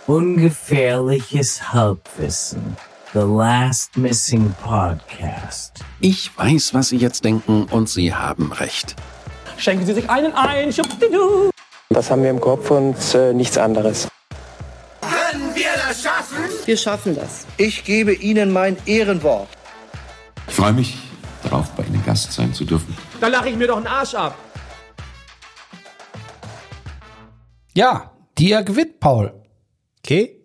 Ungefährliches Halbwissen. The Last Missing Podcast. Ich weiß, was Sie jetzt denken, und Sie haben recht. Schenken Sie sich einen ein. Schubdidu. Das haben wir im Kopf und nichts anderes. Können wir das schaffen? Wir schaffen das. Ich gebe Ihnen mein Ehrenwort. Ich freue mich darauf, bei Ihnen Gast sein zu dürfen. Da lache ich mir doch einen Arsch ab. Ja, Dirk Witt, Paul. Okay.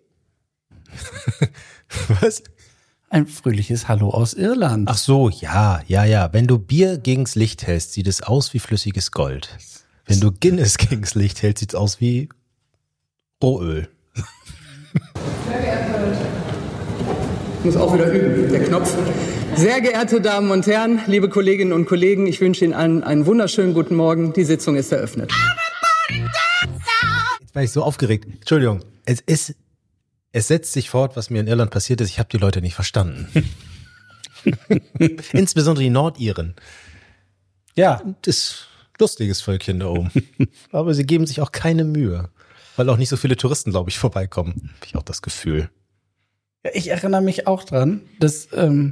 Was? Ein fröhliches Hallo aus Irland. Ach so, ja. Wenn du Bier gegens Licht hältst, sieht es aus wie flüssiges Gold. Wenn du Guinness gegens Licht hältst, sieht es aus wie Rohöl. Ich muss auch wieder üben, der Knopf. Sehr geehrte Damen und Herren, liebe Kolleginnen und Kollegen, ich wünsche Ihnen allen einen wunderschönen guten Morgen. Die Sitzung ist eröffnet. Jetzt war ich so aufgeregt. Entschuldigung, es setzt sich fort, was mir in Irland passiert ist. Ich habe die Leute nicht verstanden. Insbesondere die Nordiren. Ja. Das lustiges Völkchen da oben. Aber sie geben sich auch keine Mühe. Weil auch nicht so viele Touristen, glaube ich, vorbeikommen. Habe ich auch das Gefühl. Ja, ich erinnere mich auch dran, dass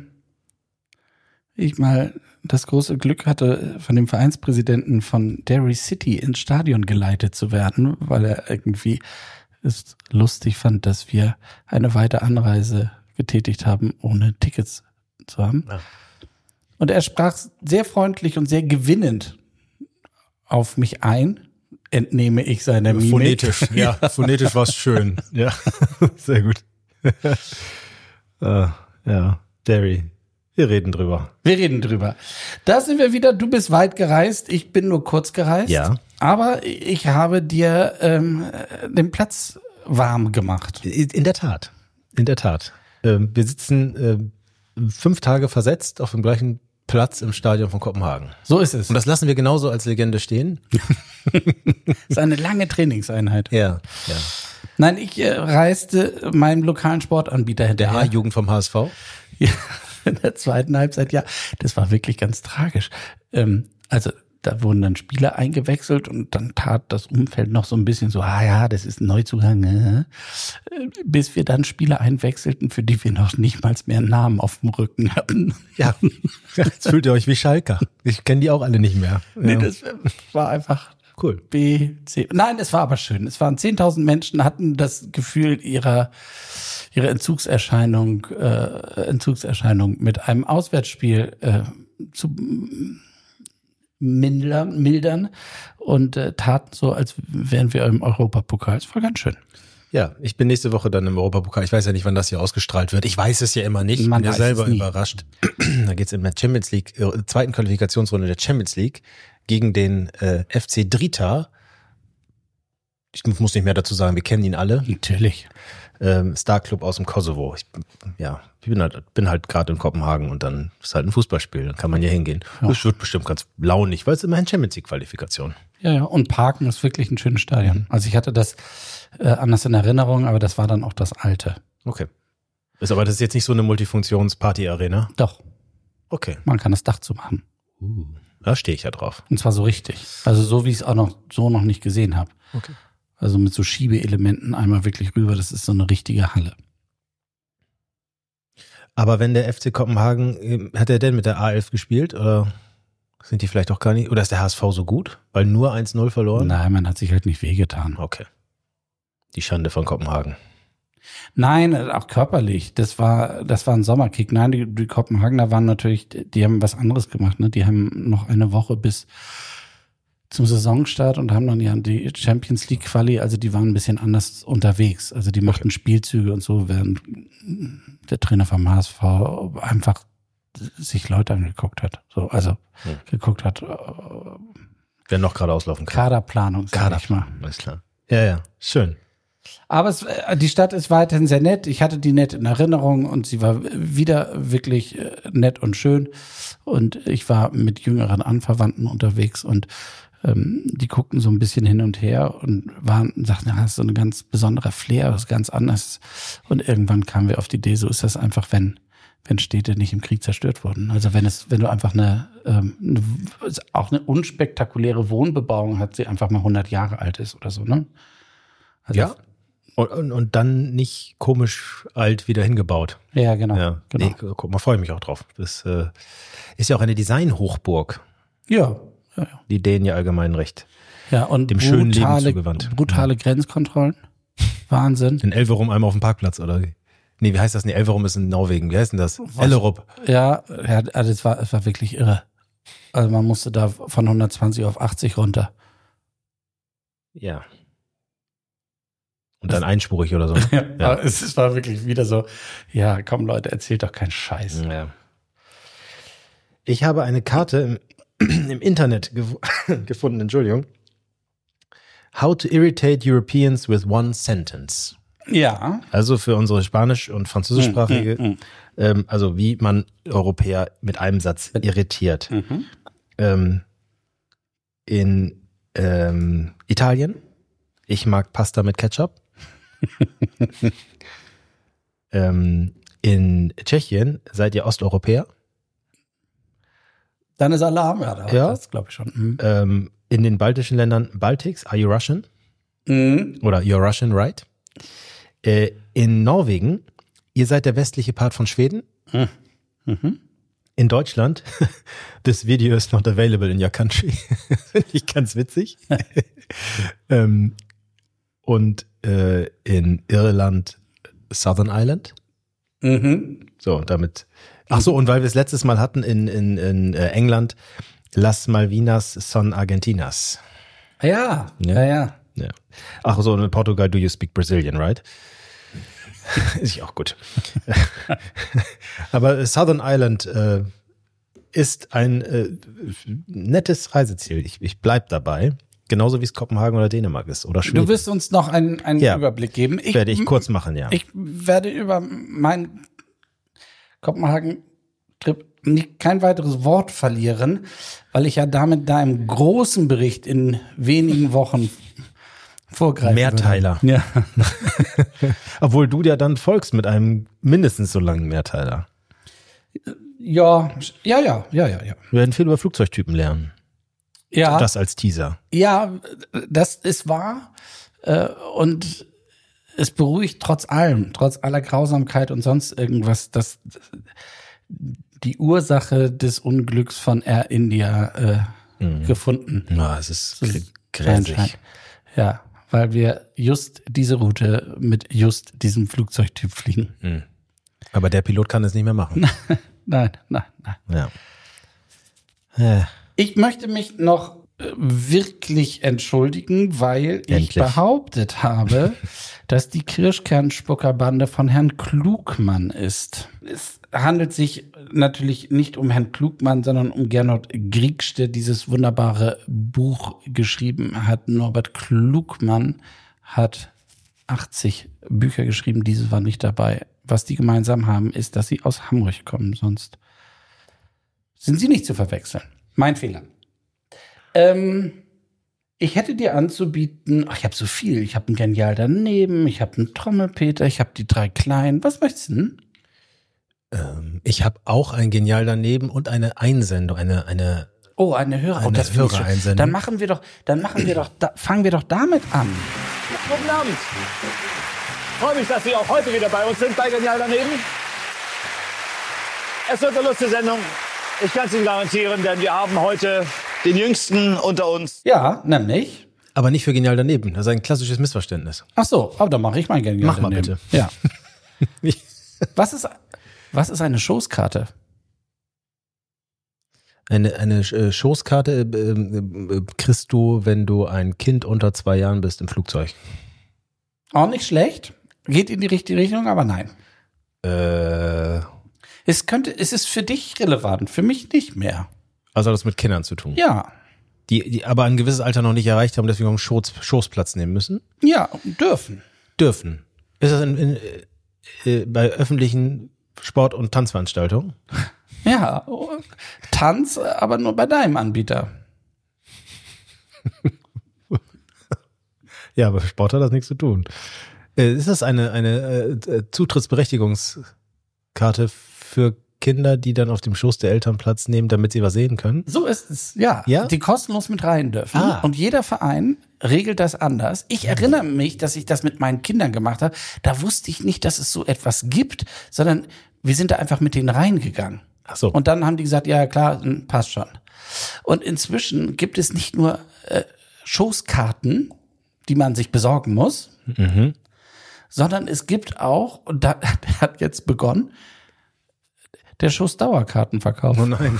ich mal das große Glück hatte, von dem Vereinspräsidenten von Derry City ins Stadion geleitet zu werden, weil er irgendwie es lustig fand, dass wir eine weite Anreise getätigt haben, ohne Tickets zu haben. Ja. Und er sprach sehr freundlich und sehr gewinnend auf mich ein, entnehme ich seiner Mimik. Phonetisch, ja, phonetisch war es schön. Ja, sehr gut. Ja, Derry. Wir reden drüber. Da sind wir wieder. Du bist weit gereist. Ich bin nur kurz gereist. Ja. Aber ich habe dir den Platz warm gemacht. In der Tat. Wir sitzen 5 Tage versetzt auf dem gleichen Platz im Stadion von Kopenhagen. So ist es. Und das lassen wir genauso als Legende stehen. Das ist eine lange Trainingseinheit. Ja. Nein, ich reiste meinem lokalen Sportanbieter hinterher. Der A-Jugend vom HSV? Ja, in der zweiten Halbzeit, ja. Das war wirklich ganz tragisch. Also da wurden dann Spieler eingewechselt und dann tat das Umfeld noch so ein bisschen so, das ist ein Neuzugang. Bis wir dann Spieler einwechselten, für die wir noch nicht mal mehr einen Namen auf dem Rücken hatten. Ja, jetzt fühlt ihr euch wie Schalker. Ich kenne die auch alle nicht mehr. Nee, das war einfach cool. B, C. Nein, es war aber schön. Es waren 10.000 Menschen, hatten das Gefühl ihre Entzugserscheinung mit einem Auswärtsspiel zu mildern und taten so, als wären wir im Europapokal. Es war ganz schön. Ja, ich bin nächste Woche dann im Europapokal. Ich weiß ja nicht, wann das hier ausgestrahlt wird. Ich weiß es ja immer nicht. Ich bin ja selber überrascht. Da geht's in der Champions League, zweiten Qualifikationsrunde der Champions League gegen den FC Drita. Ich muss nicht mehr dazu sagen, wir kennen ihn alle. Natürlich. Starclub aus dem Kosovo. Ich bin halt gerade in Kopenhagen und dann ist halt ein Fußballspiel, dann kann man ja hingehen. Ja. Das wird bestimmt ganz launig, weil es immerhin Champions League Qualifikation. Ja, und Parken ist wirklich ein schönes Stadion. Also ich hatte das anders in Erinnerung, aber das war dann auch das alte. Okay. Aber das ist jetzt nicht so eine Multifunktions-Party-Arena? Doch. Okay. Man kann das Dach zumachen. Da stehe ich ja drauf. Und zwar so richtig. Also so, wie ich es auch noch nicht gesehen habe. Okay. Also mit so Schiebeelementen einmal wirklich rüber, das ist so eine richtige Halle. Aber wenn der FC Kopenhagen, hat er denn mit der A11 gespielt oder sind die vielleicht auch gar nicht, oder ist der HSV so gut? Weil nur 1-0 verloren? Nein, man hat sich halt nicht wehgetan. Okay. Die Schande von Kopenhagen. Nein, auch körperlich. Das war ein Sommerkick. Nein, die Kopenhagener waren natürlich, die haben was anderes gemacht, ne? Die haben noch eine Woche bis zum Saisonstart und haben dann ja die Champions League Quali, also die waren ein bisschen anders unterwegs. Also die machten Spielzüge und so, während der Trainer vom HSV einfach sich Leute angeguckt hat. So, also geguckt hat. Wer noch gerade auslaufen kann. Kaderplanung, sag ich mal. Alles klar. Ja, schön. Aber die Stadt ist weiterhin sehr nett. Ich hatte die nett in Erinnerung und sie war wieder wirklich nett und schön. Und ich war mit jüngeren Anverwandten unterwegs und die guckten so ein bisschen hin und her und sagten, das ist so ein ganz besonderer Flair, was ganz anderes. Und irgendwann kamen wir auf die Idee, so ist das einfach, wenn Städte nicht im Krieg zerstört wurden. Also wenn du einfach auch eine unspektakuläre Wohnbebauung hat, sie einfach mal 100 Jahre alt ist oder so, ne? Also ja. Und dann nicht komisch alt wieder hingebaut. Ja, genau. Ja. Genau. Nee, guck mal, freue ich mich auch drauf. Das ist ja auch eine Design-Hochburg. Ja. Die Ideen ja allgemein recht. Ja, und dem schönen Leben zugewandt. Brutale Grenzkontrollen. Wahnsinn. In Elverum einmal auf dem Parkplatz, oder? Nee, wie heißt das? Nee, Elverum ist in Norwegen. Wie heißt denn das? Ellerup. Ja, also es war wirklich irre. Also man musste da von 120 auf 80 runter. Ja. Und dann einspurig oder so. Ja. Es war wirklich wieder so, ja, komm Leute, erzählt doch keinen Scheiß. Ja. Ich habe eine Karte im Internet gefunden, Entschuldigung. How to irritate Europeans with one sentence. Ja. Also für unsere Spanisch- und Französischsprachige, also wie man Europäer mit einem Satz irritiert. In Italien, ich mag Pasta mit Ketchup. In Tschechien seid ihr Osteuropäer. Dann ist Alarm, ja. Das glaube ich schon. In den baltischen Ländern Baltics, are you Russian? Oder you're Russian, right? In Norwegen, ihr seid der westliche Part von Schweden. In Deutschland, this video is not available in your country. Finde ich ganz witzig. Und in Irland, Southern Ireland. So, damit. Ach so, und weil wir es letztes Mal hatten in England, Las Malvinas son Argentinas. Ja. Ach so, und in Portugal, do you speak Brazilian, right? Ist ja auch gut. Aber Southern Ireland ist ein nettes Reiseziel. Ich bleib dabei. Genauso wie es Kopenhagen oder Dänemark ist. Oder Schweden. Du wirst uns noch einen Überblick geben. Werde ich kurz machen, ja. Ich werde über meinen Kopenhagen-Trip kein weiteres Wort verlieren, weil ich ja damit da im großen Bericht in wenigen Wochen vorgreifen Mehrteiler. würde. Ja. Obwohl du ja dann folgst mit einem mindestens so langen Mehrteiler. Ja. Wir werden viel über Flugzeugtypen lernen. Ja. Das als Teaser. Ja, das ist wahr. Und es beruhigt trotz allem, trotz aller Grausamkeit und sonst irgendwas, dass die Ursache des Unglücks von Air India gefunden. Ja, es ist grässlich. Ja, weil wir just diese Route mit just diesem Flugzeugtyp fliegen. Aber der Pilot kann es nicht mehr machen. Nein. Ja. Ich möchte mich noch wirklich entschuldigen, weil ich behauptet habe, dass die Kirschkernspuckerbande von Herrn Klugmann ist. Es handelt sich natürlich nicht um Herrn Klugmann, sondern um Gernot Griegsch, der dieses wunderbare Buch geschrieben hat. Norbert Klugmann hat 80 Bücher geschrieben, dieses war nicht dabei. Was die gemeinsam haben, ist, dass sie aus Hamburg kommen, sonst sind sie nicht zu verwechseln. Mein Fehler. Ich hätte dir anzubieten, ich habe so viel. Ich habe einen Genial daneben, ich habe einen Trommelpeter, ich habe die 3 Kleinen. Was möchtest du denn? Ich habe auch ein Genial daneben und eine Einsendung, eine Hörer. Das Hörer-Einsendung. Dann fangen wir doch damit an. Guten Abend. Ich freue mich, dass Sie auch heute wieder bei uns sind, bei Genial daneben. Es wird eine lustige Sendung. Ich kann es Ihnen garantieren, denn wir haben heute den Jüngsten unter uns. Ja, nämlich. Aber nicht für Genial daneben. Das ist ein klassisches Missverständnis. Ach so, aber dann mache ich mein Genial daneben. Mach mal bitte. Ja. Was ist eine Schoßkarte? Eine Schoßkarte kriegst du, wenn du ein Kind unter 2 Jahren bist im Flugzeug. Auch nicht schlecht. Geht in die richtige Richtung, aber nein. Es ist für dich relevant, für mich nicht mehr. Also hat das mit Kindern zu tun? Ja. Die aber ein gewisses Alter noch nicht erreicht haben, deswegen auch einen Schoßplatz nehmen müssen? Ja, dürfen. Ist das bei öffentlichen Sport- und Tanzveranstaltungen? Ja, Tanz, aber nur bei deinem Anbieter. Ja, aber Sport hat das nichts zu tun. Ist das eine Zutrittsberechtigungskarte für Kinder, die dann auf dem Schoß der Eltern Platz nehmen, damit sie was sehen können? So ist es, ja. Die kostenlos mit rein dürfen. Und jeder Verein regelt das anders. Ich erinnere mich, dass ich das mit meinen Kindern gemacht habe. Da wusste ich nicht, dass es so etwas gibt, sondern wir sind da einfach mit denen reingegangen. Ach so. Und dann haben die gesagt, ja klar, passt schon. Und inzwischen gibt es nicht nur Schoßkarten, die man sich besorgen muss, sondern es gibt auch, und da hat jetzt begonnen, der Schoßdauerkartenverkauf. Oh nein.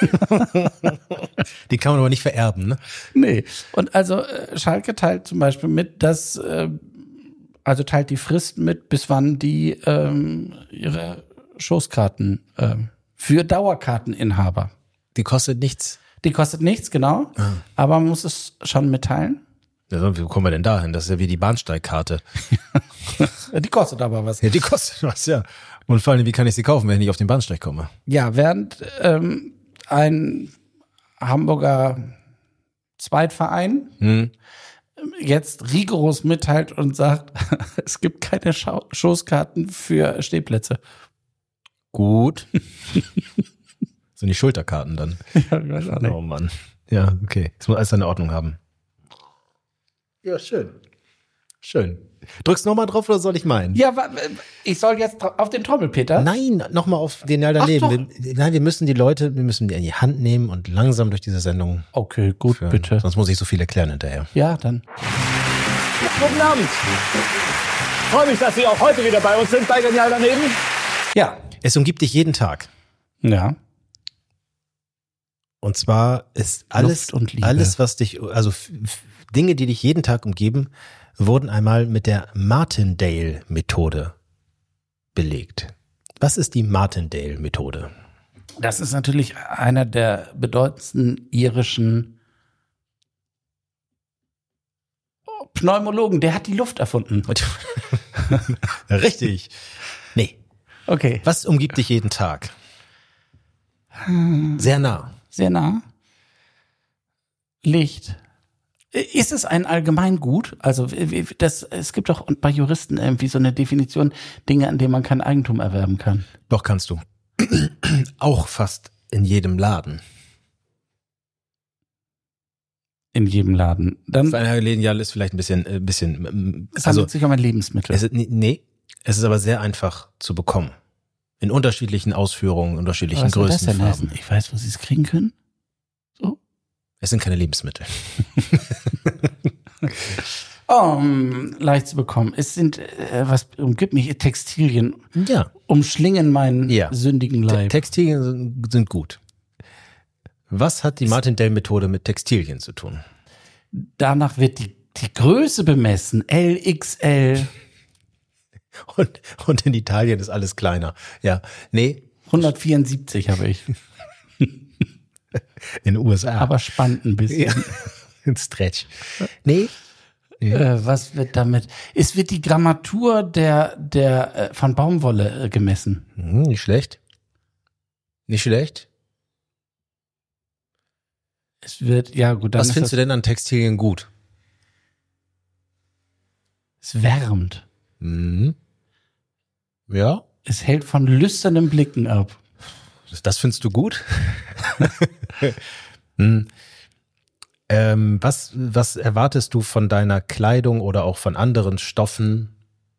Die kann man aber nicht vererben, ne? Nee. Und also Schalke teilt zum Beispiel mit, dass, also teilt die Frist mit, bis wann die ihre Schoßkarten für Dauerkarteninhaber. Die kostet nichts. Die kostet nichts, genau. Aber man muss es schon mitteilen. Ja, wie kommen wir denn dahin? Das ist ja wie die Bahnsteigkarte. Die kostet aber was. Ja, die kostet was, ja. Und vor allem, wie kann ich sie kaufen, wenn ich nicht auf den Bahnsteig komme? Ja, während ein Hamburger Zweitverein jetzt rigoros mitteilt und sagt, es gibt keine Schoßkarten für Stehplätze. Gut. Sind die Schulterkarten dann? Ja, ich weiß auch nicht. Oh Mann. Ja, okay. Das muss alles seine Ordnung haben. Ja, schön. Schön. Drückst du nochmal drauf oder soll ich meinen? Ja, ich soll jetzt auf den Trommelpeter? Nein, nochmal auf Genial daneben. Wir müssen die in die Hand nehmen und langsam durch diese Sendung. Okay, gut, führen. Bitte. Sonst muss ich so viel erklären hinterher. Ja, dann. Guten Abend. Ich freue mich, dass Sie auch heute wieder bei uns sind bei Genial daneben. Ja. Es umgibt dich jeden Tag. Ja. Und zwar ist alles, was dich, also Dinge, die dich jeden Tag umgeben, wurden einmal mit der Martindale-Methode belegt. Was ist die Martindale-Methode? Das ist natürlich einer der bedeutendsten irischen Pneumologen. Der hat die Luft erfunden. Richtig. Nee. Okay. Was umgibt dich jeden Tag? Sehr nah. Sehr nah. Licht. Ist es ein Allgemeingut? Also es gibt doch bei Juristen irgendwie so eine Definition, Dinge, an denen man kein Eigentum erwerben kann. Doch, kannst du. Auch fast in jedem Laden. In jedem Laden. Dann für ein Läden ist vielleicht ein bisschen. Es handelt sich um ein Lebensmittel. Es ist aber sehr einfach zu bekommen. In unterschiedlichen Ausführungen, unterschiedlichen Größen. Was soll das denn heißen? Ich weiß, wo Sie es kriegen können. So. Es sind keine Lebensmittel. Leicht zu bekommen. Es sind, was umgibt mich, Textilien. Ja. Umschlingen meinen sündigen Leib. Textilien sind gut. Was hat die Martindale-Methode mit Textilien zu tun? Danach wird die Größe bemessen. LXL. Und in Italien ist alles kleiner. Ja, nee. 174 habe ich. In den USA. Aber spannend ein bisschen. Ja. Ein Stretch. Nee. Was wird damit? Es wird die Grammatur der von Baumwolle gemessen. Nicht schlecht. Nicht schlecht. Es wird, ja gut. Dann was findest du denn an Textilien gut? Es wärmt. Mhm. Ja. Es hält von lüsternen Blicken ab. Das findest du gut? Was erwartest du von deiner Kleidung oder auch von anderen Stoffen,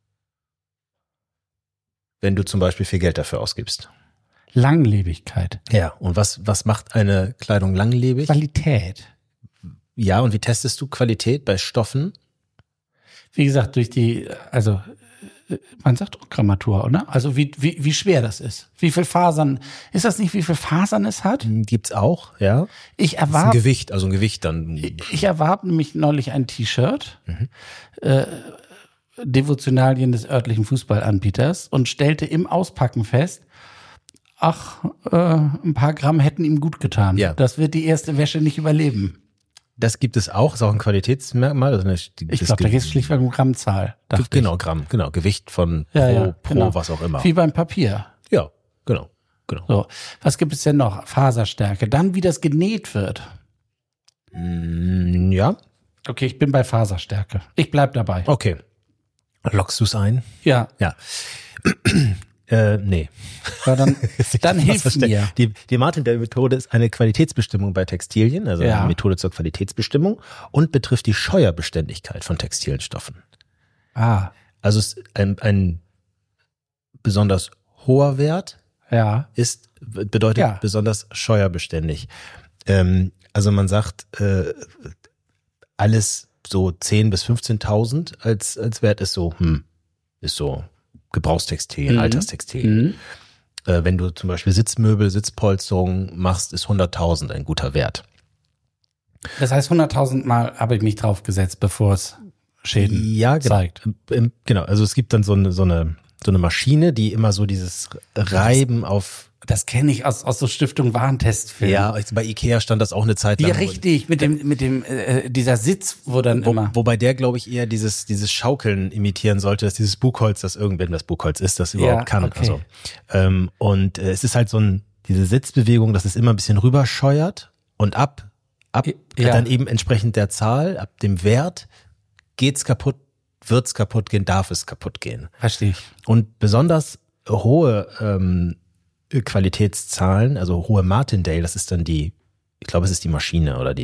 wenn du zum Beispiel viel Geld dafür ausgibst? Langlebigkeit. Ja, und was macht eine Kleidung langlebig? Qualität. Ja, und wie testest du Qualität bei Stoffen? Wie gesagt, man sagt auch Grammatur, oder? Also wie schwer das ist. Wie viel Fasern, ist das nicht, wie viel Fasern es hat? Gibt's auch, ja. Ich erwarb ein Gewicht dann. Ich erwarb nämlich neulich ein T-Shirt, Devotionalien des örtlichen Fußballanbieters und stellte im Auspacken fest, ein paar Gramm hätten ihm gut getan. Ja. Das wird die erste Wäsche nicht überleben. Das gibt es auch, ist auch ein Qualitätsmerkmal. Also ich glaube, da geht es schlichtweg um Grammzahl. Genau, Gramm, genau. Gewicht von pro was auch immer. Wie beim Papier. Ja, genau. So, was gibt es denn noch? Faserstärke. Dann, wie das genäht wird. Ja. Okay, ich bin bei Faserstärke. Ich bleib dabei. Okay. Lockst du es ein? Ja. Ja. Nee. Ja, dann hilf mir. Die Martindale-Methode ist eine Qualitätsbestimmung bei Textilien, also eine Methode zur Qualitätsbestimmung und betrifft die Scheuerbeständigkeit von textilen Stoffen. Also es ist ein besonders hoher Wert bedeutet besonders scheuerbeständig. Also man sagt, alles so 10.000 bis 15.000 als Wert ist so Gebrauchstextilien, Alterstextilien. Wenn du zum Beispiel Sitzmöbel, Sitzpolsterung machst, ist 100.000 ein guter Wert. Das heißt, 100.000 Mal habe ich mich draufgesetzt, bevor es Schäden zeigt. Genau, also es gibt dann so eine Maschine, die immer so dieses Reiben auf... Das kenne ich aus so Stiftung Warentestfilmen. Ja, bei Ikea stand das auch eine Zeit lang. Ja, richtig, mit dem dieser Sitz, wo dann immer... Wobei der, glaube ich, eher dieses Schaukeln imitieren sollte, dass dieses Bugholz, das irgendwann das Bugholz ist, das überhaupt kann. Okay. Also, und es ist halt so diese Sitzbewegung, dass es immer ein bisschen rüberscheuert und ab dann eben entsprechend der Zahl, ab dem Wert, geht's kaputt, wird's kaputt gehen, darf es kaputt gehen. Verstehe ich. Und besonders hohe Qualitätszahlen, also hohe Martindale, das ist dann ich glaube, es ist die Maschine oder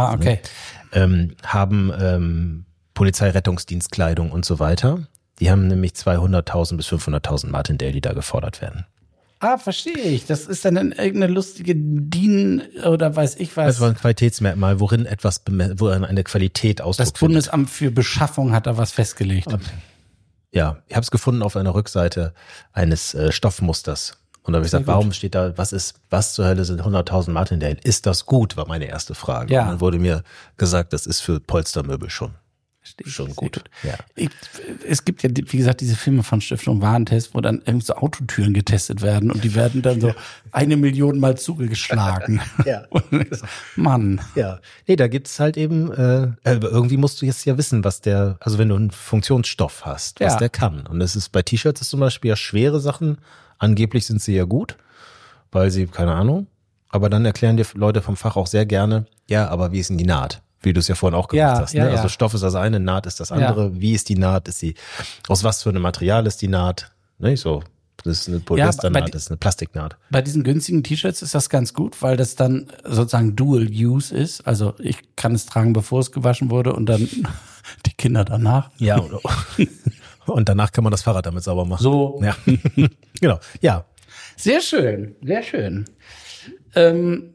haben Polizeirettungsdienstkleidung und so weiter. Die haben nämlich 200.000 bis 500.000 Martindale, die da gefordert werden. Verstehe ich. Das ist dann irgendeine lustige DIN oder weiß ich was. Das war ein Qualitätsmerkmal, worin eine Qualität ausdrückt. Das Bundesamt für Beschaffung hat da was festgelegt. Ja, ich habe es gefunden auf einer Rückseite eines Stoffmusters. Und da habe ich gesagt, warum steht da, was zur Hölle sind 100.000 Martindale? Ist das gut, war meine erste Frage. Ja. Und dann wurde mir gesagt, das ist für Polstermöbel schon gut. Ja. Es gibt ja, wie gesagt, diese Filme von Stiftung Warentest, wo dann irgendwie so Autotüren getestet werden und die werden dann so 1 Million Mal zugeschlagen. Ja. Mann. Ja. Nee, da gibt's halt eben, irgendwie musst du jetzt ja wissen, also wenn du einen Funktionsstoff hast, was der kann. Und es ist bei T-Shirts ist zum Beispiel ja schwere Sachen. Angeblich sind sie ja gut, weil sie, keine Ahnung, aber dann erklären dir Leute vom Fach auch sehr gerne, ja, aber wie ist denn die Naht? Wie du es ja vorhin auch gemacht hast. Ne? Also Stoff ist das eine, Naht ist das andere. Ja. Wie ist die Naht? Aus was für einem Material ist die Naht? Ne? So, das ist eine Polyesternaht, das ist eine Plastiknaht. Bei diesen günstigen T-Shirts ist das ganz gut, weil das dann sozusagen Dual Use ist. Also ich kann es tragen, bevor es gewaschen wurde und dann die Kinder danach. Ja, und danach kann man das Fahrrad damit sauber machen. So. Ja. Genau, ja. Sehr schön, sehr schön. Und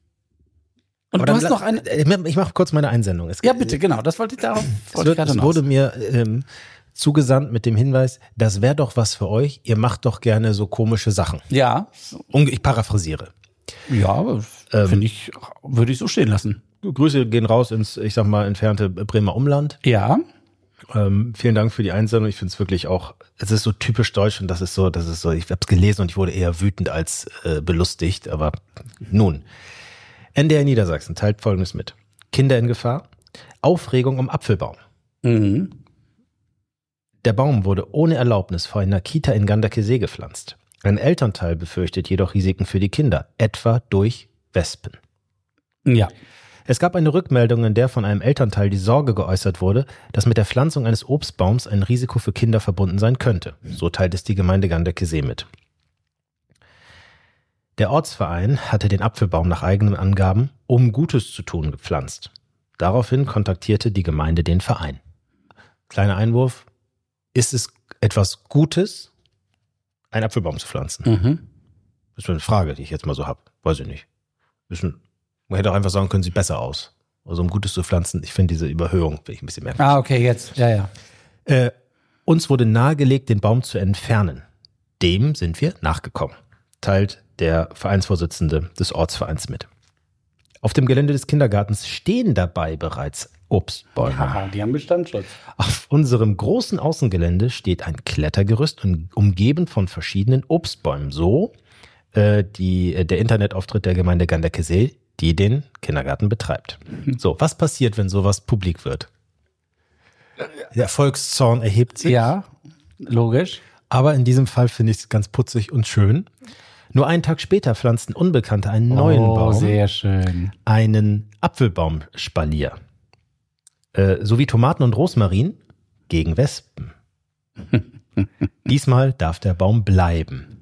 aber du hast noch eine... Ich mache kurz meine Einsendung. Ja, bitte, genau, das wollte ich darauf. Es wurde mir zugesandt mit dem Hinweis, das wäre doch was für euch, ihr macht doch gerne so komische Sachen. Ja. Ich paraphrasiere. Ja, würde ich so stehen lassen. Grüße gehen raus ins, ich sag mal, entfernte Bremer Umland. Ja. Vielen Dank für die Einsendung. Ich finde es wirklich auch, es ist so typisch deutsch und das ist so, ich habe es gelesen und ich wurde eher wütend als belustigt, aber nun. NDR Niedersachsen teilt Folgendes mit. Kinder in Gefahr, Aufregung um Apfelbaum. Mhm. Der Baum wurde ohne Erlaubnis vor einer Kita in Ganderkesee gepflanzt. Ein Elternteil befürchtet jedoch Risiken für die Kinder, etwa durch Wespen. Ja. Es gab eine Rückmeldung, in der von einem Elternteil die Sorge geäußert wurde, dass mit der Pflanzung eines Obstbaums ein Risiko für Kinder verbunden sein könnte. So teilt es die Gemeinde Ganderkesee mit. Der Ortsverein hatte den Apfelbaum nach eigenen Angaben, um Gutes zu tun, gepflanzt. Daraufhin kontaktierte die Gemeinde den Verein. Kleiner Einwurf. Ist es etwas Gutes, einen Apfelbaum zu pflanzen? Mhm. Das ist eine Frage, die ich jetzt mal so habe. Weiß ich nicht. Man hätte auch einfach sagen können, sieht besser aus. Also um Gutes zu pflanzen, ich finde diese Überhöhung ein bisschen merkwürdig. Okay, jetzt, ja. Uns wurde nahegelegt, den Baum zu entfernen. Dem sind wir nachgekommen, teilt der Vereinsvorsitzende des Ortsvereins mit. Auf dem Gelände des Kindergartens stehen dabei bereits Obstbäume. Ja, die haben Bestandsschutz. Auf unserem großen Außengelände steht ein Klettergerüst umgeben von verschiedenen Obstbäumen. So der Internetauftritt der Gemeinde Ganderkesee, die den Kindergarten betreibt. So, was passiert, wenn sowas publik wird? Der Volkszorn erhebt sich. Ja, logisch. Aber in diesem Fall finde ich es ganz putzig und schön. Nur einen Tag später pflanzten Unbekannte einen neuen Baum. Sehr schön. Einen Apfelbaumspalier. Sowie Tomaten und Rosmarin gegen Wespen. Diesmal darf der Baum bleiben.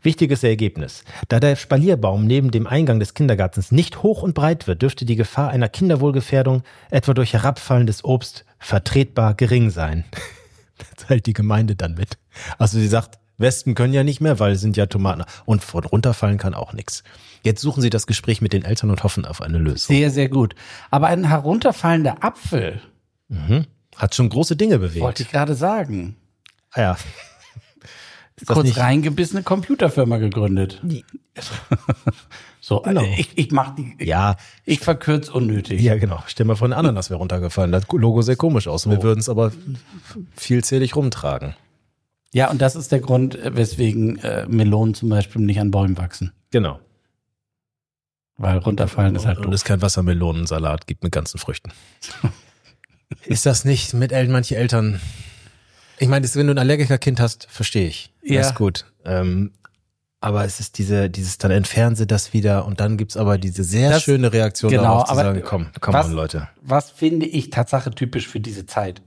Wichtiges Ergebnis. Da der Spalierbaum neben dem Eingang des Kindergartens nicht hoch und breit wird, dürfte die Gefahr einer Kinderwohlgefährdung etwa durch herabfallendes Obst vertretbar gering sein. Das teilt die Gemeinde dann mit. Also sie sagt, Wespen können ja nicht mehr, weil es sind ja Tomaten. Und von runterfallen kann auch nichts. Jetzt suchen sie das Gespräch mit den Eltern und hoffen auf eine Lösung. Sehr, sehr gut. Aber ein herunterfallender Apfel hat schon große Dinge bewegt. wollte ich gerade sagen. Ja. Kurz reingebissene Computerfirma gegründet. So, Genau. ich mach die, ich verkürze unnötig. Ja, genau. Stell mal vor, eine Ananas wäre runtergefallen. Das Logo sähe komisch aus. Und wir würden es aber vielzählig rumtragen. Ja, und das ist der Grund, weswegen Melonen zum Beispiel nicht an Bäumen wachsen. Genau. Weil runterfallen ist halt Und doof. es kein Wassermelonensalat gibt mit ganzen Früchten. Ist das nicht mit manche Eltern... Ich meine, wenn du ein Allergiker-Kind hast, verstehe ich. Ja. Das ist gut. Aber es ist dieses, dann entfernen sie das wieder und dann gibt's aber diese sehr schöne Reaktion darauf zu sagen, komm on, Leute. Was finde ich Tatsache typisch für diese Zeit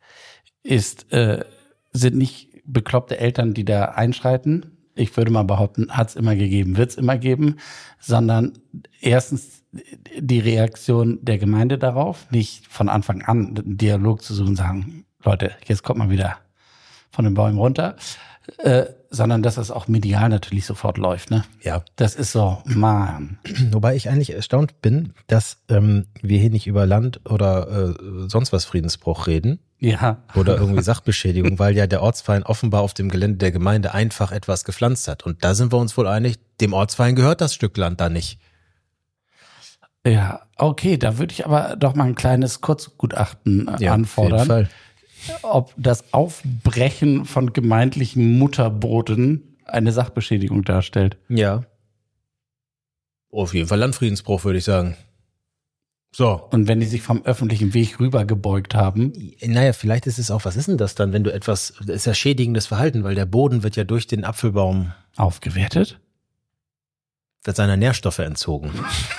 sind nicht bekloppte Eltern, die da einschreiten. Ich würde mal behaupten, hat's immer gegeben, wird's immer geben, sondern erstens die Reaktion der Gemeinde darauf, nicht von Anfang an einen Dialog zu suchen und sagen, Leute, jetzt kommt mal wieder von den Bäumen runter, sondern dass das auch medial natürlich sofort läuft, ne? Ja. Das ist so, Mann. Wobei ich eigentlich erstaunt bin, dass wir hier nicht über Land oder sonst was Friedensbruch reden. Ja. Oder irgendwie Sachbeschädigung, weil ja der Ortsverein offenbar auf dem Gelände der Gemeinde einfach etwas gepflanzt hat. Und da sind wir uns wohl einig, dem Ortsverein gehört das Stück Land da nicht. Ja, okay, da würde ich aber doch mal ein kleines Kurzgutachten anfordern. Auf jeden Fall. Ob das Aufbrechen von gemeindlichen Mutterbroten eine Sachbeschädigung darstellt. Ja. Auf jeden Fall Landfriedensbruch, würde ich sagen. So. Und wenn die sich vom öffentlichen Weg rübergebeugt haben. Naja, vielleicht ist es auch, was ist denn das dann, wenn du das ist ja schädigendes Verhalten, weil der Boden wird ja durch den Apfelbaum aufgewertet? Wird seiner Nährstoffe entzogen.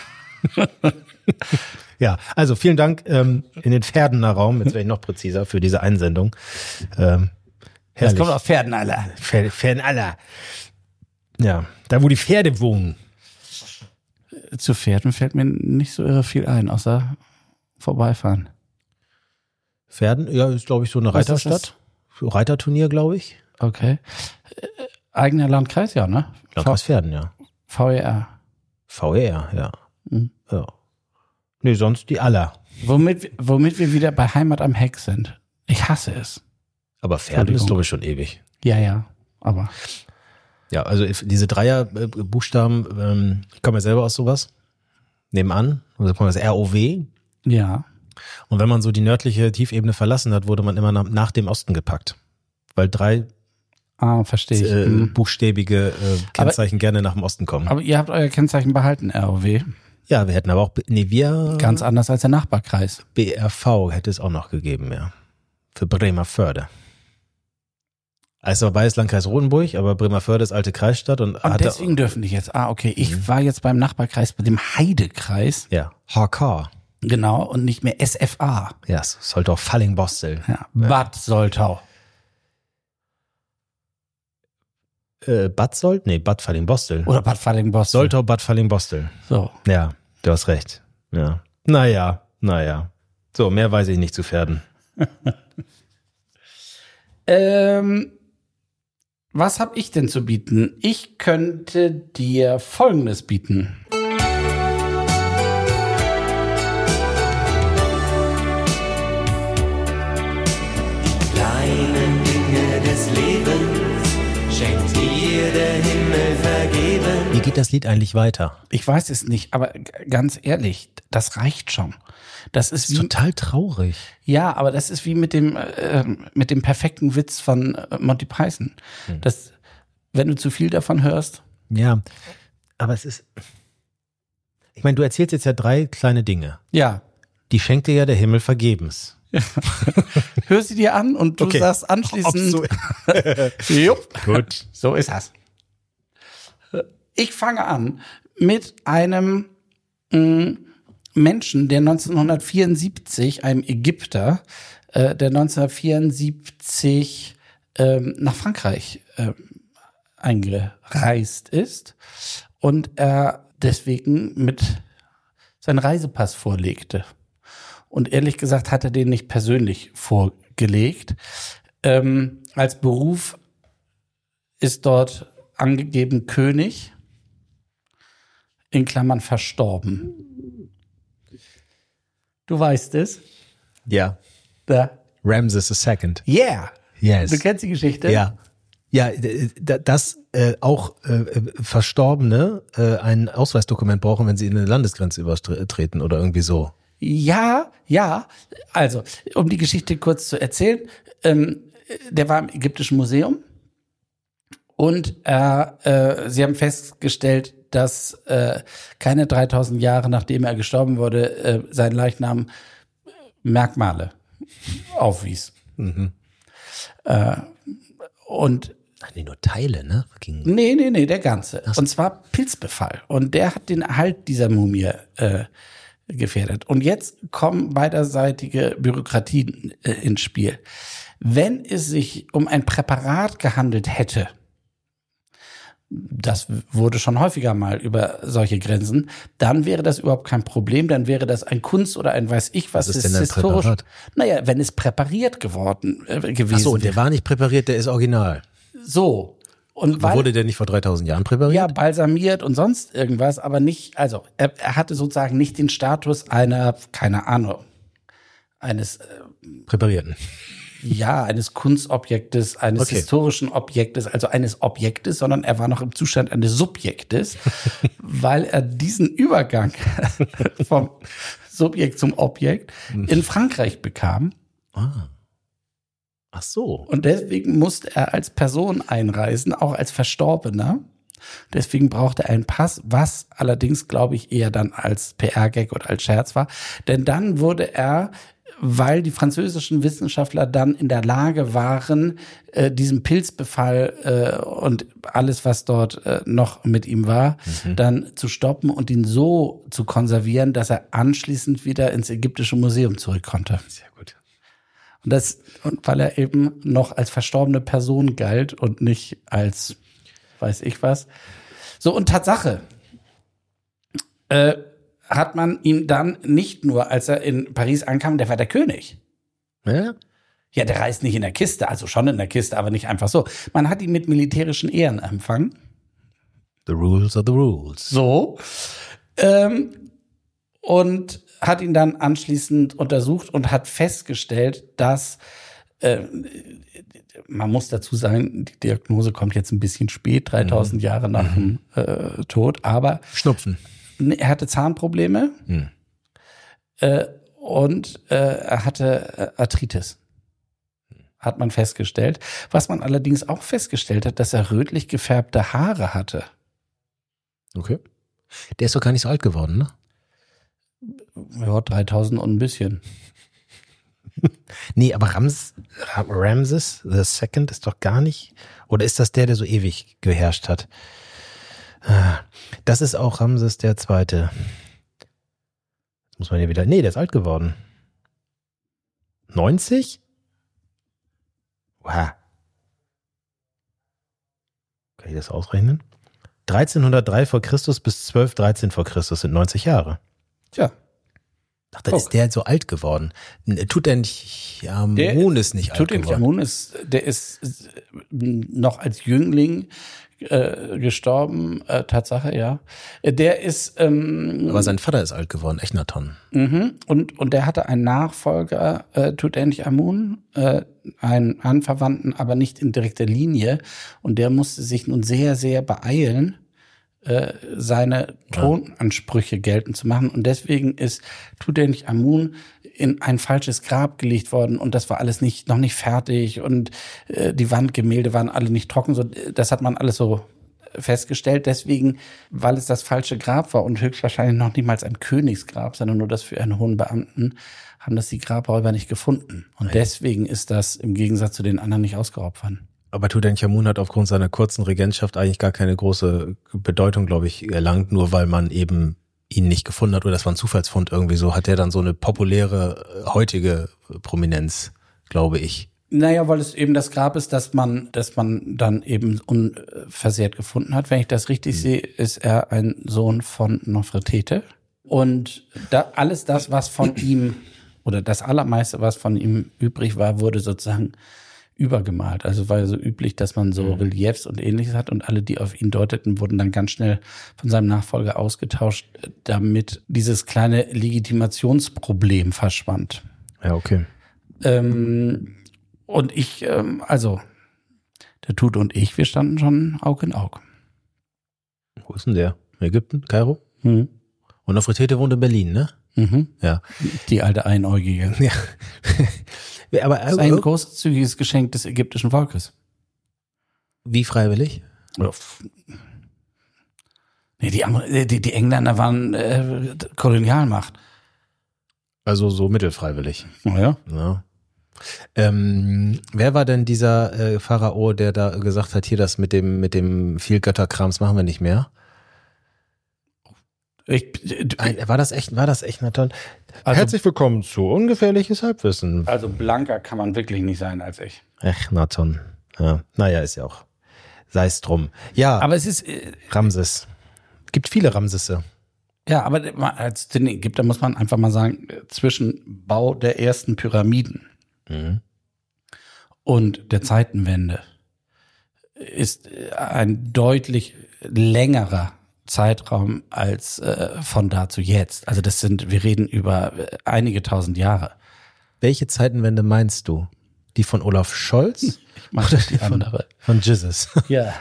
Ja, also vielen Dank in den Pferdener Raum, jetzt werde ich noch präziser für diese Einsendung. Das kommt aus Pferdenaller. Pferdenaller. Ja, da wo die Pferde wohnen. Zu Pferden fällt mir nicht so irre viel ein, außer vorbeifahren. Pferden, ja, ist glaube ich so eine Reiterstadt. So Reiterturnier, glaube ich. Okay. Eigener Landkreis, ja, ne? Landkreis Pferden, ja. VER. VER, ja. Ja. Nee, sonst die Aller. Womit wir wieder bei Heimat am Heck sind. Ich hasse es. Aber Pferden ist, glaube ich, schon ewig. Ja, aber. Ja, also diese Dreierbuchstaben, ich komme ja selber aus sowas. Nebenan, also kommt das ROW. Ja. Und wenn man so die nördliche Tiefebene verlassen hat, wurde man immer nach dem Osten gepackt. Weil 3 verstehe ich. Buchstäbige Kennzeichen gerne nach dem Osten kommen. Aber ihr habt euer Kennzeichen behalten, ROW. Ja, wir hätten aber auch, wir... Ganz anders als der Nachbarkreis. BRV hätte es auch noch gegeben, ja. Für Bremerförde. Also beides Landkreis Rotenburg, aber Bremerförde ist alte Kreisstadt. Und deswegen dürfen die jetzt. Okay. Ich war jetzt beim Nachbarkreis, bei dem Heidekreis. Ja, HK. Genau, und nicht mehr SFA. Ja, Soltau Fallingbostel. Ja, Bad Soltau. Bad Fallingbostel. Oder Bad Fallingbostel. Soltau, Bad Fallingbostel. So. Ja, du hast recht. Ja. Naja. So, mehr weiß ich nicht zu Pferden. Was habe ich denn zu bieten? Ich könnte dir Folgendes bieten. Kleinen Dinge des Lebens schenkt dir der Himmel vergeben. Wie geht das Lied eigentlich weiter? Ich weiß es nicht, aber ganz ehrlich, das reicht schon. Das ist total traurig. Ja, aber das ist wie mit dem perfekten Witz von Monty Python. Das, wenn du zu viel davon hörst. Ja, aber es ist, ich meine, du erzählst jetzt ja 3 kleine Dinge. Ja. Die schenkt dir ja der Himmel vergebens. Hör sie dir an und du sagst anschließend. So Jupp. Gut. So ist das. Ich fange an mit einem Menschen, der 1974, einem Ägypter, der 1974 nach Frankreich eingereist ist und er deswegen mit seinen Reisepass vorlegte. Und ehrlich gesagt hat er den nicht persönlich vorgelegt. Als Beruf ist dort angegeben König, in Klammern verstorben. Du weißt es? Ja. Da. Ramses II. Yeah. Yes. Du kennst die Geschichte? Ja. Ja, dass auch Verstorbene ein Ausweisdokument brauchen, wenn sie in eine Landesgrenze übertreten oder irgendwie so. Ja. Also, um die Geschichte kurz zu erzählen, der war im Ägyptischen Museum und sie haben festgestellt, dass keine 3000 Jahre nachdem er gestorben wurde, sein Leichnam Merkmale aufwies. Mhm. Und Ach nee, nur Teile, ne? Nee, der ganze. So. Und zwar Pilzbefall. Und der hat den Erhalt dieser Mumie gefährdet. Und jetzt kommen beiderseitige Bürokratien ins Spiel. Wenn es sich um ein Präparat gehandelt hätte, das wurde schon häufiger mal über solche Grenzen, dann wäre das überhaupt kein Problem, dann wäre das ein Kunst oder ein weiß ich was. Was ist denn ein Präparat? Naja, wenn es präpariert gewesen Ach so, und der war nicht präpariert, der ist original. So. Und weil, wurde der nicht vor 3000 Jahren präpariert? Ja, balsamiert und sonst irgendwas, aber nicht, also er hatte sozusagen nicht den Status einer, keine Ahnung, eines Präparierten. Ja, eines Kunstobjektes, eines historischen Objektes, also eines Objektes, sondern er war noch im Zustand eines Subjektes, weil er diesen Übergang vom Subjekt zum Objekt in Frankreich bekam. Ach so. Und deswegen musste er als Person einreisen, auch als Verstorbener. Deswegen brauchte er einen Pass, was allerdings, glaube ich, eher dann als PR-Gag oder als Scherz war. Denn dann wurde er, weil die französischen Wissenschaftler dann in der Lage waren, diesen Pilzbefall und alles, was dort noch mit ihm war, dann zu stoppen und ihn so zu konservieren, dass er anschließend wieder ins Ägyptische Museum zurück konnte. Sehr gut. Und weil er eben noch als verstorbene Person galt und nicht als weiß ich was. So, und Tatsache, hat man ihn dann nicht nur, als er in Paris ankam, der war der König. Ja? Ja, der reist nicht in der Kiste, also schon in der Kiste, aber nicht einfach so. Man hat ihn mit militärischen Ehren empfangen. The rules are the rules. So. Und hat ihn dann anschließend untersucht und hat festgestellt, dass man muss dazu sagen, die Diagnose kommt jetzt ein bisschen spät, 3000 Jahre nach dem Tod, aber Schnupfen. Er hatte Zahnprobleme und er hatte Arthritis. Hat man festgestellt. Was man allerdings auch festgestellt hat, dass er rötlich gefärbte Haare hatte. Okay. Der ist doch gar nicht so alt geworden, ne? Ja, 3000 und ein bisschen. Nee, aber Ramses II ist doch gar nicht, oder ist das der so ewig geherrscht hat? Das ist auch Ramses II. Muss man ja wieder, nee, der ist alt geworden. 90? Wow. Kann ich das ausrechnen? 1303 vor Christus bis 1213 vor Christus sind 90 Jahre. Tja. Ach, dann ist der so alt geworden. Tutanchamun ist nicht alt geworden. Tutanchamun der ist noch als Jüngling gestorben, Tatsache, ja. Der ist aber sein Vater ist alt geworden, Echnaton. Und der hatte einen Nachfolger, Tutanchamun, einen Anverwandten, aber nicht in direkter Linie. Und der musste sich nun sehr, sehr beeilen, seine Thronansprüche geltend zu machen. Und deswegen ist Tutanchamun in ein falsches Grab gelegt worden. Und das war alles noch nicht fertig. Und die Wandgemälde waren alle nicht trocken. So, das hat man alles so festgestellt. Deswegen, weil es das falsche Grab war und höchstwahrscheinlich noch niemals ein Königsgrab, sondern nur das für einen hohen Beamten, haben das die Grabräuber nicht gefunden. Und deswegen ist das im Gegensatz zu den anderen nicht ausgeraubt worden. Aber Tutanchamun hat aufgrund seiner kurzen Regentschaft eigentlich gar keine große Bedeutung, glaube ich, erlangt, nur weil man eben ihn nicht gefunden hat oder das war ein Zufallsfund irgendwie so, hat er dann so eine populäre heutige Prominenz, glaube ich. Naja, weil es eben das Grab ist, das man dann eben unversehrt gefunden hat. Wenn ich das richtig sehe, ist er ein Sohn von Nofretete. Und alles das, was von ihm, oder das Allermeiste, was von ihm übrig war, wurde sozusagen übergemalt. Also war ja so üblich, dass man so Reliefs und Ähnliches hat und alle, die auf ihn deuteten, wurden dann ganz schnell von seinem Nachfolger ausgetauscht, damit dieses kleine Legitimationsproblem verschwand. Ja, okay. Und ich, also der Tut und ich, wir standen schon Aug in Aug. Wo ist denn der? Ägypten? Kairo? Und Nofretete wohnt in Berlin, ne? Ja. Die alte Einäugige. Ja. Aber das ist ein großzügiges Geschenk des ägyptischen Volkes. Wie freiwillig? Nee, die Engländer waren Kolonialmacht. Also so mittelfreiwillig. Ja. Wer war denn dieser Pharao, der da gesagt hat, hier das mit dem Vielgötterkrams machen wir nicht mehr? War das echt Nathan? Also, herzlich willkommen zu Ungefährliches Halbwissen. Also blanker kann man wirklich nicht sein als ich. Ach, Nathan. Ja, naja, ist ja auch. Sei es drum. Ja. Aber es ist Ramses. Gibt viele Ramsesse. Ja, aber als den Ägypter muss man einfach mal sagen, zwischen Bau der ersten Pyramiden und der Zeitenwende ist ein deutlich längerer Zeitraum als von da zu jetzt. Also wir reden über einige tausend Jahre. Welche Zeitenwende meinst du? Die von Olaf Scholz? Ich meine die andere. Von Jesus. Ja.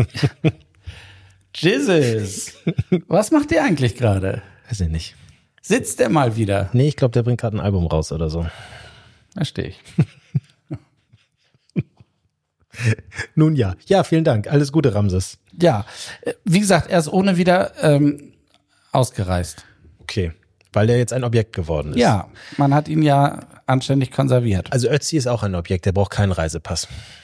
Jesus. Was macht der eigentlich gerade? Weiß ich nicht. Sitzt der mal wieder? Nee, ich glaube, der bringt gerade ein Album raus oder so. Verstehe ich. Nun ja. Ja, vielen Dank. Alles Gute, Ramses. Ja, wie gesagt, er ist ohne wieder ausgereist. Okay, weil der jetzt ein Objekt geworden ist. Ja, man hat ihn ja anständig konserviert. Also Ötzi ist auch ein Objekt, der braucht keinen Reisepass.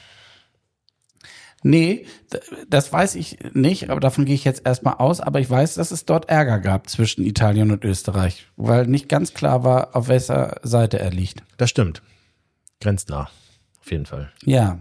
Nee, das weiß ich nicht, aber davon gehe ich jetzt erstmal aus. Aber ich weiß, dass es dort Ärger gab zwischen Italien und Österreich, weil nicht ganz klar war, auf welcher Seite er liegt. Das stimmt. Grenznah, auf jeden Fall. Ja.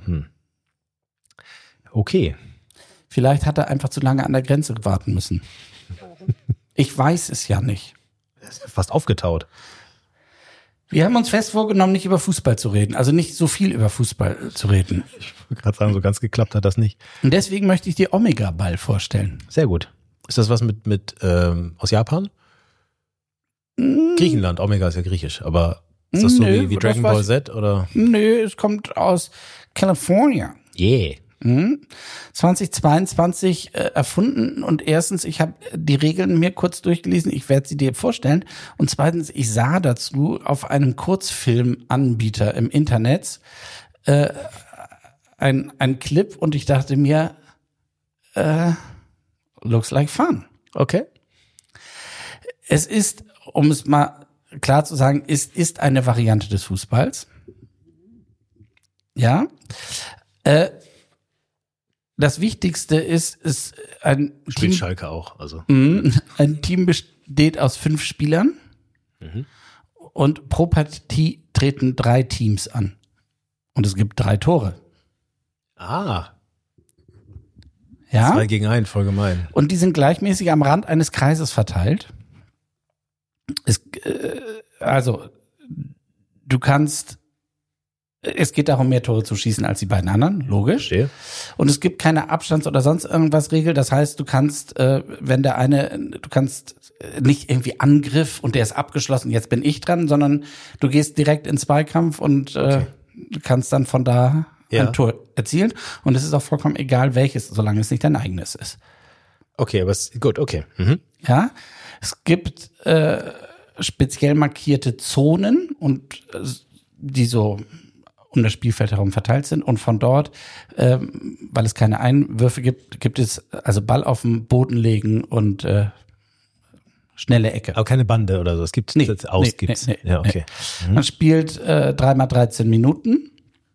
Okay. Vielleicht hat er einfach zu lange an der Grenze warten müssen. Ich weiß es ja nicht. Er ist fast aufgetaut. Wir haben uns fest vorgenommen, nicht über Fußball zu reden. Also nicht so viel über Fußball zu reden. Ich wollte gerade sagen, so ganz geklappt hat das nicht. Und deswegen möchte ich dir Omega-Ball vorstellen. Sehr gut. Ist das was mit aus Japan? Griechenland, Omega ist ja griechisch, aber ist das so wie Dragon Ball Z oder? Nö, es kommt aus California. Yeah. 2022 erfunden und erstens, ich habe die Regeln mir kurz durchgelesen, ich werde sie dir vorstellen und zweitens, ich sah dazu auf einem Kurzfilmanbieter im Internet ein Clip und ich dachte mir, looks like fun. Okay. Es ist, um es mal klar zu sagen, ist eine Variante des Fußballs. Ja. Das Wichtigste ist ein Spielt Team, Schalke auch, also. Ein Team besteht aus 5 Spielern und pro Partie treten 3 Teams an. Und es gibt 3 Tore. Ah. Ja. 2 gegen 1, voll gemein. Und die sind gleichmäßig am Rand eines Kreises verteilt. Es geht darum, mehr Tore zu schießen als die beiden anderen, logisch. Verstehe. Und es gibt keine Abstands- oder sonst irgendwas Regel. Das heißt, du kannst, du kannst nicht irgendwie Angriff und der ist abgeschlossen, jetzt bin ich dran, sondern du gehst direkt in Zweikampf und du kannst dann von da ein Tor erzielen. Und es ist auch vollkommen egal, welches, solange es nicht dein eigenes ist. Okay, aber gut, okay. Ja, es gibt speziell markierte Zonen und die so um das Spielfeld herum verteilt sind und von dort, weil es keine Einwürfe gibt es also Ball auf den Boden legen und schnelle Ecke. Aber keine Bande oder so, es gibt Nee. Ja, okay. Man spielt 3x13 Minuten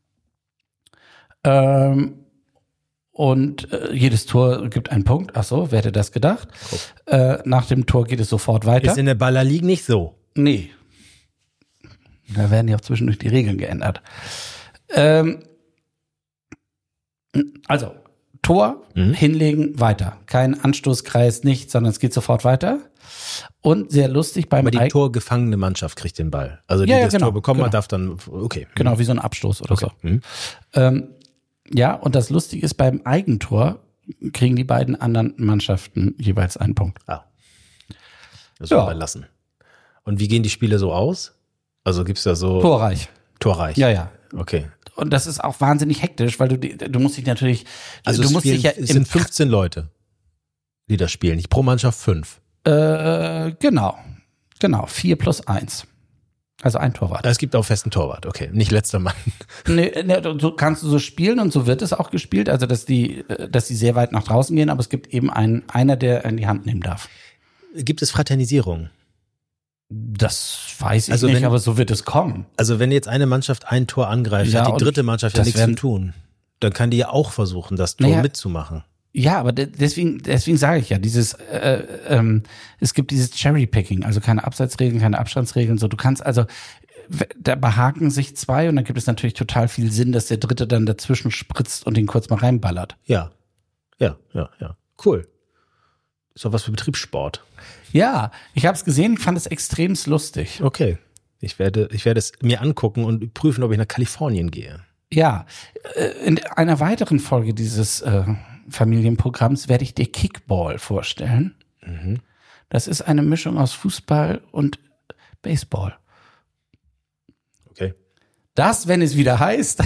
und jedes Tor gibt einen Punkt. Ach so, wer hätte das gedacht? Nach dem Tor geht es sofort weiter. Ist in der Baller League nicht so. Nee. Da werden ja auch zwischendurch die Regeln geändert. Also, Tor, hinlegen, weiter. Kein Anstoßkreis, nichts, sondern es geht sofort weiter. Und sehr lustig beim... Aber die torgefangene Mannschaft kriegt den Ball. Also die das Tor bekommen hat, darf dann... Okay. Genau, wie so ein Abstoß oder so. Ja, und das Lustige ist, beim Eigentor kriegen die beiden anderen Mannschaften jeweils einen Punkt. Ah. Das soll man lassen. Und wie gehen die Spiele so aus? Also gibt's da so... Torreich. Ja. Okay. Und das ist auch wahnsinnig hektisch, weil du musst dich natürlich... Also es sind 15 Leute, die das spielen. Nicht pro Mannschaft 5. Genau. 4 plus 1. Also ein Torwart. Es gibt auch festen Torwart, okay. Nicht letzter Mann. Nee, so kannst du so spielen und so wird es auch gespielt. Also dass die sehr weit nach draußen gehen, aber es gibt eben einer, der in die Hand nehmen darf. Gibt es Fraternisierung? Das weiß ich nicht, aber so wird es kommen. Also wenn jetzt eine Mannschaft ein Tor angreift, hat die dritte Mannschaft ja nichts zu tun. Dann kann die ja auch versuchen, das Tor mitzumachen. Ja, aber deswegen sage ich ja, es gibt dieses Cherry-Picking, also keine Abseitsregeln, keine Abstandsregeln, so du kannst also, da behaken sich zwei und dann gibt es natürlich total viel Sinn, dass der Dritte dann dazwischen spritzt und den kurz mal reinballert. Ja. Cool. Ist doch was für Betriebssport. Ja, ich habe es gesehen, ich fand es extremst lustig. Okay, ich werde es mir angucken und prüfen, ob ich nach Kalifornien gehe. Ja, in einer weiteren Folge dieses Familienprogramms werde ich dir Kickball vorstellen. Mhm. Das ist eine Mischung aus Fußball und Baseball. Okay. Das, wenn es wieder heißt.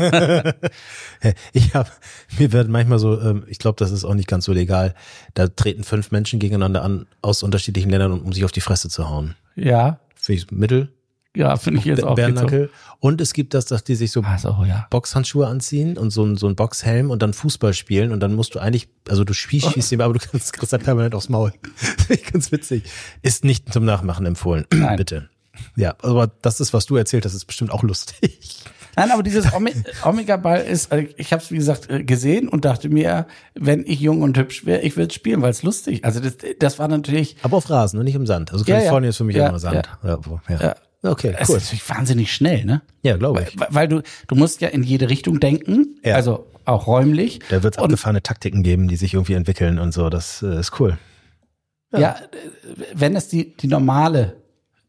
Mir wird manchmal so, ich glaube, das ist auch nicht ganz so legal, da treten 5 Menschen gegeneinander an aus unterschiedlichen Ländern, um sich auf die Fresse zu hauen. Ja. Finde ich mittel. Ja, finde ich jetzt auch. Bärnackel. Und es gibt dass die sich so Boxhandschuhe anziehen und so ein Boxhelm und dann Fußball spielen und dann musst du eigentlich, also du schießt aber du kriegst dann permanent aufs Maul. Finde ich ganz witzig. Ist nicht zum Nachmachen empfohlen. Nein. Bitte. Ja, aber das ist, was du erzählt hast, ist bestimmt auch lustig. Nein, aber dieses Omega-Ball ist, ich habe es wie gesagt gesehen und dachte mir, wenn ich jung und hübsch wäre, ich würde spielen, weil es lustig. Also das war natürlich. Aber auf Rasen und nicht im Sand. Also Kalifornien ist für mich immer Sand. Ja. Okay, cool. Das ist natürlich wahnsinnig schnell, ne? Ja, glaube ich. Weil du musst ja in jede Richtung denken, also auch räumlich. Da wird es abgefahrene Taktiken geben, die sich irgendwie entwickeln und so. Das ist cool. Ja, wenn es die normale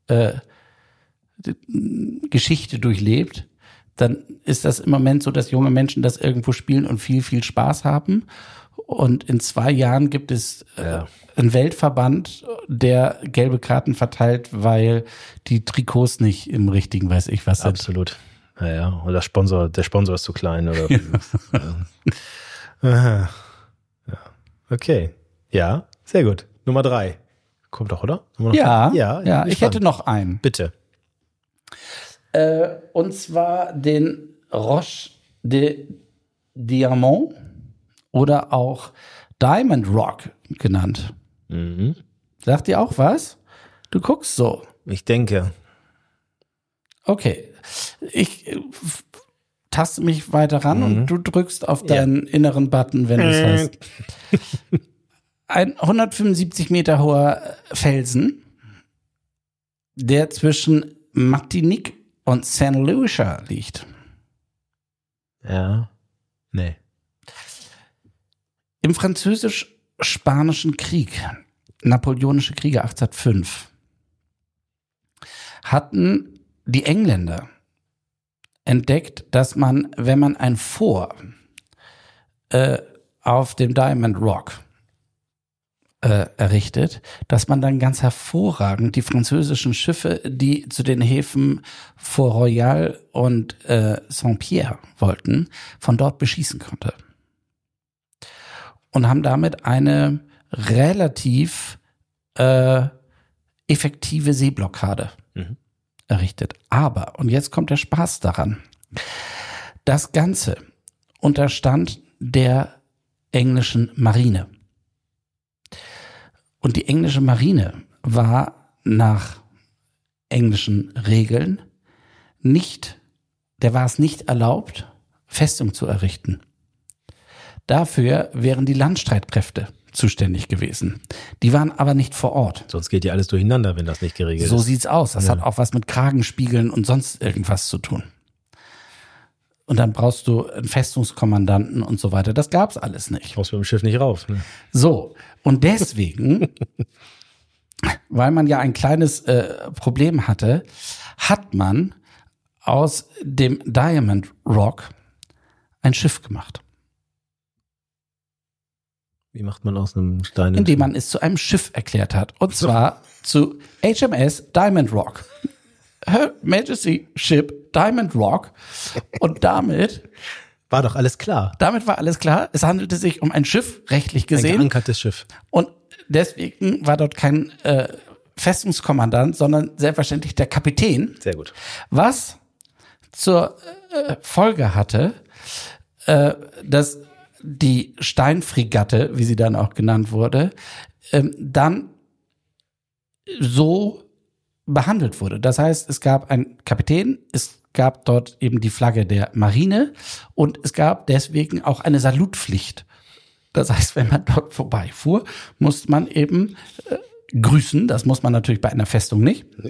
Geschichte durchlebt, dann ist das im Moment so, dass junge Menschen das irgendwo spielen und viel, viel Spaß haben. Und in 2 Jahren gibt es einen Weltverband, der gelbe Karten verteilt, weil die Trikots nicht im richtigen, weiß ich was sind. Absolut. Ja. Oder der Sponsor ist zu klein. Oder ja. Okay. Ja, sehr gut. Nummer 3. Kommt doch, oder? Ja. Ich hätte noch einen. Bitte. Und zwar den Roche de Diamant oder auch Diamond Rock genannt. Mhm. Sagt dir auch was? Du guckst so. Ich denke. Okay. Ich taste mich weiter ran und du drückst auf deinen inneren Button, wenn du es hast. Ein 175 Meter hoher Felsen, der zwischen Martinique und St. Lucia liegt. Ja. Nee. Im französisch-spanischen Krieg, Napoleonische Kriege 1805, hatten die Engländer entdeckt, dass man, wenn man ein Fort auf dem Diamond Rock errichtet, dass man dann ganz hervorragend die französischen Schiffe, die zu den Häfen Fort Royal und Saint-Pierre wollten, von dort beschießen konnte. Und haben damit eine relativ effektive Seeblockade errichtet. Aber, und jetzt kommt der Spaß daran, das Ganze unterstand der englischen Marine. Und die englische Marine war nach englischen Regeln der war es nicht erlaubt, Festung zu errichten. Dafür wären die Landstreitkräfte zuständig gewesen. Die waren aber nicht vor Ort. Sonst geht ja alles durcheinander, wenn das nicht geregelt ist. So sieht's aus. Das hat auch was mit Kragenspiegeln und sonst irgendwas zu tun. Und dann brauchst du einen Festungskommandanten und so weiter. Das gab's alles nicht. Brauchst du mit dem Schiff nicht rauf. Ne? So, und deswegen, weil man ja ein kleines Problem hatte, hat man aus dem Diamond Rock ein Schiff gemacht. Wie macht man aus einem Stein? Indem man es zu einem Schiff erklärt hat. Und zwar zu HMS Diamond Rock. Her Majesty Ship Diamond Rock. Und damit war doch alles klar. Damit war alles klar. Es handelte sich um ein Schiff, rechtlich gesehen. Ein geankertes Schiff. Und deswegen war dort kein Festungskommandant, sondern selbstverständlich der Kapitän. Sehr gut. Was zur Folge hatte, dass die Steinfregatte, wie sie dann auch genannt wurde, dann so behandelt wurde. Das heißt, es gab einen Kapitän, es gab dort eben die Flagge der Marine und es gab deswegen auch eine Salutpflicht. Das heißt, wenn man dort vorbeifuhr, musste man eben grüßen. Das muss man natürlich bei einer Festung nicht. Nee.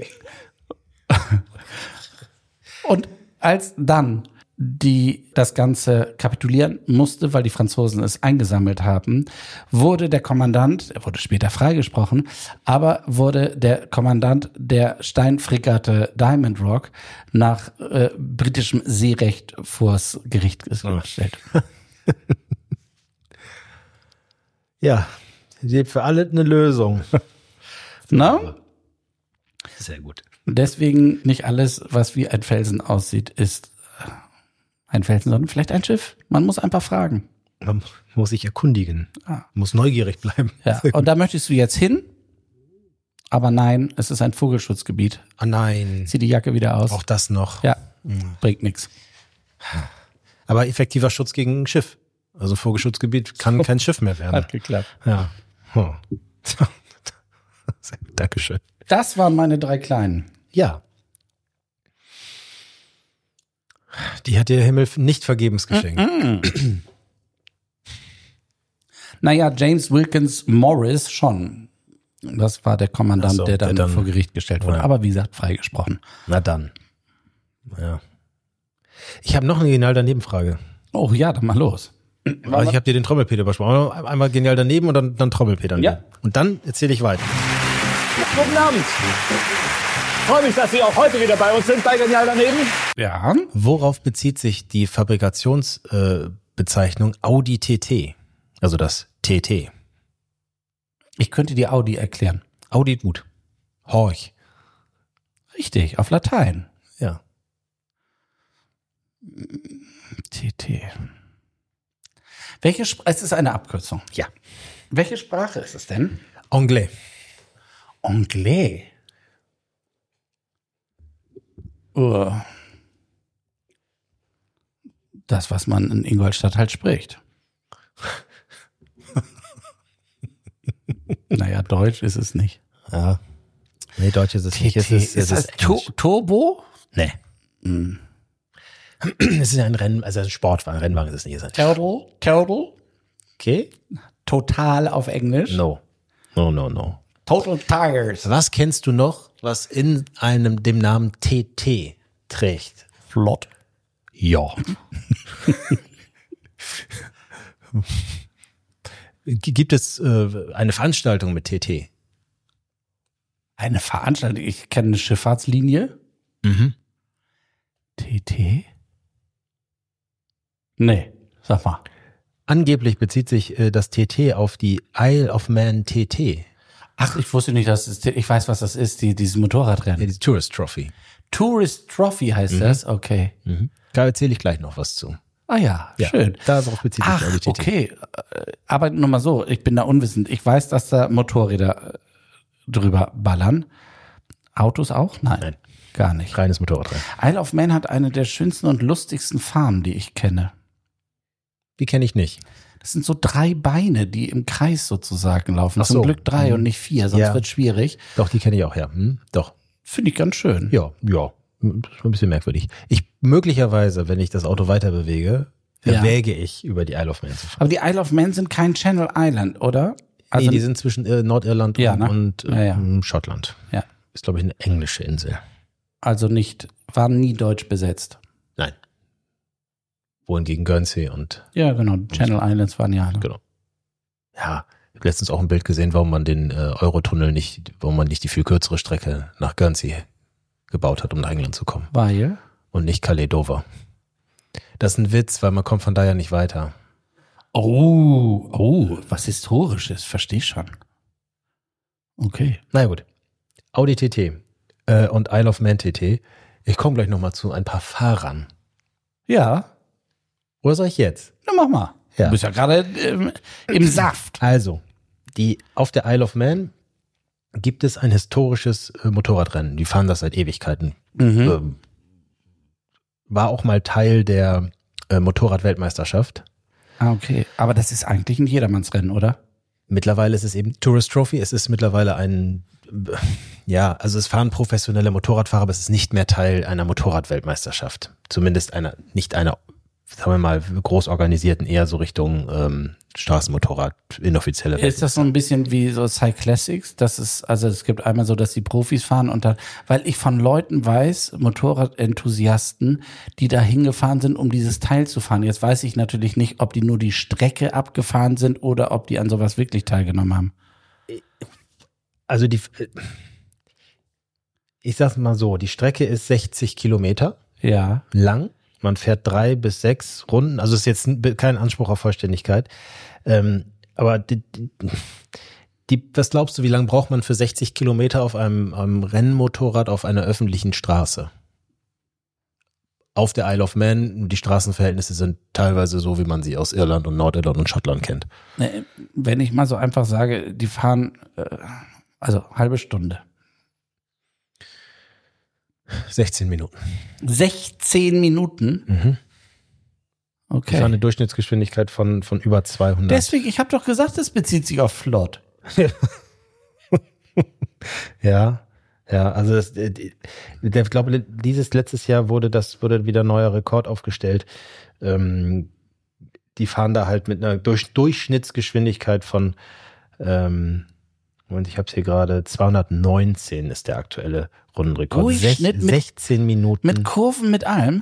Und als dann das Ganze kapitulieren musste, weil die Franzosen es eingesammelt haben, wurde der Kommandant, er wurde später freigesprochen, aber wurde der Kommandant der Steinfregatte Diamond Rock nach britischem Seerecht vors Gericht gestellt. Ja, für alle eine Lösung. Na? Sehr gut. Deswegen nicht alles, was wie ein Felsen aussieht, ist ein Felsen, sondern vielleicht ein Schiff. Man muss einfach fragen. Man muss sich erkundigen. Muss neugierig bleiben. Ja, und da möchtest du jetzt hin. Aber nein, es ist ein Vogelschutzgebiet. Ah nein. Zieh die Jacke wieder aus. Auch das noch. Ja, bringt nichts. Aber effektiver Schutz gegen ein Schiff. Also Vogelschutzgebiet kann kein Schiff mehr werden. Hat geklappt. Ja. Oh. Dankeschön. Das waren meine 3 Kleinen. Ja. Die hat der Himmel nicht vergebens geschenkt. Naja, James Wilkins Morris schon. Das war der Kommandant, der dann vor Gericht gestellt wurde. Ja. Aber wie gesagt, freigesprochen. Na dann. Ja. Ich habe noch eine genial daneben Frage. Oh ja, dann mal los. Also ich habe dir den Trommelpeter besprochen. Einmal genial daneben und dann Trommelpeter. Ja. Und dann erzähle ich weiter. Guten Abend. Ich freue mich, dass Sie auch heute wieder bei uns sind bei Genial daneben. Ja. Worauf bezieht sich die Fabrikationsbezeichnung Audi TT? Also das TT. Ich könnte die Audi erklären. Audi gut. Horch. Richtig, auf Latein. Ja. TT. Es ist eine Abkürzung. Ja. Welche Sprache ist es denn? Anglais. Anglais. Das, was man in Ingolstadt halt spricht. Naja, Deutsch ist es nicht. Ja. Nee, Deutsch ist es nicht. Ist das Turbo? Nee. Es ist ja ein Rennen, also ein Sportwagen. Rennwagen ist es nicht. Total. Okay. Total auf Englisch. No. Total Tires. Was kennst du noch, was in dem Namen TT trägt? Flott. Ja. Gibt es eine Veranstaltung mit TT? Eine Veranstaltung? Ich kenne eine Schifffahrtslinie. Mhm. TT? Nee, sag mal. Angeblich bezieht sich das TT auf die Isle of Man TT. Ach, ich wusste nicht, ich weiß, was das ist, dieses Motorradrennen. Ja, die Tourist Trophy. Tourist Trophy heißt das? Okay. Mhm. Da erzähle ich gleich noch was zu. Ah ja, schön. Darauf bezieht sich die TT. Okay. Aber nur mal so, ich bin da unwissend. Ich weiß, dass da Motorräder drüber ballern. Autos auch? Nein. Gar nicht. Reines Motorradrennen. Isle of Man hat eine der schönsten und lustigsten Farmen, die ich kenne. Die kenne ich nicht. Das sind so 3 Beine, die im Kreis sozusagen laufen. Zum Glück 3 und nicht 4, sonst wird es schwierig. Doch, die kenne ich auch, ja. Doch. Finde ich ganz schön. Ja. Ein bisschen merkwürdig. Möglicherweise, wenn ich das Auto weiter bewege, erwäge ich, über die Isle of Man zu fahren. Aber die Isle of Man sind kein Channel Island, oder? Also, nee, die sind zwischen Nordirland und Schottland. Ja. Ist, glaube ich, eine englische Insel. Also waren nie deutsch besetzt. Nein. wohingegen Guernsey und... Ja, genau. Channel Islands waren ja. Genau. Ja, ich habe letztens auch ein Bild gesehen, warum man den Eurotunnel warum man nicht die viel kürzere Strecke nach Guernsey gebaut hat, um nach England zu kommen. Weil? Und nicht Calais-Dover. Das ist ein Witz, weil man kommt von da ja nicht weiter. Oh, was Historisches, verstehe ich schon. Okay. Na gut. Audi TT und Isle of Man TT. Ich komme gleich nochmal zu ein paar Fahrern. Ja. Oder soll ich jetzt? Na, mach mal. Ja. Du bist ja gerade im Saft. Also, auf der Isle of Man gibt es ein historisches Motorradrennen. Die fahren das seit Ewigkeiten. War auch mal Teil der Motorrad-Weltmeisterschaft. Ah, okay. Aber das ist eigentlich ein Jedermannsrennen, oder? Mittlerweile ist es eben Tourist Trophy. Es ist mittlerweile also es fahren professionelle Motorradfahrer, aber es ist nicht mehr Teil einer Motorrad-Weltmeisterschaft. Zumindest nicht einer, sagen wir mal, groß organisierten, eher so Richtung Straßenmotorrad, inoffizielle Welt. Ist das so ein bisschen wie so Cyclassics? Es gibt einmal so, dass die Profis fahren und dann, weil ich von Leuten weiß, Motorradenthusiasten, die da hingefahren sind, um dieses Teil zu fahren. Jetzt weiß ich natürlich nicht, ob die nur die Strecke abgefahren sind oder ob die an sowas wirklich teilgenommen haben. Also ich sag's mal so, die Strecke ist 60 Kilometer lang. Man fährt 3 bis 6 Runden. Also es ist jetzt kein Anspruch auf Vollständigkeit. Aber was glaubst du, wie lange braucht man für 60 Kilometer auf einem Rennmotorrad auf einer öffentlichen Straße? Auf der Isle of Man, die Straßenverhältnisse sind teilweise so, wie man sie aus Irland und Nordirland und Schottland kennt. Wenn ich mal so einfach sage, die fahren halbe Stunde. 16 Minuten. 16 Minuten? Mhm. Okay. Das war eine Durchschnittsgeschwindigkeit von über 200. Deswegen, ich habe doch gesagt, das bezieht sich auf flott. Ja, also ich glaube, letztes Jahr wurde wieder ein neuer Rekord aufgestellt. Die fahren da halt mit einer Durchschnittsgeschwindigkeit von und ich habe es hier gerade, 219 ist der aktuelle Rundenrekord. Durchschnitt 16 Minuten. Mit Kurven, mit allem?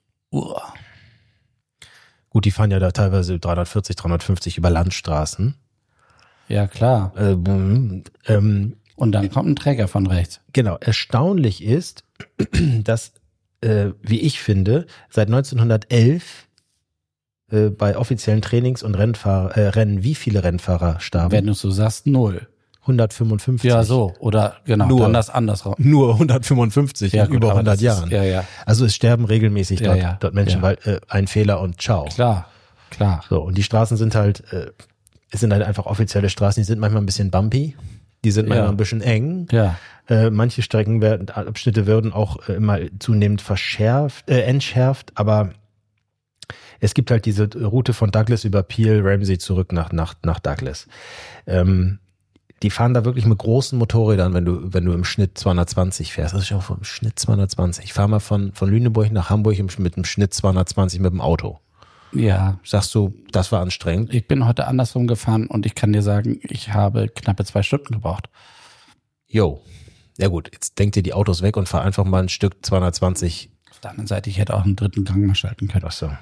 Gut, die fahren ja da teilweise 340, 350 über Landstraßen. Ja, klar. Und dann kommt ein Träger von rechts. Genau. Erstaunlich ist, dass, wie ich finde, seit 1911 bei offiziellen Trainings- und Rennen, wie viele Rennfahrer starben? Wenn du so sagst, 0. 155. Ja, so. Oder genau, dann das andersrum. Nur 155 in über 100 Jahren. Ja. Also es sterben regelmäßig dort Menschen, weil ein Fehler und ciao. Klar. So, und die Straßen sind halt, einfach offizielle Straßen, die sind manchmal ein bisschen bumpy, die sind manchmal ein bisschen eng. Ja. Manche Abschnitte werden auch immer zunehmend entschärft, aber es gibt halt diese Route von Douglas über Peel, Ramsey zurück nach Douglas. Die fahren da wirklich mit großen Motorrädern, wenn du im Schnitt 220 fährst. Das ist auch im Schnitt 220. Ich fahre mal von Lüneburg nach Hamburg mit einem Schnitt 220 mit dem Auto. Ja. Sagst du, das war anstrengend? Ich bin heute andersrum gefahren und ich kann dir sagen, ich habe knappe 2 Stunden gebraucht. Jo. Ja gut, jetzt denk dir die Autos weg und fahr einfach mal ein Stück 220. Auf der anderen Seite, ich hätte auch einen 3. Gang mal schalten können. Ach so.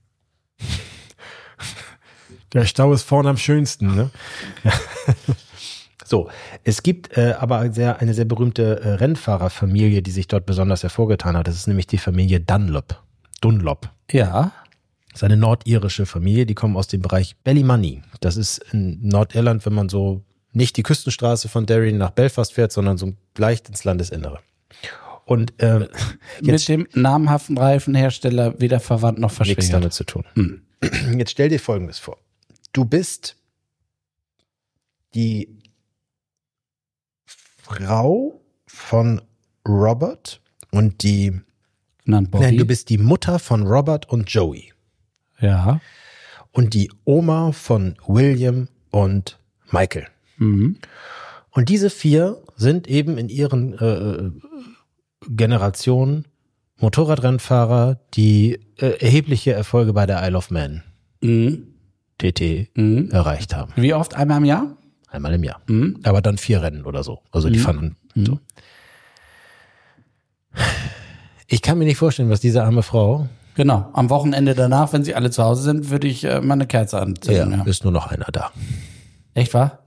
Der Stau ist vorne am schönsten, ne? So, es gibt aber eine sehr berühmte Rennfahrerfamilie, die sich dort besonders hervorgetan hat. Das ist nämlich die Familie Dunlop. Ja. Das ist eine nordirische Familie, die kommen aus dem Bereich Ballymoney. Das ist in Nordirland, wenn man so nicht die Küstenstraße von Derry nach Belfast fährt, sondern so leicht ins Landesinnere. Und mit dem namhaften Reifenhersteller weder verwandt noch verschwägert. Nichts damit zu tun. Jetzt stell dir Folgendes vor. Du bist die Frau von Robert und du bist die Mutter von Robert und Joey. Ja. Und die Oma von William und Michael. Mhm. Und diese 4 sind eben in ihren Generationen Motorradrennfahrer, die erhebliche Erfolge bei der Isle of Man TT erreicht haben. Wie oft? Einmal im Jahr? Einmal im Jahr. Aber dann 4 Rennen oder so. Also die fahren so. Ich kann mir nicht vorstellen, was diese arme Frau Genau, am Wochenende danach, wenn sie alle zu Hause sind, würde ich mal eine Kerze anzünden. Ja, ist nur noch einer da. Echt wahr?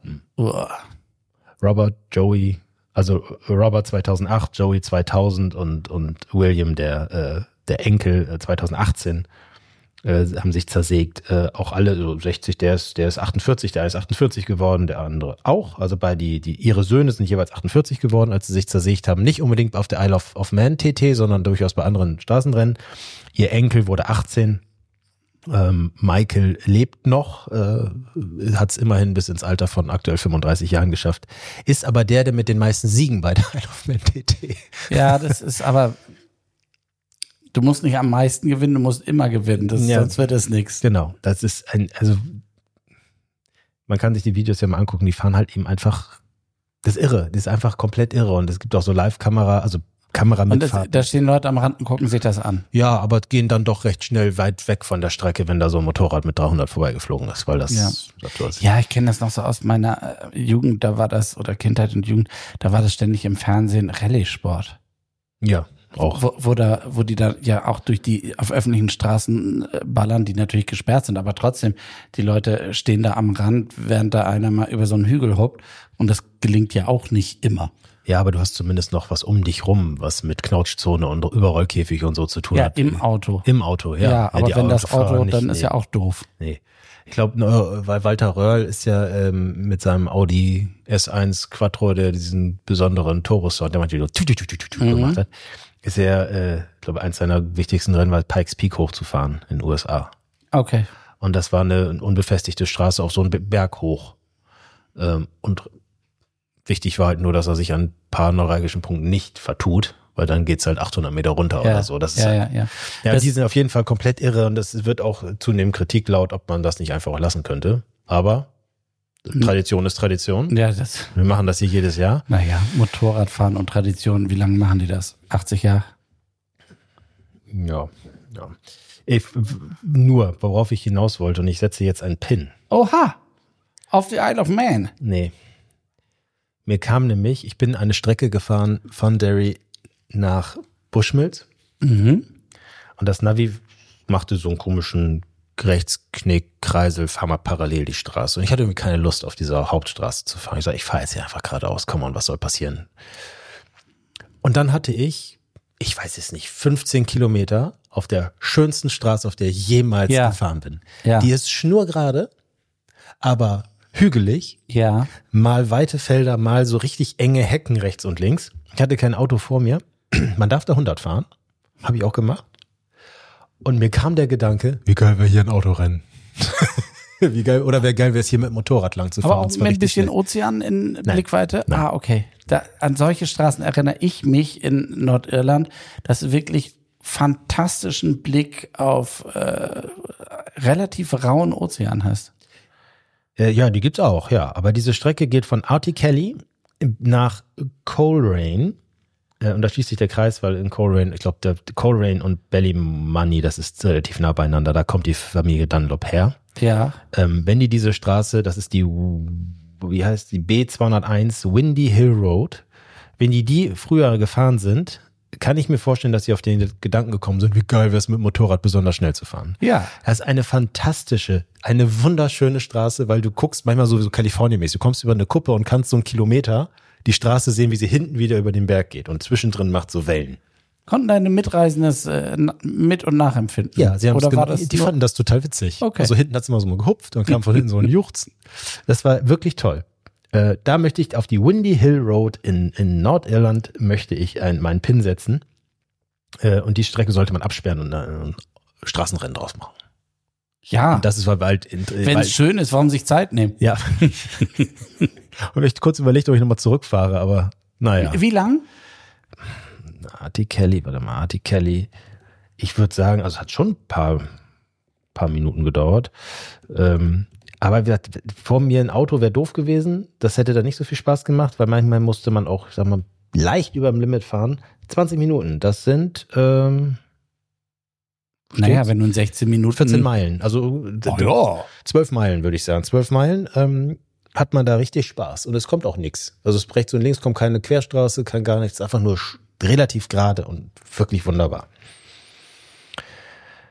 Robert, Joey, also Robert 2008, Joey 2000 und William, der Enkel 2018, haben sich zersägt. Auch alle so 60, der ist 48, der ist 48 geworden, der andere auch. Also ihre Söhne sind jeweils 48 geworden, als sie sich zersägt haben. Nicht unbedingt auf der Isle of Man TT, sondern durchaus bei anderen Straßenrennen. Ihr Enkel wurde 18. Michael lebt noch, hat es immerhin bis ins Alter von aktuell 35 Jahren geschafft. Ist aber der mit den meisten Siegen bei der Isle of Man TT. Ja, das ist aber... Du musst nicht am meisten gewinnen, du musst immer gewinnen, sonst wird es nichts. Genau, das ist also man kann sich die Videos ja mal angucken, die fahren halt eben einfach, das ist irre, das ist einfach komplett irre und es gibt auch so Live-Kamera, also Kameramitfahrten. Und da stehen Leute am Rand und gucken sich das an. Ja, aber gehen dann doch recht schnell weit weg von der Strecke, wenn da so ein Motorrad mit 300 vorbeigeflogen ist, weil das absurd. Ja, ich kenne das noch so aus meiner Jugend, da war das, oder Kindheit und Jugend, da war das ständig im Fernsehen Rallye-Sport. Ja. Auch. Wo die da ja auch durch die auf öffentlichen Straßen ballern, die natürlich gesperrt sind, aber trotzdem, die Leute stehen da am Rand, während da einer mal über so einen Hügel hoppt und das gelingt ja auch nicht immer. Ja, aber du hast zumindest noch was um dich rum, was mit Knautschzone und Überrollkäfig und so zu tun hat. Ja, im Auto. Im Auto, ja. Ja, aber wenn das Auto, dann ist ja auch doof. Nee. Ich glaube, weil Walter Röhrl ist ja mit seinem Audi S1 Quattro, der diesen besonderen Turbo-Sound, der manchmal so gemacht hat, ist er, ich glaube, eins seiner wichtigsten Rennen war Pikes Peak hochzufahren in den USA. Okay. Und das war eine unbefestigte Straße auf so einen Berg hoch. Und wichtig war halt nur, dass er sich an ein paar neuralgischen Punkten nicht vertut, weil dann geht's halt 800 Meter runter oder so. Das ist ja, die sind auf jeden Fall komplett irre und das wird auch zunehmend Kritik laut, ob man das nicht einfach lassen könnte. Aber Tradition ist Tradition. Ja, wir machen das hier jedes Jahr. Naja, Motorradfahren und Tradition, wie lange machen die das? 80 Jahre? Ja. Nur, worauf ich hinaus wollte, und ich setze jetzt einen Pin. Oha! Auf die Isle of Man? Nee. Mir kam nämlich, ich bin eine Strecke gefahren von Derry nach Bushmills. Und das Navi machte so einen komischen Rechtsknick-Kreisel, fahr mal parallel die Straße. Und ich hatte irgendwie keine Lust, auf dieser Hauptstraße zu fahren. Ich sag, ich fahre jetzt hier einfach geradeaus. Komm on, was soll passieren? Und dann hatte ich weiß es nicht, 15 Kilometer auf der schönsten Straße, auf der ich jemals gefahren bin. Ja. Die ist schnurgerade, aber hügelig. Ja. Mal weite Felder, mal so richtig enge Hecken rechts und links. Ich hatte kein Auto vor mir. Man darf da 100 fahren. Habe ich auch gemacht. Und mir kam der Gedanke, wie geil wäre hier ein Autorennen. Wie geil, oder wäre geil, wäre es hier mit dem Motorrad lang zu fahren. Aber auch mit ein bisschen Ozean in Blickweite? Nein. Ah, okay. An solche Straßen erinnere ich mich in Nordirland, dass du wirklich fantastischen Blick auf relativ rauen Ozean hast. Ja, die gibt's auch, ja. Aber diese Strecke geht von Artikelly nach Coleraine. Und da schließt sich der Kreis, weil in Coleraine, ich glaube, der Coleraine und Ballymoney, das ist relativ nah beieinander, da kommt die Familie Dunlop her. Ja. Wenn die diese Straße, das ist die, wie heißt die, B201 Windy Hill Road, wenn die früher gefahren sind, kann ich mir vorstellen, dass sie auf den Gedanken gekommen sind, wie geil wäre es mit dem Motorrad besonders schnell zu fahren. Ja. Das ist eine wunderschöne Straße, weil du guckst manchmal so Kalifornien-mäßig, du kommst über eine Kuppe und kannst so einen Kilometer die Straße sehen, wie sie hinten wieder über den Berg geht und zwischendrin macht so Wellen. Konnten deine Mitreisenden das mit- und nachempfinden? Ja, sie haben Oder war die fanden das total witzig. Okay. Also hinten hat es immer so mal gehupft und kam von hinten so ein Juchzen. Das war wirklich toll. Da möchte ich auf die Windy Hill Road in Nordirland möchte ich meinen Pin setzen. Und die Strecke sollte man absperren und ein Straßenrennen draus machen. Ja. Und das ist halt wenn es schön ist, warum sich Zeit nehmen? Ja. Und ich kurz überlegt, ob ich nochmal zurückfahre, aber naja. Wie lang? Artikelly. Ich würde sagen, also es hat schon ein paar Minuten gedauert. Aber wie gesagt, vor mir ein Auto wäre doof gewesen. Das hätte da nicht so viel Spaß gemacht, weil manchmal musste man auch, ich sag mal, leicht über dem Limit fahren. 20 Minuten, das sind naja, wenn du in 16 Minuten 14 Meilen, also 12 Meilen würde ich sagen. 12 Meilen hat man da richtig Spaß und es kommt auch nichts. Also es rechts und links kommt keine Querstraße, kein gar nichts, einfach nur relativ gerade und wirklich wunderbar.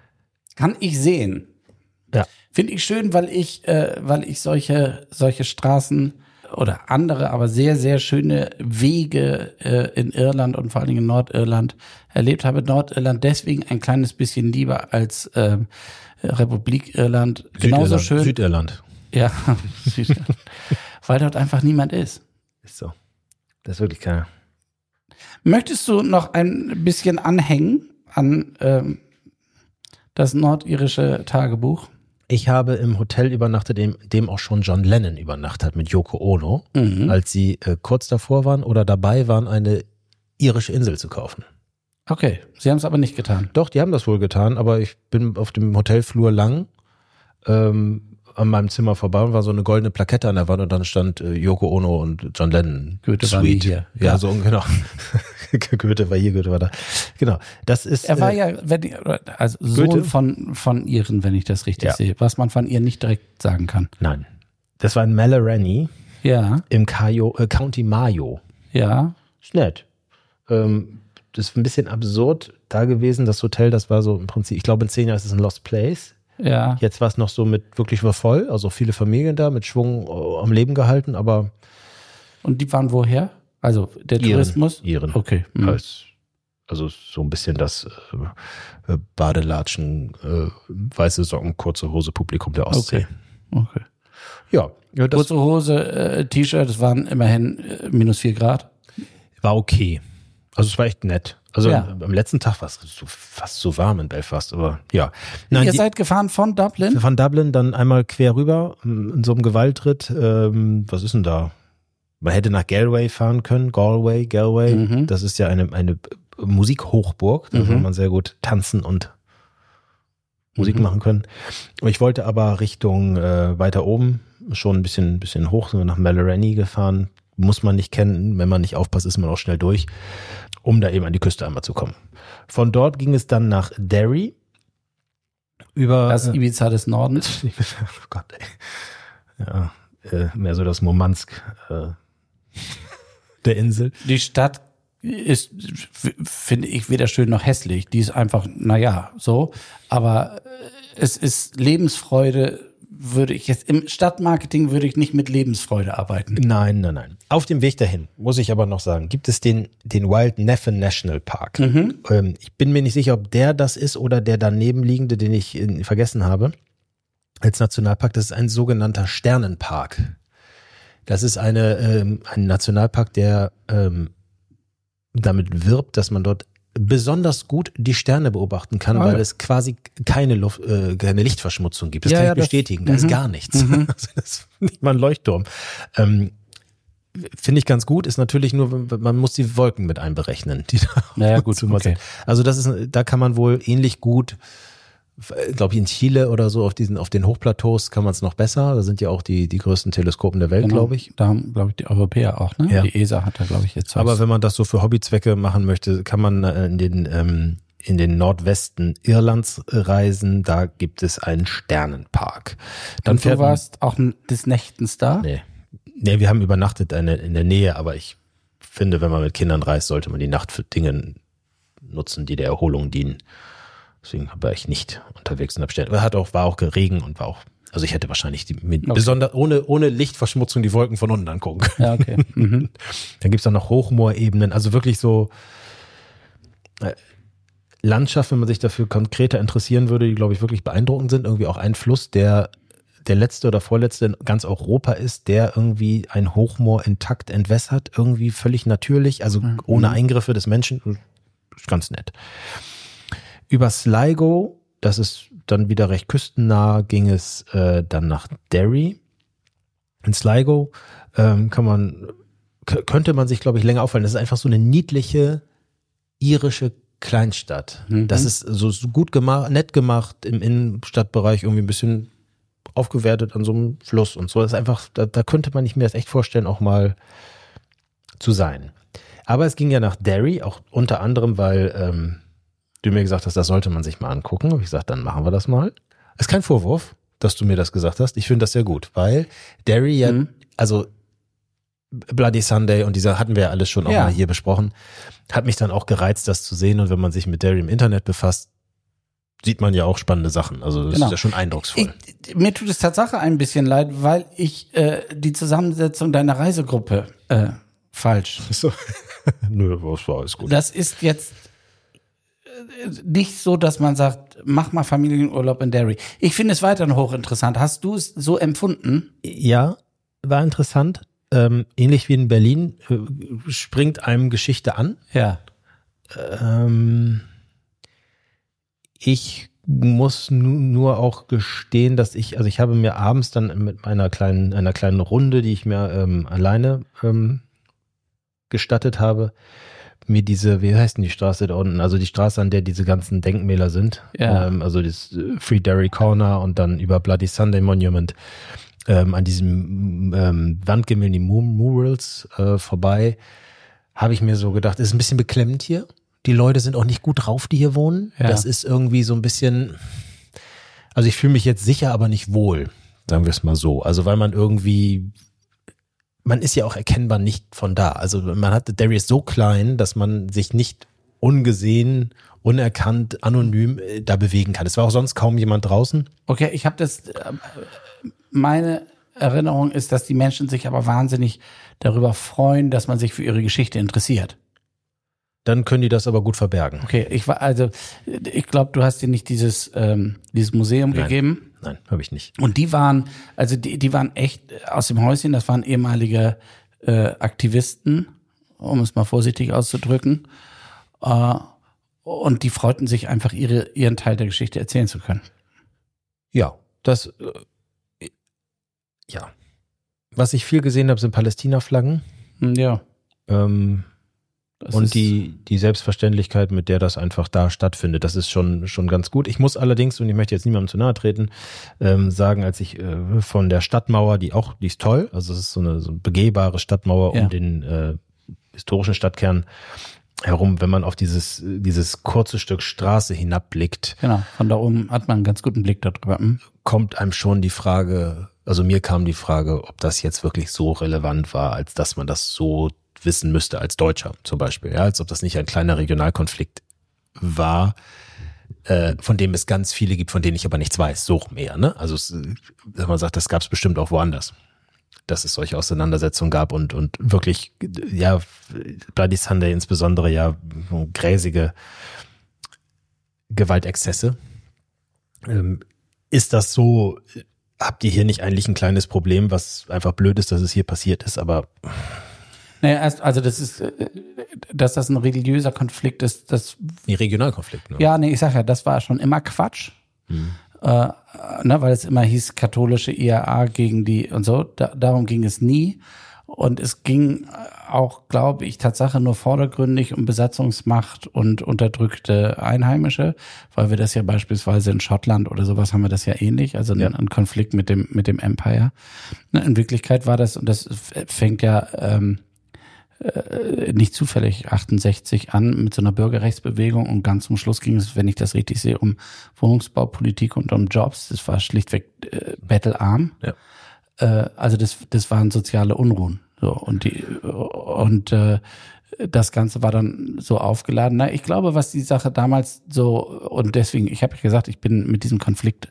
Kann ich sehen. Ja. Finde ich schön, weil ich solche Straßen oder andere, aber sehr, sehr schöne Wege in Irland und vor allen Dingen in Nordirland erlebt habe. Nordirland deswegen ein kleines bisschen lieber als Republik Irland. Genauso schön. Südirland. Ja, Südirland. Weil dort einfach niemand ist. Ist so. Das ist wirklich keiner. Möchtest du noch ein bisschen anhängen an das nordirische Tagebuch? Ich habe im Hotel übernachtet, dem auch schon John Lennon übernachtet hat mit Yoko Ono, als sie kurz davor waren oder dabei waren, eine irische Insel zu kaufen. Okay, sie haben es aber nicht getan. Doch, die haben das wohl getan, aber ich bin auf dem Hotelflur lang an meinem Zimmer vorbei und war so eine goldene Plakette an der Wand und dann stand Yoko Ono und John Lennon. Goethe war nie hier. Ja, so genau. Goethe war hier, Goethe war da. Genau. Das ist. Er war ja, also Sohn von Iren, wenn ich das richtig sehe, was man von ihr nicht direkt sagen kann. Nein. Das war in Mallarany. Ja. Im County Mayo. Ja. Ist nett. Das ist ein bisschen absurd da gewesen. Das Hotel, das war so im Prinzip, ich glaube in 10 Jahren ist es ein Lost Place. Ja. Jetzt war es noch so wirklich war voll, also viele Familien da mit Schwung am Leben gehalten, aber. Und die waren woher? Also der Tourismus? Iren. Okay. Also so ein bisschen das Badelatschen, weiße Socken, kurze Hose Publikum der Ostsee. Okay. Ja. Kurze Hose, T-Shirt, es waren immerhin -4 Grad. War okay. Also es war echt nett. Also am letzten Tag war es fast so warm in Belfast, aber ja. Nein, Ihr seid gefahren von Dublin? Von Dublin dann einmal quer rüber in so einem Gewaltritt. Was ist denn da? Man hätte nach Galway fahren können. Galway. Mhm. Das ist ja eine Musikhochburg. Da kann man sehr gut tanzen und Musik machen können. Ich wollte aber Richtung weiter oben, schon ein bisschen hoch, sind wir nach Mallarany gefahren. Muss man nicht kennen, wenn man nicht aufpasst, ist man auch schnell durch, um da eben an die Küste einmal zu kommen. Von dort ging es dann nach Derry. Das Ibiza des Nordens. Oh Gott, ey. Ja, mehr so das Murmansk der Insel. Die Stadt ist, finde ich, weder schön noch hässlich. Die ist einfach, so. Aber es ist Lebensfreude. Im Stadtmarketing würde ich nicht mit Lebensfreude arbeiten. Nein. Auf dem Weg dahin, muss ich aber noch sagen, gibt es den Wild Neffen National Park. Ich bin mir nicht sicher, ob der das ist oder der daneben liegende, den ich vergessen habe, als Nationalpark. Das ist ein sogenannter Sternenpark. Das ist ein Nationalpark, der damit wirbt, dass man dort besonders gut die Sterne beobachten kann, weil es quasi keine Lichtverschmutzung gibt. Das kann ich bestätigen. Da ist gar nichts. Also das ist nicht mal ein Leuchtturm. Finde ich ganz gut. Ist natürlich nur, man muss die Wolken mit einberechnen. Die da gut. Okay. Also da kann man wohl ähnlich gut, glaube ich in Chile oder so, auf den Hochplateaus kann man es noch besser. Da sind ja auch die größten Teleskopen der Welt, glaube ich. Da haben, glaube ich, die Europäer auch, ne? Ja. Die ESA hat da, glaube ich, jetzt was. Aber wenn man das so für Hobbyzwecke machen möchte, kann man in den Nordwesten Irlands reisen. Da gibt es einen Sternenpark. Und du warst auch des Nächtens da? Nee, wir haben übernachtet in der Nähe, aber ich finde, wenn man mit Kindern reist, sollte man die Nacht für Dinge nutzen, die der Erholung dienen. Deswegen war ich nicht unterwegs in der Sterne. War auch Regen und also ich hätte wahrscheinlich besonders ohne Lichtverschmutzung die Wolken von unten angucken können. Ja, okay. Mhm. Dann gibt's auch noch Hochmoorebenen, also wirklich so Landschaft, wenn man sich dafür konkreter interessieren würde, die, glaube ich, wirklich beeindruckend sind. Irgendwie auch ein Fluss, der letzte oder vorletzte in ganz Europa ist, der irgendwie ein Hochmoor intakt entwässert, irgendwie völlig natürlich, also ohne Eingriffe des Menschen. Ist ganz nett. Über Sligo, das ist dann wieder recht küstennah, ging es dann nach Derry. In Sligo könnte man sich, glaube ich, länger aufhalten. Das ist einfach so eine niedliche irische Kleinstadt. Das ist so gut gemacht, nett gemacht, im Innenstadtbereich irgendwie ein bisschen aufgewertet an so einem Fluss und so. Das ist einfach, da könnte man mir das echt vorstellen, auch mal zu sein. Aber es ging ja nach Derry, auch unter anderem, weil du mir gesagt hast, das sollte man sich mal angucken. Habe ich gesagt, dann machen wir das mal. Ist kein Vorwurf, dass du mir das gesagt hast. Ich finde das sehr gut, weil Derry also Bloody Sunday und dieser hatten wir ja alles schon auch mal hier besprochen, hat mich dann auch gereizt, das zu sehen. Und wenn man sich mit Derry im Internet befasst, sieht man ja auch spannende Sachen. Also das ist ja schon eindrucksvoll. Mir tut es Tatsache ein bisschen leid, weil ich die Zusammensetzung deiner Reisegruppe falsch. So. Nö, was war alles gut. Das ist jetzt nicht so, dass man sagt, mach mal Familienurlaub in Derry. Ich finde es weiterhin hochinteressant. Hast du es so empfunden? Ja, war interessant. Ähnlich wie in Berlin springt einem Geschichte an. Ja. Ich muss nur auch gestehen, dass ich habe mir abends dann mit einer kleinen Runde, die ich mir alleine gestattet habe, mir diese, wie heißt denn die Straße da unten? Also die Straße, an der diese ganzen Denkmäler sind. Ja. Also das Free Derry Corner und dann über Bloody Sunday Monument an diesem Wandgemälde, die Murals vorbei, habe ich mir so gedacht, ist ein bisschen beklemmend hier. Die Leute sind auch nicht gut drauf, die hier wohnen. Ja. Das ist irgendwie so ein bisschen, also ich fühle mich jetzt sicher, aber nicht wohl, sagen wir es mal so. Also weil man ist ja auch erkennbar nicht von da. Also Derry ist so klein, dass man sich nicht ungesehen, unerkannt, anonym da bewegen kann. Es war auch sonst kaum jemand draußen. Okay, ich habe meine Erinnerung ist, dass die Menschen sich aber wahnsinnig darüber freuen, dass man sich für ihre Geschichte interessiert. Dann können die das aber gut verbergen. Okay, ich glaube, du hast dir nicht dieses Museum gegeben. Nein, habe ich nicht. Und die waren echt aus dem Häuschen, das waren ehemalige Aktivisten, um es mal vorsichtig auszudrücken. Und die freuten sich einfach, ihren Teil der Geschichte erzählen zu können. Ja, was ich viel gesehen habe, sind Palästina-Flaggen. Ja. Und die Selbstverständlichkeit, mit der das einfach da stattfindet, das ist schon ganz gut. Ich muss allerdings, und ich möchte jetzt niemandem zu nahe treten, sagen, als ich von der Stadtmauer, die ist toll, also es ist so eine begehbare Stadtmauer um den historischen Stadtkern herum, wenn man auf dieses kurze Stück Straße hinabblickt. Genau, von da oben hat man einen ganz guten Blick darüber. Kommt einem schon die Frage, also mir kam die Frage, ob das jetzt wirklich so relevant war, als dass man das so wissen müsste als Deutscher zum Beispiel, ja, als ob das nicht ein kleiner Regionalkonflikt war, von dem es ganz viele gibt, von denen ich aber nichts weiß, so mehr, ne? Also man sagt, das gab es bestimmt auch woanders, dass es solche Auseinandersetzungen gab und wirklich, ja, Bloody Sunday insbesondere, ja, gräsige Gewaltexzesse. Ist das so, habt ihr hier nicht eigentlich ein kleines Problem, was einfach blöd ist, dass es hier passiert ist, aber naja, also dass das ein religiöser Konflikt ist, ein Regionalkonflikt, ne? Ja, nee, ich sag ja, das war schon immer Quatsch. Weil es immer hieß, katholische IAA gegen die und so, darum ging es nie. Und es ging auch, glaube ich, Tatsache nur vordergründig um Besatzungsmacht und unterdrückte Einheimische, weil wir das ja beispielsweise in Schottland oder sowas haben wir das ja ähnlich, also ein Konflikt mit dem Empire. In Wirklichkeit war das, und das fängt ja nicht zufällig 68 an mit so einer Bürgerrechtsbewegung, und ganz zum Schluss ging es, wenn ich das richtig sehe, um Wohnungsbaupolitik und um Jobs. Das war schlichtweg bettelarm. Ja. Also das waren soziale Unruhen. So, und das Ganze war dann so aufgeladen. Na, ich glaube, was die Sache damals so, und deswegen, ich habe ja gesagt, ich bin mit diesem Konflikt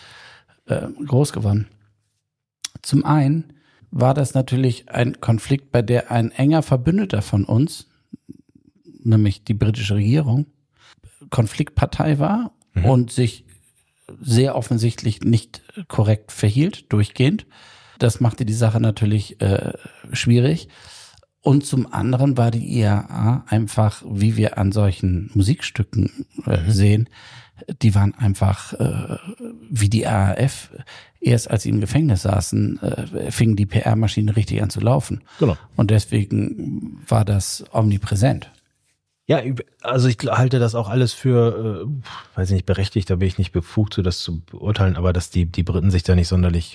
groß geworden. Zum einen war das natürlich ein Konflikt, bei der ein enger Verbündeter von uns, nämlich die britische Regierung, Konfliktpartei war und sich sehr offensichtlich nicht korrekt verhielt, durchgehend. Das machte die Sache natürlich schwierig. Und zum anderen war die IAA einfach, wie wir an solchen Musikstücken sehen, die waren einfach wie die RAF. Erst als sie im Gefängnis saßen, fing die PR-Maschine richtig an zu laufen. Genau. Und deswegen war das omnipräsent. Ja, also ich halte das auch alles für, weiß ich nicht, berechtigt, da bin ich nicht befugt, so das zu beurteilen, aber dass die Briten sich da nicht sonderlich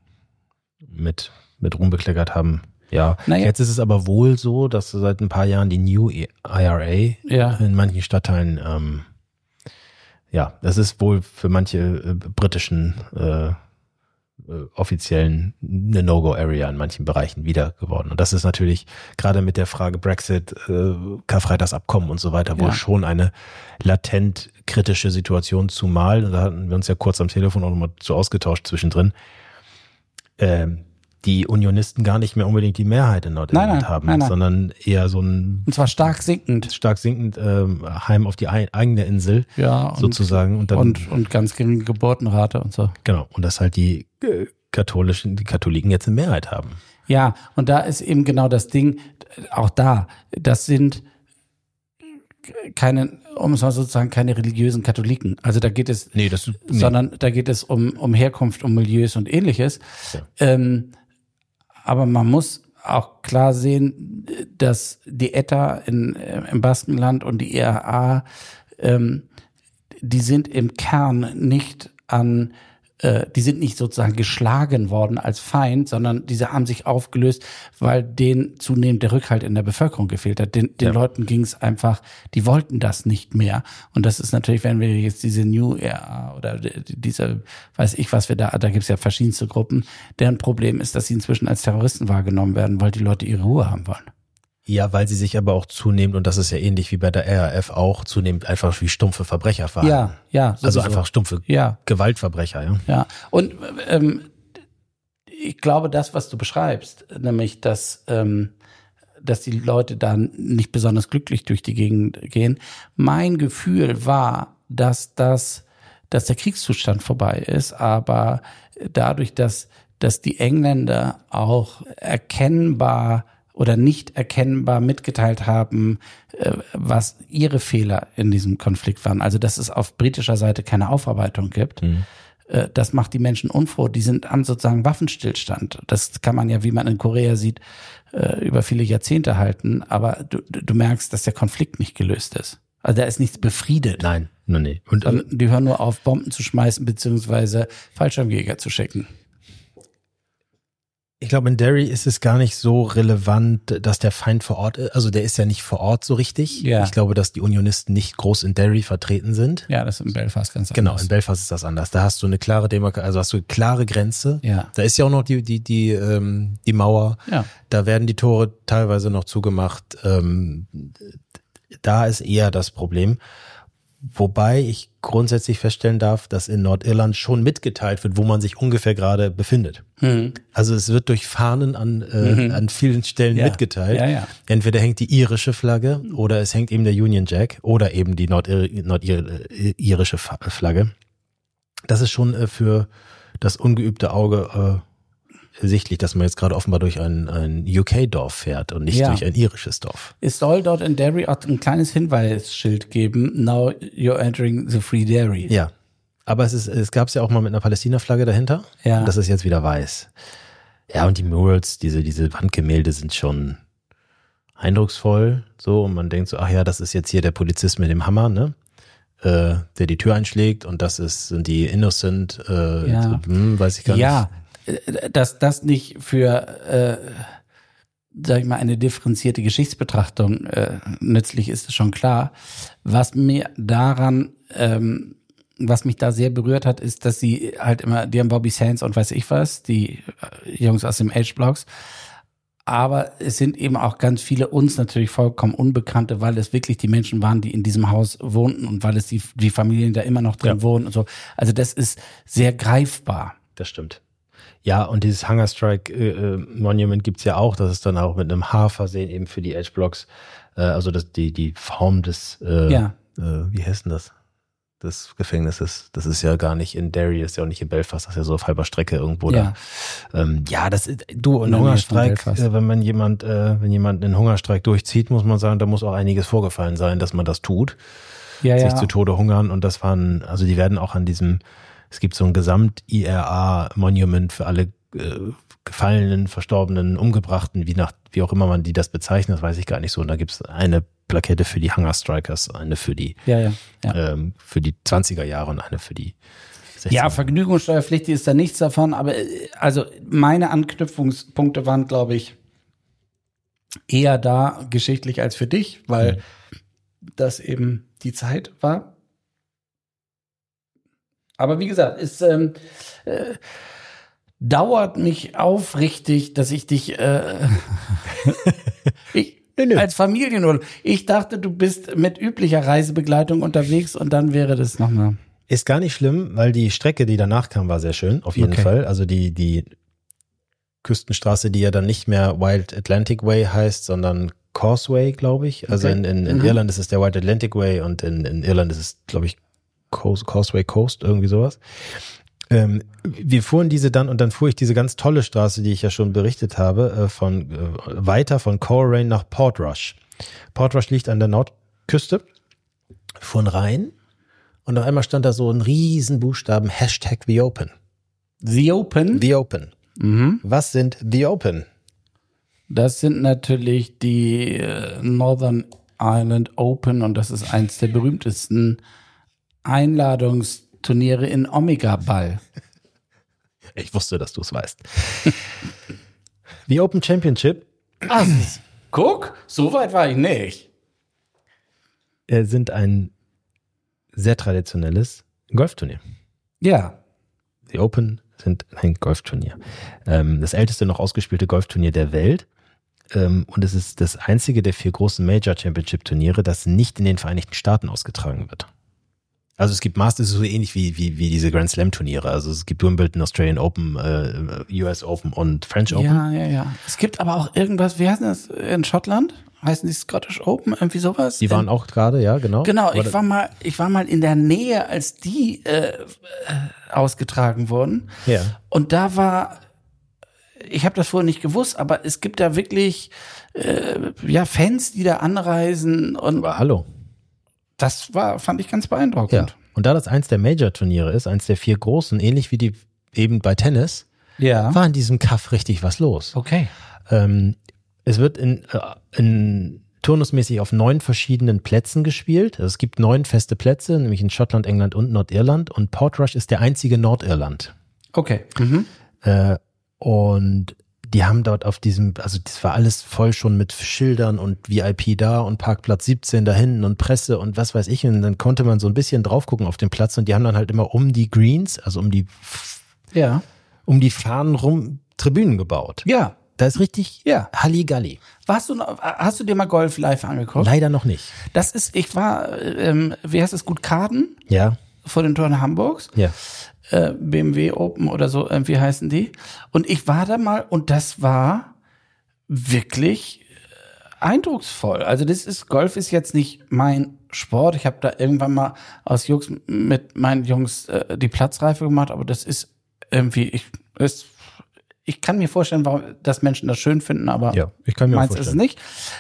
mit Ruhm bekleckert haben. Ja, jetzt ist es aber wohl so, dass seit ein paar Jahren die New IRA in manchen Stadtteilen, das ist wohl für manche britischen offiziellen eine No-Go-Area in manchen Bereichen wieder geworden. Und das ist natürlich gerade mit der Frage Brexit, Karfreitagsabkommen und so weiter wohl schon eine latent kritische Situation, zumal, da hatten wir uns ja kurz am Telefon auch nochmal so ausgetauscht zwischendrin, die Unionisten gar nicht mehr unbedingt die Mehrheit in Nordirland haben, sondern eher so ein... Und zwar stark sinkend. Heim auf die eigene Insel sozusagen. Und ganz geringe Geburtenrate und so. Genau, und dass halt die Katholiken jetzt eine Mehrheit haben. Ja, und da ist eben genau das Ding, auch da, das sind keine, um es mal so zu sagen, keine religiösen Katholiken. Also da geht es, sondern da geht es um Herkunft, um Milieus und ähnliches. Ja. Aber man muss auch klar sehen, dass die ETA im Baskenland und die IRA, die sind im Kern nicht die sind nicht sozusagen geschlagen worden als Feind, sondern diese haben sich aufgelöst, weil denen zunehmend der Rückhalt in der Bevölkerung gefehlt hat. Den Leuten ging es einfach, die wollten das nicht mehr. Und das ist natürlich, wenn wir jetzt diese New Era oder diese, weiß ich was da gibt's ja verschiedenste Gruppen, deren Problem ist, dass sie inzwischen als Terroristen wahrgenommen werden, weil die Leute ihre Ruhe haben wollen. Ja, weil sie sich aber auch zunehmend, und das ist ja ähnlich wie bei der RAF auch, zunehmend einfach wie stumpfe Verbrecher verhalten. Ja. Sowieso. Also einfach stumpfe Gewaltverbrecher, ja. Ja, und ich glaube, das, was du beschreibst, nämlich, dass die Leute da nicht besonders glücklich durch die Gegend gehen. Mein Gefühl war, dass der Kriegszustand vorbei ist, aber dadurch, dass die Engländer auch erkennbar oder nicht erkennbar mitgeteilt haben, was ihre Fehler in diesem Konflikt waren. Also, dass es auf britischer Seite keine Aufarbeitung gibt. Das macht die Menschen unfroh. Die haben sozusagen Waffenstillstand. Das kann man ja, wie man in Korea sieht, über viele Jahrzehnte halten. Aber du merkst, dass der Konflikt nicht gelöst ist. Also da ist nichts befriedet. Nein, nee. Und die hören nur auf, Bomben zu schmeißen beziehungsweise Fallschirmjäger zu schicken. Ich glaube, in Derry ist es gar nicht so relevant, dass der Feind vor Ort ist. Also der ist ja nicht vor Ort so richtig. Ja. Ich glaube, dass die Unionisten nicht groß in Derry vertreten sind. Ja, das ist in Belfast ganz anders. Genau, in Belfast ist das anders. Da hast du eine klare hast du eine klare Grenze. Ja. Da ist ja auch noch die Mauer. Ja. Da werden die Tore teilweise noch zugemacht. Da ist eher das Problem. Wobei ich grundsätzlich feststellen darf, dass in Nordirland schon mitgeteilt wird, wo man sich ungefähr gerade befindet. Also es wird durch Fahnen an vielen Stellen mitgeteilt. Ja. Entweder hängt die irische Flagge oder es hängt eben der Union Jack oder eben die nordirische Flagge. Das ist schon für das ungeübte Auge ersichtlich, dass man jetzt gerade offenbar durch ein UK-Dorf fährt und nicht durch ein irisches Dorf. Es soll dort in Derry auch ein kleines Hinweisschild geben, now you're entering the free Derry. Ja, aber es gab es ja auch mal mit einer Palästina-Flagge dahinter. Ja. Und das ist jetzt wieder weiß. Ja, und die Murals, diese Wandgemälde sind schon eindrucksvoll, so, und man denkt so, ach ja, das ist jetzt hier der Polizist mit dem Hammer, ne? Der die Tür einschlägt, und sind die Innocent, weiß ich gar nicht. Ja, dass das nicht für, sag ich mal, eine differenzierte Geschichtsbetrachtung nützlich ist, ist schon klar. Was mich da sehr berührt hat, ist, dass sie halt immer, die haben Bobby Sands und weiß ich was, die Jungs aus dem H-Blocks, aber es sind eben auch ganz viele uns natürlich vollkommen Unbekannte, weil es wirklich die Menschen waren, die in diesem Haus wohnten und weil es die Familien da immer noch drin wohnen und so. Also das ist sehr greifbar. Das stimmt. Ja, und dieses Hunger Strike Monument gibt's ja auch, das ist dann auch mit einem H versehen, eben für die H-Blocks, also die Form des, wie heißt denn das? Des Gefängnisses. Das ist ja gar nicht in Derry, das ist ja auch nicht in Belfast, das ist ja so auf halber Strecke irgendwo da. Das ist, ein Hungerstreik, wenn jemand einen Hungerstreik durchzieht, muss man sagen, da muss auch einiges vorgefallen sein, dass man das tut. Sich zu Tode hungern, und das also die werden auch an diesem, es gibt so ein Gesamt-IRA-Monument für alle Gefallenen, Verstorbenen, Umgebrachten, wie auch immer man die das bezeichnet, das weiß ich gar nicht so. Und da gibt's eine Plakette für die Hunger Strikers, eine für die für die 20er Jahre und eine für die 60er. Ja, vergnügungssteuerpflichtig ist da nichts davon, aber also meine Anknüpfungspunkte waren, glaube ich, eher da geschichtlich als für dich, weil das eben die Zeit war. Aber wie gesagt, ist dauert mich aufrichtig, dass ich dich als Familienurlaub. Ich dachte, du bist mit üblicher Reisebegleitung unterwegs und dann wäre das nochmal. Ist gar nicht schlimm, weil die Strecke, die danach kam, war sehr schön, auf jeden Fall. Also die Küstenstraße, die ja dann nicht mehr Wild Atlantic Way heißt, sondern Causeway, glaube ich. Also in Irland ist es der Wild Atlantic Way und in Irland ist es, glaube ich, Causeway Coast, irgendwie sowas. Wir fuhren diese dann und dann fuhr ich diese ganz tolle Straße, die ich ja schon berichtet habe, weiter von Coleraine nach Portrush. Portrush liegt an der Nordküste, fuhren rein und auf einmal stand da so ein riesen Buchstaben #The Open. The Open? The Open. Mhm. Was sind The Open? Das sind natürlich die Northern Ireland Open und das ist eins der berühmtesten Einladungsturniere in Omega-Ball. Ich wusste, dass du es weißt. The Open Championship. Ach, guck, so weit war ich nicht. Sind ein sehr traditionelles Golfturnier. Ja. The Open sind ein Golfturnier. Das älteste noch ausgespielte Golfturnier der Welt. Und es ist das einzige der 4 großen Major Championship Turniere, das nicht in den Vereinigten Staaten ausgetragen wird. Also es gibt Masters, so ähnlich wie diese Grand Slam Turniere. Also es gibt Wimbledon, Australian Open, US Open und French Open. Ja. Es gibt aber auch irgendwas, wie heißt das in Schottland? Heißen die Scottish Open? Irgendwie sowas? Die waren auch gerade, ja, genau. Genau, ich war mal in der Nähe, als die ausgetragen wurden. Ja. Und da war, ich habe das vorher nicht gewusst, aber es gibt da wirklich Fans, die da anreisen. Und aber hallo. Das fand ich ganz beeindruckend. Ja. Und da das eins der Major-Turniere ist, eins der 4 großen, ähnlich wie die eben bei Tennis, war in diesem Kaff richtig was los. Okay. Es wird in turnusmäßig auf 9 verschiedenen Plätzen gespielt. Also es gibt 9 feste Plätze, nämlich in Schottland, England und Nordirland. Und Portrush ist der einzige Nordirland. Okay. Und die haben dort auf diesem, also das war alles voll schon mit Schildern und VIP da und Parkplatz 17 da hinten und Presse und was weiß ich. Und dann konnte man so ein bisschen drauf gucken auf den Platz und die haben dann halt immer um die Greens, also um die Fahnen rum Tribünen gebaut. Ja. Da ist richtig Halligalli. Hast du dir mal Golf live angeguckt? Leider noch nicht. Ich war, wie heißt es, Gutkaden? Ja. Vor den Toren Hamburgs. Ja. BMW Open oder so, wie heißen die? Und ich war da mal und das war wirklich eindrucksvoll. Also Golf ist jetzt nicht mein Sport. Ich habe da irgendwann mal aus Jux mit meinen Jungs die Platzreife gemacht, aber das ist irgendwie, ich kann mir vorstellen, warum, dass Menschen das schön finden, aber ja, ich kann mir meins ist es nicht.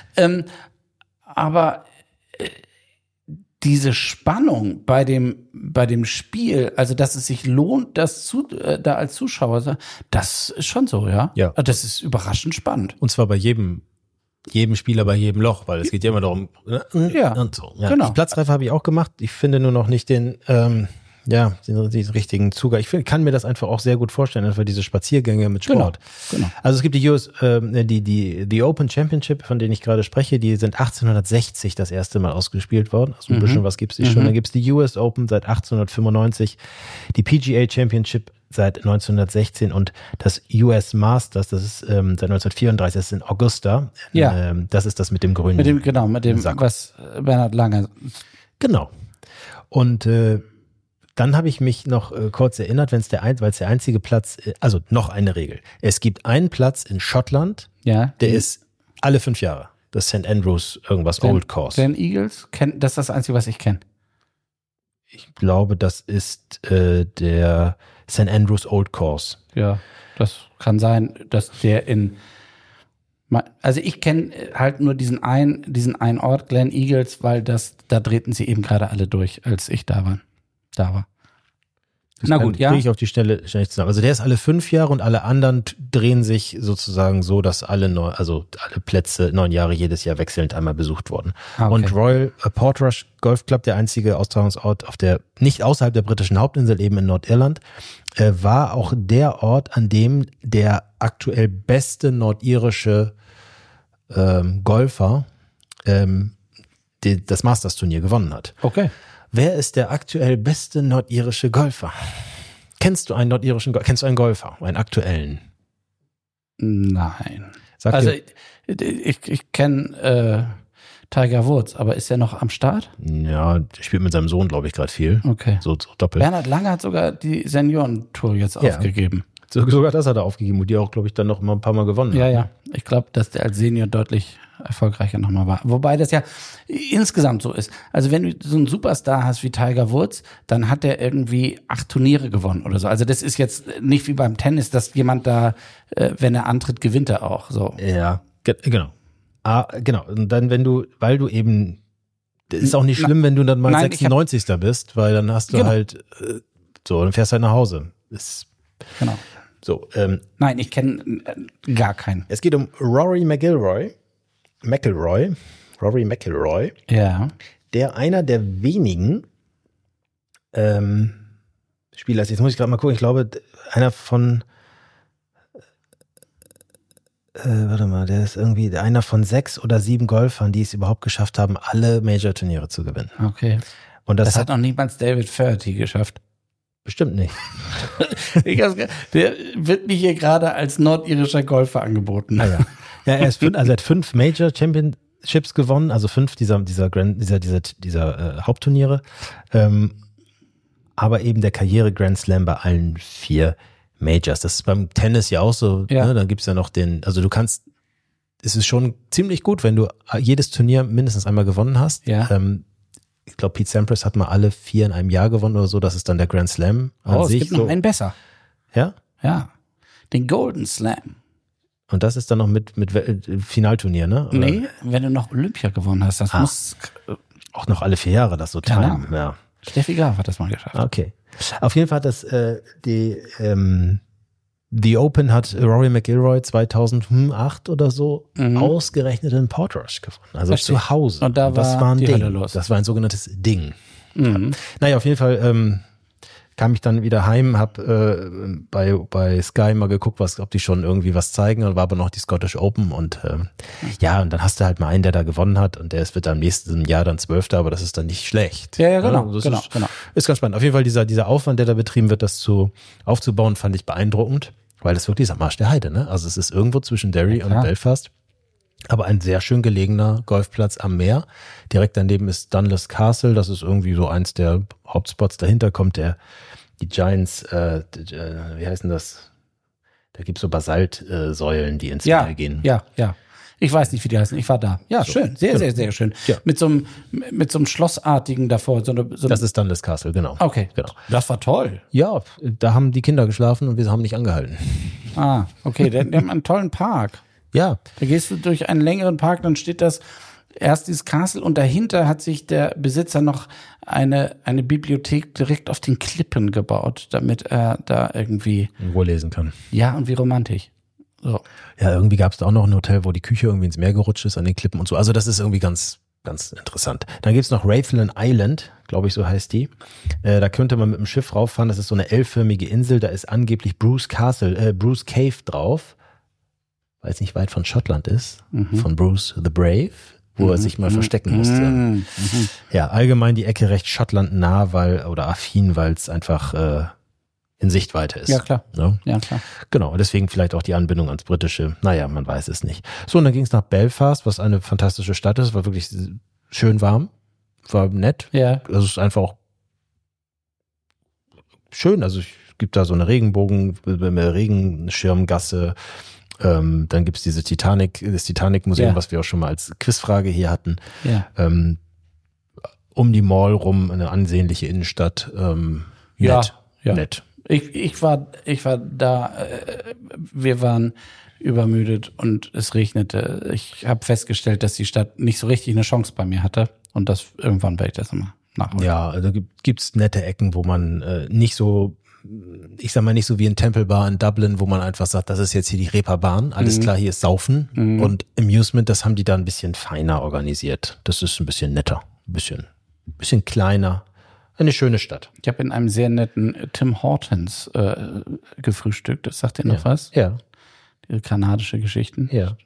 Aber diese Spannung bei dem Spiel, also dass es sich lohnt, da als Zuschauer, das ist schon so, ja. Ja. Das ist überraschend spannend. Und zwar bei jedem Spieler, bei jedem Loch, weil es geht ja immer darum, und so. Ja. Genau. Die Platzreife habe ich auch gemacht. Ich finde nur noch nicht den richtigen Zugang. Ich kann mir das einfach auch sehr gut vorstellen, einfach diese Spaziergänge mit Sport. Genau. Also es gibt die Open Championship, von denen ich gerade spreche, die sind 1860 das erste Mal ausgespielt worden. Also ein bisschen was gibt's die schon. Dann gibt's die US Open seit 1895, die PGA Championship seit 1916 und das US Masters, das ist seit 1934, das ist in Augusta. Ja. Das ist das mit dem grünen. Mit dem Sack. Was Bernhard Lange. Genau. Und dann habe ich mich noch kurz erinnert, weil es der einzige Platz, also noch eine Regel. Es gibt einen Platz in Schottland, der ist alle 5 Jahre. Das St. Andrews irgendwas Old Course. Glen Eagles, das ist das Einzige, was ich kenne. Ich glaube, das ist der St. Andrews Old Course. Ja, das kann sein, dass der also ich kenne halt nur diesen einen Ort, Glen Eagles, weil da drehten sie eben gerade alle durch, als ich da war. Na gut, ja. Kriege ich auf die Schnelle schnell zusammen. Also der ist alle 5 Jahre und alle anderen drehen sich sozusagen so, dass alle Plätze 9 Jahre jedes Jahr wechselnd einmal besucht wurden. Okay. Und Royal Portrush Golf Club, der einzige Austragungsort nicht außerhalb der britischen Hauptinsel, eben in Nordirland, war auch der Ort, an dem der aktuell beste nordirische Golfer das Masters-Turnier gewonnen hat. Okay. Wer ist der aktuell beste nordirische Golfer? Kennst du einen Golfer, einen aktuellen? Nein. Also ich kenne Tiger Woods, aber ist er noch am Start? Ja, der spielt mit seinem Sohn, glaube ich, gerade viel. Okay. So doppelt. Bernhard Langer hat sogar die Seniorentour jetzt aufgegeben. Sogar das hat er aufgegeben und die auch, glaube ich, dann noch mal ein paar Mal gewonnen hat. Ja. Ich glaube, dass der als Senior deutlich erfolgreicher nochmal war. Wobei das ja insgesamt so ist. Also wenn du so einen Superstar hast wie Tiger Woods, dann hat der irgendwie 8 Turniere gewonnen oder so. Also das ist jetzt nicht wie beim Tennis, dass jemand da, wenn er antritt, gewinnt er auch. So. Ja, genau. Genau. Und dann, weil du eben, das ist auch nicht schlimm, wenn du dann mal 96. bist, weil dann hast du halt, dann fährst du halt nach Hause. Genau. So, nein, ich kenne gar keinen. Es geht um Rory McIlroy. Rory McIlroy. Ja. Der einer der wenigen Spieler ist. Jetzt muss ich gerade mal gucken. Ich glaube, einer von der ist irgendwie einer von 6 oder 7 Golfern, die es überhaupt geschafft haben, alle Major-Turniere zu gewinnen. Okay. Und das hat noch niemals David Feherty geschafft. Bestimmt nicht. Der wird mir hier gerade als nordirischer Golfer angeboten. Ja, er hat 5 Major Championships gewonnen, also 5 dieser Hauptturniere. Aber eben der Karriere Grand Slam bei allen 4 Majors. Das ist beim Tennis ja auch so. Ja. Ne? Dann gibt's ja noch es ist schon ziemlich gut, wenn du jedes Turnier mindestens einmal gewonnen hast. Ja. Ich glaube, Pete Sampras hat mal alle 4 in einem Jahr gewonnen oder so. Das ist dann der Grand Slam an sich. Es gibt noch einen besser. Ja? Ja. Den Golden Slam. Und das ist dann noch mit Finalturnier, ne? Oder? Nee, wenn du noch Olympia gewonnen hast, das muss auch noch alle 4 Jahre das so timen. Ja. Steffi Graf hat das mal geschafft. Okay. Auf jeden Fall hat das The Open hat Rory McIlroy 2008 oder so ausgerechnet in Portrush gewonnen. Also zu Hause. Und das war ein Ding. Hölle los. Das war ein sogenanntes Ding. Mhm. Naja, auf jeden Fall kam ich dann wieder heim, hab bei Sky mal geguckt, ob die schon irgendwie was zeigen. Und war aber noch die Scottish Open und und dann hast du halt mal einen, der da gewonnen hat und wird dann im nächsten Jahr dann 12. Aber das ist dann nicht schlecht. Ja, genau. Genau. Ist ganz spannend. Auf jeden Fall dieser Aufwand, der da betrieben wird, das aufzubauen, fand ich beeindruckend, weil das wirklich ist am Arsch der Heide, ne? Also es ist irgendwo zwischen Derry und Belfast. Aber ein sehr schön gelegener Golfplatz am Meer. Direkt daneben ist Dunluce Castle. Das ist irgendwie so eins der Hauptspots. Dahinter kommt die Giants, wie heißen das? Da gibt's so Basaltsäulen, die ins Meer gehen. Ja. Ich weiß nicht, wie die heißen. Ich war da. Ja, so. Schön. Sehr, sehr, sehr schön. Ja. Mit so einem Schlossartigen davor. Das ist Dunluce Castle, genau. Okay. Genau. Das war toll. Ja, da haben die Kinder geschlafen und wir haben nicht angehalten. Ah, okay. Die haben einen tollen Park. Ja. Da gehst du durch einen längeren Park, dann steht erst dieses Castle und dahinter hat sich der Besitzer noch eine Bibliothek direkt auf den Klippen gebaut, damit er da irgendwie in Ruhe lesen kann. Ja, und wie romantisch. So. Ja, irgendwie gab es da auch noch ein Hotel, wo die Küche irgendwie ins Meer gerutscht ist an den Klippen und so. Also das ist irgendwie ganz, ganz interessant. Dann gibt's noch Rathlin Island, glaube ich, so heißt die. Da könnte man mit dem Schiff rauffahren. Das ist so eine L-förmige Insel. Da ist angeblich Bruce Cave drauf, weil es nicht weit von Schottland ist, von Bruce the Brave, wo er sich mal verstecken musste. Ja, allgemein die Ecke recht Schottland nah, oder affin, weil es einfach in Sichtweite ist. Ja, klar. Ne? Ja, klar. Genau, deswegen vielleicht auch die Anbindung ans Britische. Naja, man weiß es nicht. So, und dann ging es nach Belfast, was eine fantastische Stadt ist. War wirklich schön warm. War nett. Ja. Also es ist einfach auch schön. Also es gibt da so eine Regenschirmgasse. Dann gibt's das Titanic-Museum, was wir auch schon mal als Quizfrage hier hatten. Ja. Um die Mall rum, eine ansehnliche Innenstadt. Nett. Ich war da, wir waren übermüdet und es regnete. Ich habe festgestellt, dass die Stadt nicht so richtig eine Chance bei mir hatte und irgendwann werde ich das immer nachholen. Ja, also gibt's nette Ecken, wo man nicht so, ich sag mal nicht so wie in Temple Bar in Dublin, wo man einfach sagt, das ist jetzt hier die Reeperbahn, alles klar, hier ist Saufen und Amusement, das haben die da ein bisschen feiner organisiert. Das ist ein bisschen netter, ein bisschen kleiner. Eine schöne Stadt. Ich habe in einem sehr netten Tim Hortons gefrühstückt. Das sagt dir noch was? Ja. Die kanadische Geschichten. Ja.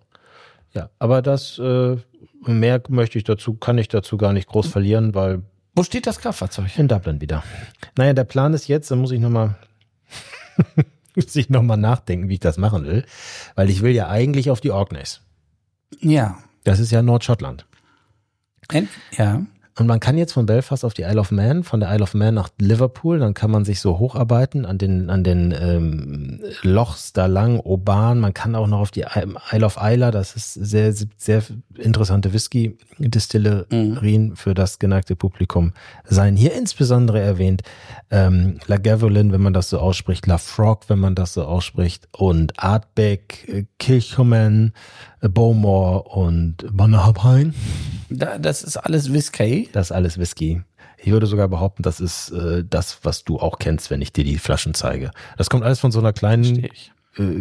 Aber das mehr kann ich dazu gar nicht groß verlieren, weil Wo steht das Kraftfahrzeug? In Dublin wieder. Naja, der Plan ist jetzt, da muss ich nochmal nachdenken, wie ich das machen will, weil ich will ja eigentlich auf die Orkneys. Ja. Das ist ja Nordschottland. Ja. Und man kann jetzt von Belfast auf die Isle of Man, von der Isle of Man nach Liverpool, dann kann man sich so hocharbeiten an den Lochs da lang, Oban. Man kann auch noch auf die Isle of Islay, das ist sehr, sehr interessante Whisky-Distillerien für das geneigte Publikum sein. Hier insbesondere erwähnt Lagavulin, wenn man das so ausspricht, Lafroig, wenn man das so ausspricht, und Ardbeg, Kilchoman, Bowmore und Bannerhaupthain. Das ist alles Whisky. Das ist alles Whisky. Ich würde sogar behaupten, das ist das, was du auch kennst, wenn ich dir die Flaschen zeige. Das kommt alles von so einer mäßig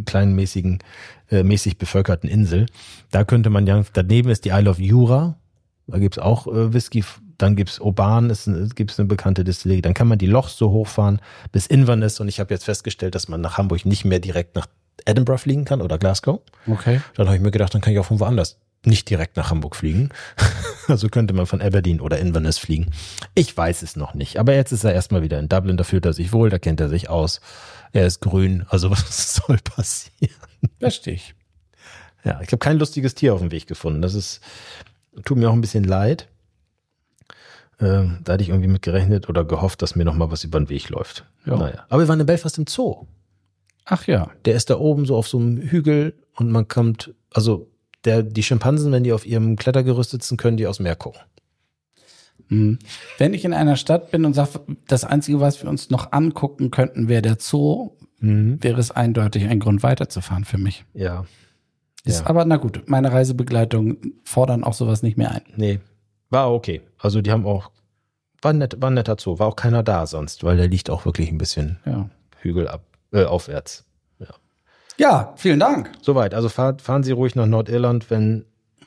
bevölkerten Insel. Da könnte man ja, daneben ist die Isle of Jura, da gibt's auch Whisky, dann gibt's Oban, gibt's eine bekannte Distillerie, dann kann man die Lochs so hochfahren bis Inverness, und ich habe jetzt festgestellt, dass man nach Hamburg nicht mehr direkt nach Edinburgh fliegen kann oder Glasgow. Okay. Dann habe ich mir gedacht, dann kann ich auch von woanders nicht direkt nach Hamburg fliegen. Also könnte man von Aberdeen oder Inverness fliegen. Ich weiß es noch nicht. Aber jetzt ist er erstmal wieder in Dublin. Da fühlt er sich wohl, da kennt er sich aus. Er ist grün. Also was soll passieren? Verstehe ich. Ja, ich habe kein lustiges Tier auf dem Weg gefunden. Tut mir auch ein bisschen leid. Da hatte ich irgendwie mit gerechnet oder gehofft, dass mir noch mal was über den Weg läuft. Ja. Naja. Aber wir waren in Belfast im Zoo. Ach ja. Der ist da oben so auf so einem Hügel und man kommt, also die Schimpansen, wenn die auf ihrem Klettergerüst sitzen, können die aus dem Meer gucken. Wenn ich in einer Stadt bin und sage, das Einzige, was wir uns noch angucken könnten, wäre der Zoo, wäre es eindeutig ein Grund weiterzufahren für mich. Ja. Aber na gut, meine Reisebegleitung fordern auch sowas nicht mehr ein. Nee, war okay. Also die haben auch, war ein netter Zoo, war auch keiner da sonst, weil der liegt auch wirklich ein bisschen Hügel aufwärts. Ja, vielen Dank. Soweit. Also fahren Sie ruhig nach Nordirland, wenn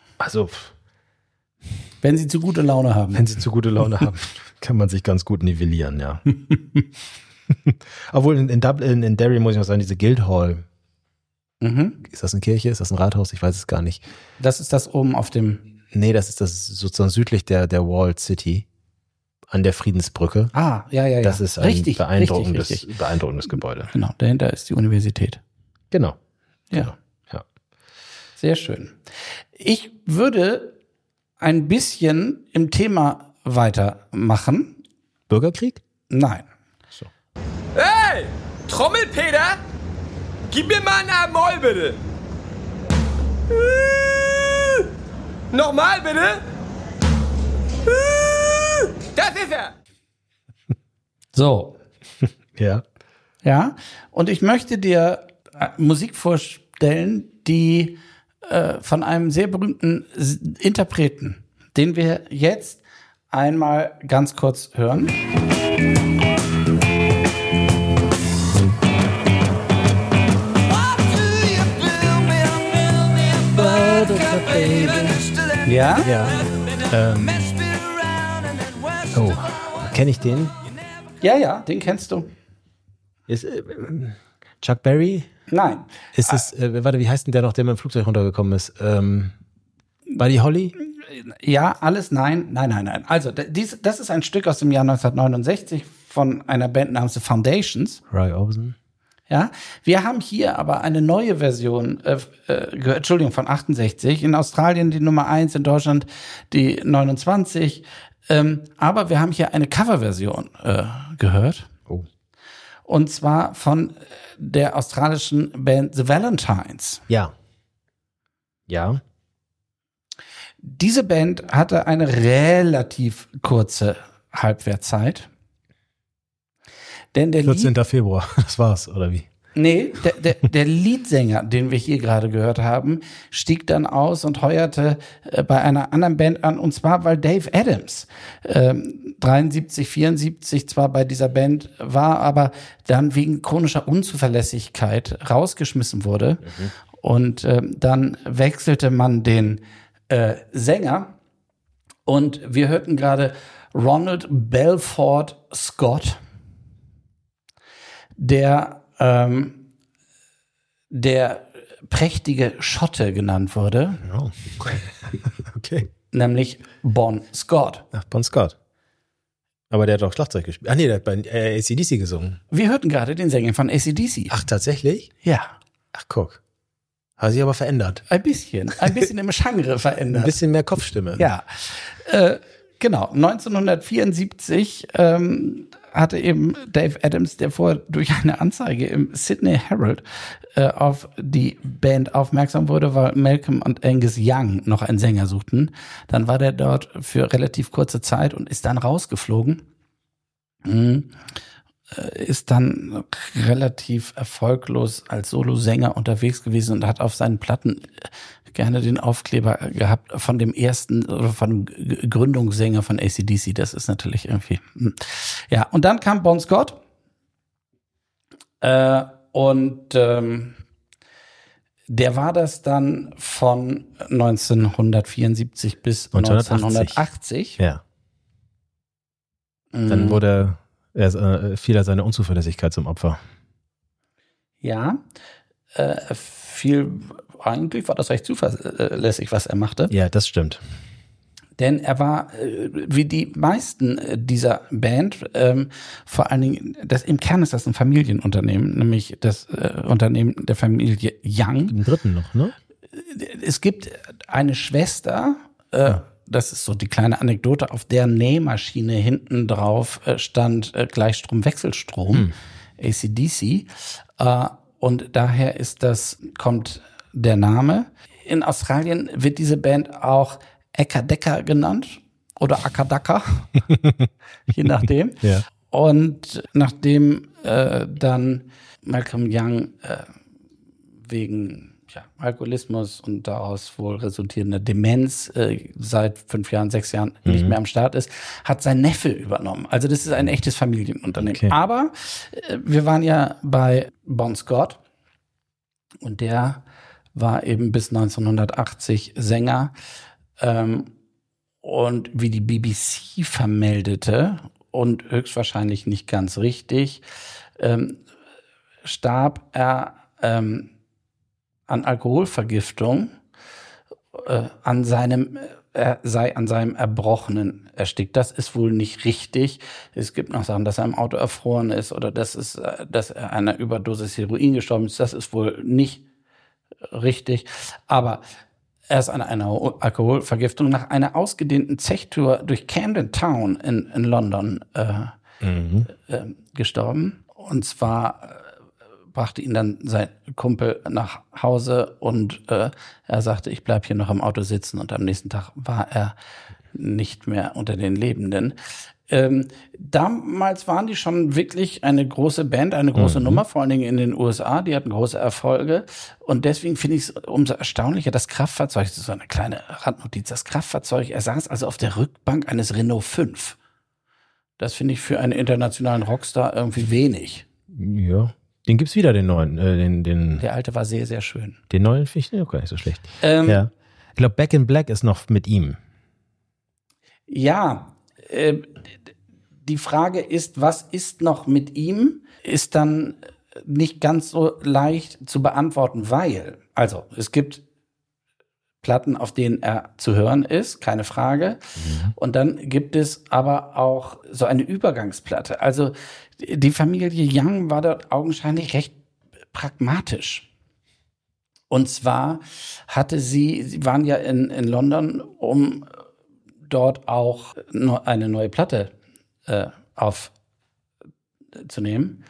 Sie zu gute Laune haben. Wenn Sie zu gute Laune haben, kann man sich ganz gut nivellieren, ja. Obwohl in Dublin, in Derry muss ich noch sagen, diese Guildhall. Ist das eine Kirche? Ist das ein Rathaus? Ich weiß es gar nicht. Das ist das oben auf dem... Nee, das ist sozusagen südlich der Walled City. An der Friedensbrücke. Ah, ja. Das ist ein beeindruckendes Gebäude. Genau, dahinter ist die Universität. Genau. Ja. Sehr schön. Ich würde ein bisschen im Thema weitermachen. Bürgerkrieg? Nein. So. Hey, Trommelpeter, gib mir mal einen Moll, bitte. Nochmal, bitte. Das ist er. So. Ja. Ja, und ich möchte dir Musik vorstellen, die von einem sehr berühmten Interpreten, den wir jetzt einmal ganz kurz hören. Ja? Ja. Oh, kenne ich den? Ja, den kennst du. Ist Chuck Berry? Nein. Ist es, wie heißt denn der noch, der mit dem Flugzeug runtergekommen ist? Buddy Holly? Ja, alles nein. Also, das ist ein Stück aus dem Jahr 1969 von einer Band namens The Foundations. Roy Orbison. Ja, wir haben hier aber eine neue Version, von 68, in Australien die Nummer 1, in Deutschland die 29, aber wir haben hier eine Coverversion gehört. Oh. Und zwar von der australischen Band The Valentines. Ja. Diese Band hatte eine relativ kurze Halbwertszeit. Denn der 14. Februar, das war's, oder wie? Nee, der Leadsänger, den wir hier gerade gehört haben, stieg dann aus und heuerte bei einer anderen Band an, und zwar, weil Dave Adams 73, 74 zwar bei dieser Band war, aber dann wegen chronischer Unzuverlässigkeit rausgeschmissen wurde. Und dann wechselte man den Sänger, und wir hörten gerade Ronald Belford Scott, der prächtige Schotte genannt wurde. Oh. Okay. Nämlich Bon Scott. Ach, Bon Scott. Aber der hat auch Schlagzeug gespielt. Der hat bei AC/DC gesungen. Wir hörten gerade den Sänger von AC/DC. Ach, tatsächlich? Ja. Ach, guck. Hat sich aber verändert. Ein bisschen im Genre verändert. Ein bisschen mehr Kopfstimme. Ja, genau. 1974 hatte eben Dave Adams, der vorher durch eine Anzeige im Sydney Herald auf die Band aufmerksam wurde, weil Malcolm und Angus Young noch einen Sänger suchten. Dann war der dort für relativ kurze Zeit und ist dann rausgeflogen. Ist dann relativ erfolglos als Solosänger unterwegs gewesen und hat auf seinen Platten gerne den Aufkleber gehabt von dem ersten oder von dem Gründungssänger von AC/DC. Das ist natürlich irgendwie, ja. Und dann kam Bon Scott und der war das dann von 1974 bis 1980. Ja. Dann wurde fiel er seiner Unzuverlässigkeit zum Opfer. Ja, eigentlich war das recht zuverlässig, was er machte. Ja, das stimmt. Denn er war, wie die meisten dieser Band, vor allen Dingen, im Kern ist das ein Familienunternehmen, nämlich das Unternehmen der Familie Young. Im dritten noch, ne? Es gibt eine Schwester, das ist so die kleine Anekdote, auf der Nähmaschine hinten drauf stand Gleichstrom, Wechselstrom, AC/DC. Und daher kommt der Name. In Australien wird diese Band auch Ekadeka genannt oder Akadaka, je nachdem. Ja. Und nachdem dann Malcolm Young wegen Alkoholismus und daraus wohl resultierende Demenz seit 5 Jahren, 6 Jahren nicht mehr am Start ist, hat sein Neffe übernommen. Also das ist ein echtes Familienunternehmen. Okay. Aber wir waren ja bei Bon Scott und der war eben bis 1980 Sänger. Und wie die BBC vermeldete, und höchstwahrscheinlich nicht ganz richtig, starb er an Alkoholvergiftung, er sei an seinem Erbrochenen erstickt. Das ist wohl nicht richtig. Es gibt noch Sachen, dass er im Auto erfroren ist oder dass er einer Überdosis Heroin gestorben ist. Das ist wohl nicht richtig. Aber er ist an einer Alkoholvergiftung nach einer ausgedehnten Zechtour durch Camden Town in London gestorben. Und zwar brachte ihn dann sein Kumpel nach Hause und er sagte, ich bleib hier noch im Auto sitzen, und am nächsten Tag war er nicht mehr unter den Lebenden. Damals waren die schon wirklich eine große Band, eine große Nummer, vor allen Dingen in den USA. Die hatten große Erfolge. Und deswegen finde ich es umso erstaunlicher, das Kraftfahrzeug, das ist so eine kleine Randnotiz, das Kraftfahrzeug, er saß also auf der Rückbank eines Renault 5. Das finde ich für einen internationalen Rockstar irgendwie wenig. Ja, den gibt's wieder, den neuen. Der alte war sehr, sehr schön. Den neuen finde ich auch gar nicht so schlecht. Ja. Ich glaube, Back in Black ist noch mit ihm. Ja, die Frage ist, was ist noch mit ihm, ist dann nicht ganz so leicht zu beantworten, weil, also es gibt Platten, auf denen er zu hören ist, keine Frage. Und dann gibt es aber auch so eine Übergangsplatte. Also die Familie Young war dort augenscheinlich recht pragmatisch. Und zwar sie waren ja in London, um dort auch eine neue Platte aufzunehmen.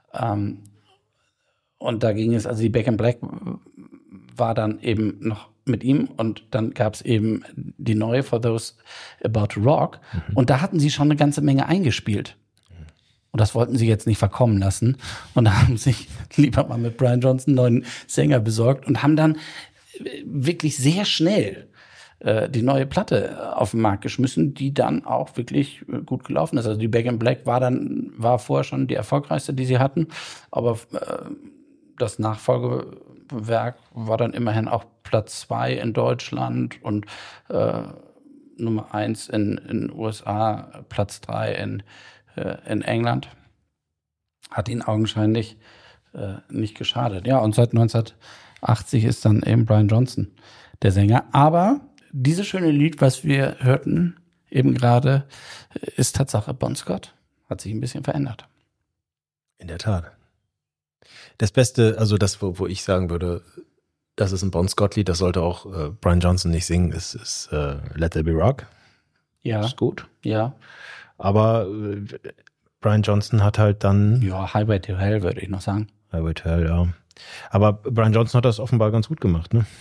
Und da ging es, also die Back in Black war dann eben noch mit ihm, und dann gab es eben die neue For Those About to Rock. Und da hatten sie schon eine ganze Menge eingespielt. Und das wollten sie jetzt nicht verkommen lassen. Und da haben sich lieber mal mit Brian Johnson einen neuen Sänger besorgt und haben dann wirklich sehr schnell die neue Platte auf den Markt geschmissen, die dann auch wirklich gut gelaufen ist. Also die Back in Black war vorher schon die erfolgreichste, die sie hatten, aber das Nachfolgewerk war dann immerhin auch Platz 2 in Deutschland und Nummer 1 in den USA, Platz 3 in England. Hat ihnen augenscheinlich nicht geschadet. Ja, und seit 1980 ist dann eben Brian Johnson der Sänger. Aber dieses schöne Lied, was wir hörten, eben gerade, ist Tatsache Bon Scott. Hat sich ein bisschen verändert. In der Tat. Das Beste, also das, wo ich sagen würde, das ist ein Bon Scott-Lied, das sollte auch Brian Johnson nicht singen, ist Let There Be Rock. Ja. Ist gut. Ja. Aber Brian Johnson hat halt dann... Ja, Highway to Hell würde ich noch sagen. Highway to Hell, ja. Aber Brian Johnson hat das offenbar ganz gut gemacht, ne?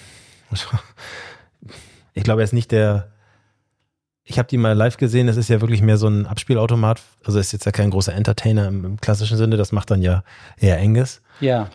Ich glaube, er ist nicht der... Ich habe die mal live gesehen, das ist ja wirklich mehr so ein Abspielautomat. Also ist jetzt ja kein großer Entertainer im klassischen Sinne, das macht dann ja eher Angus. Ja.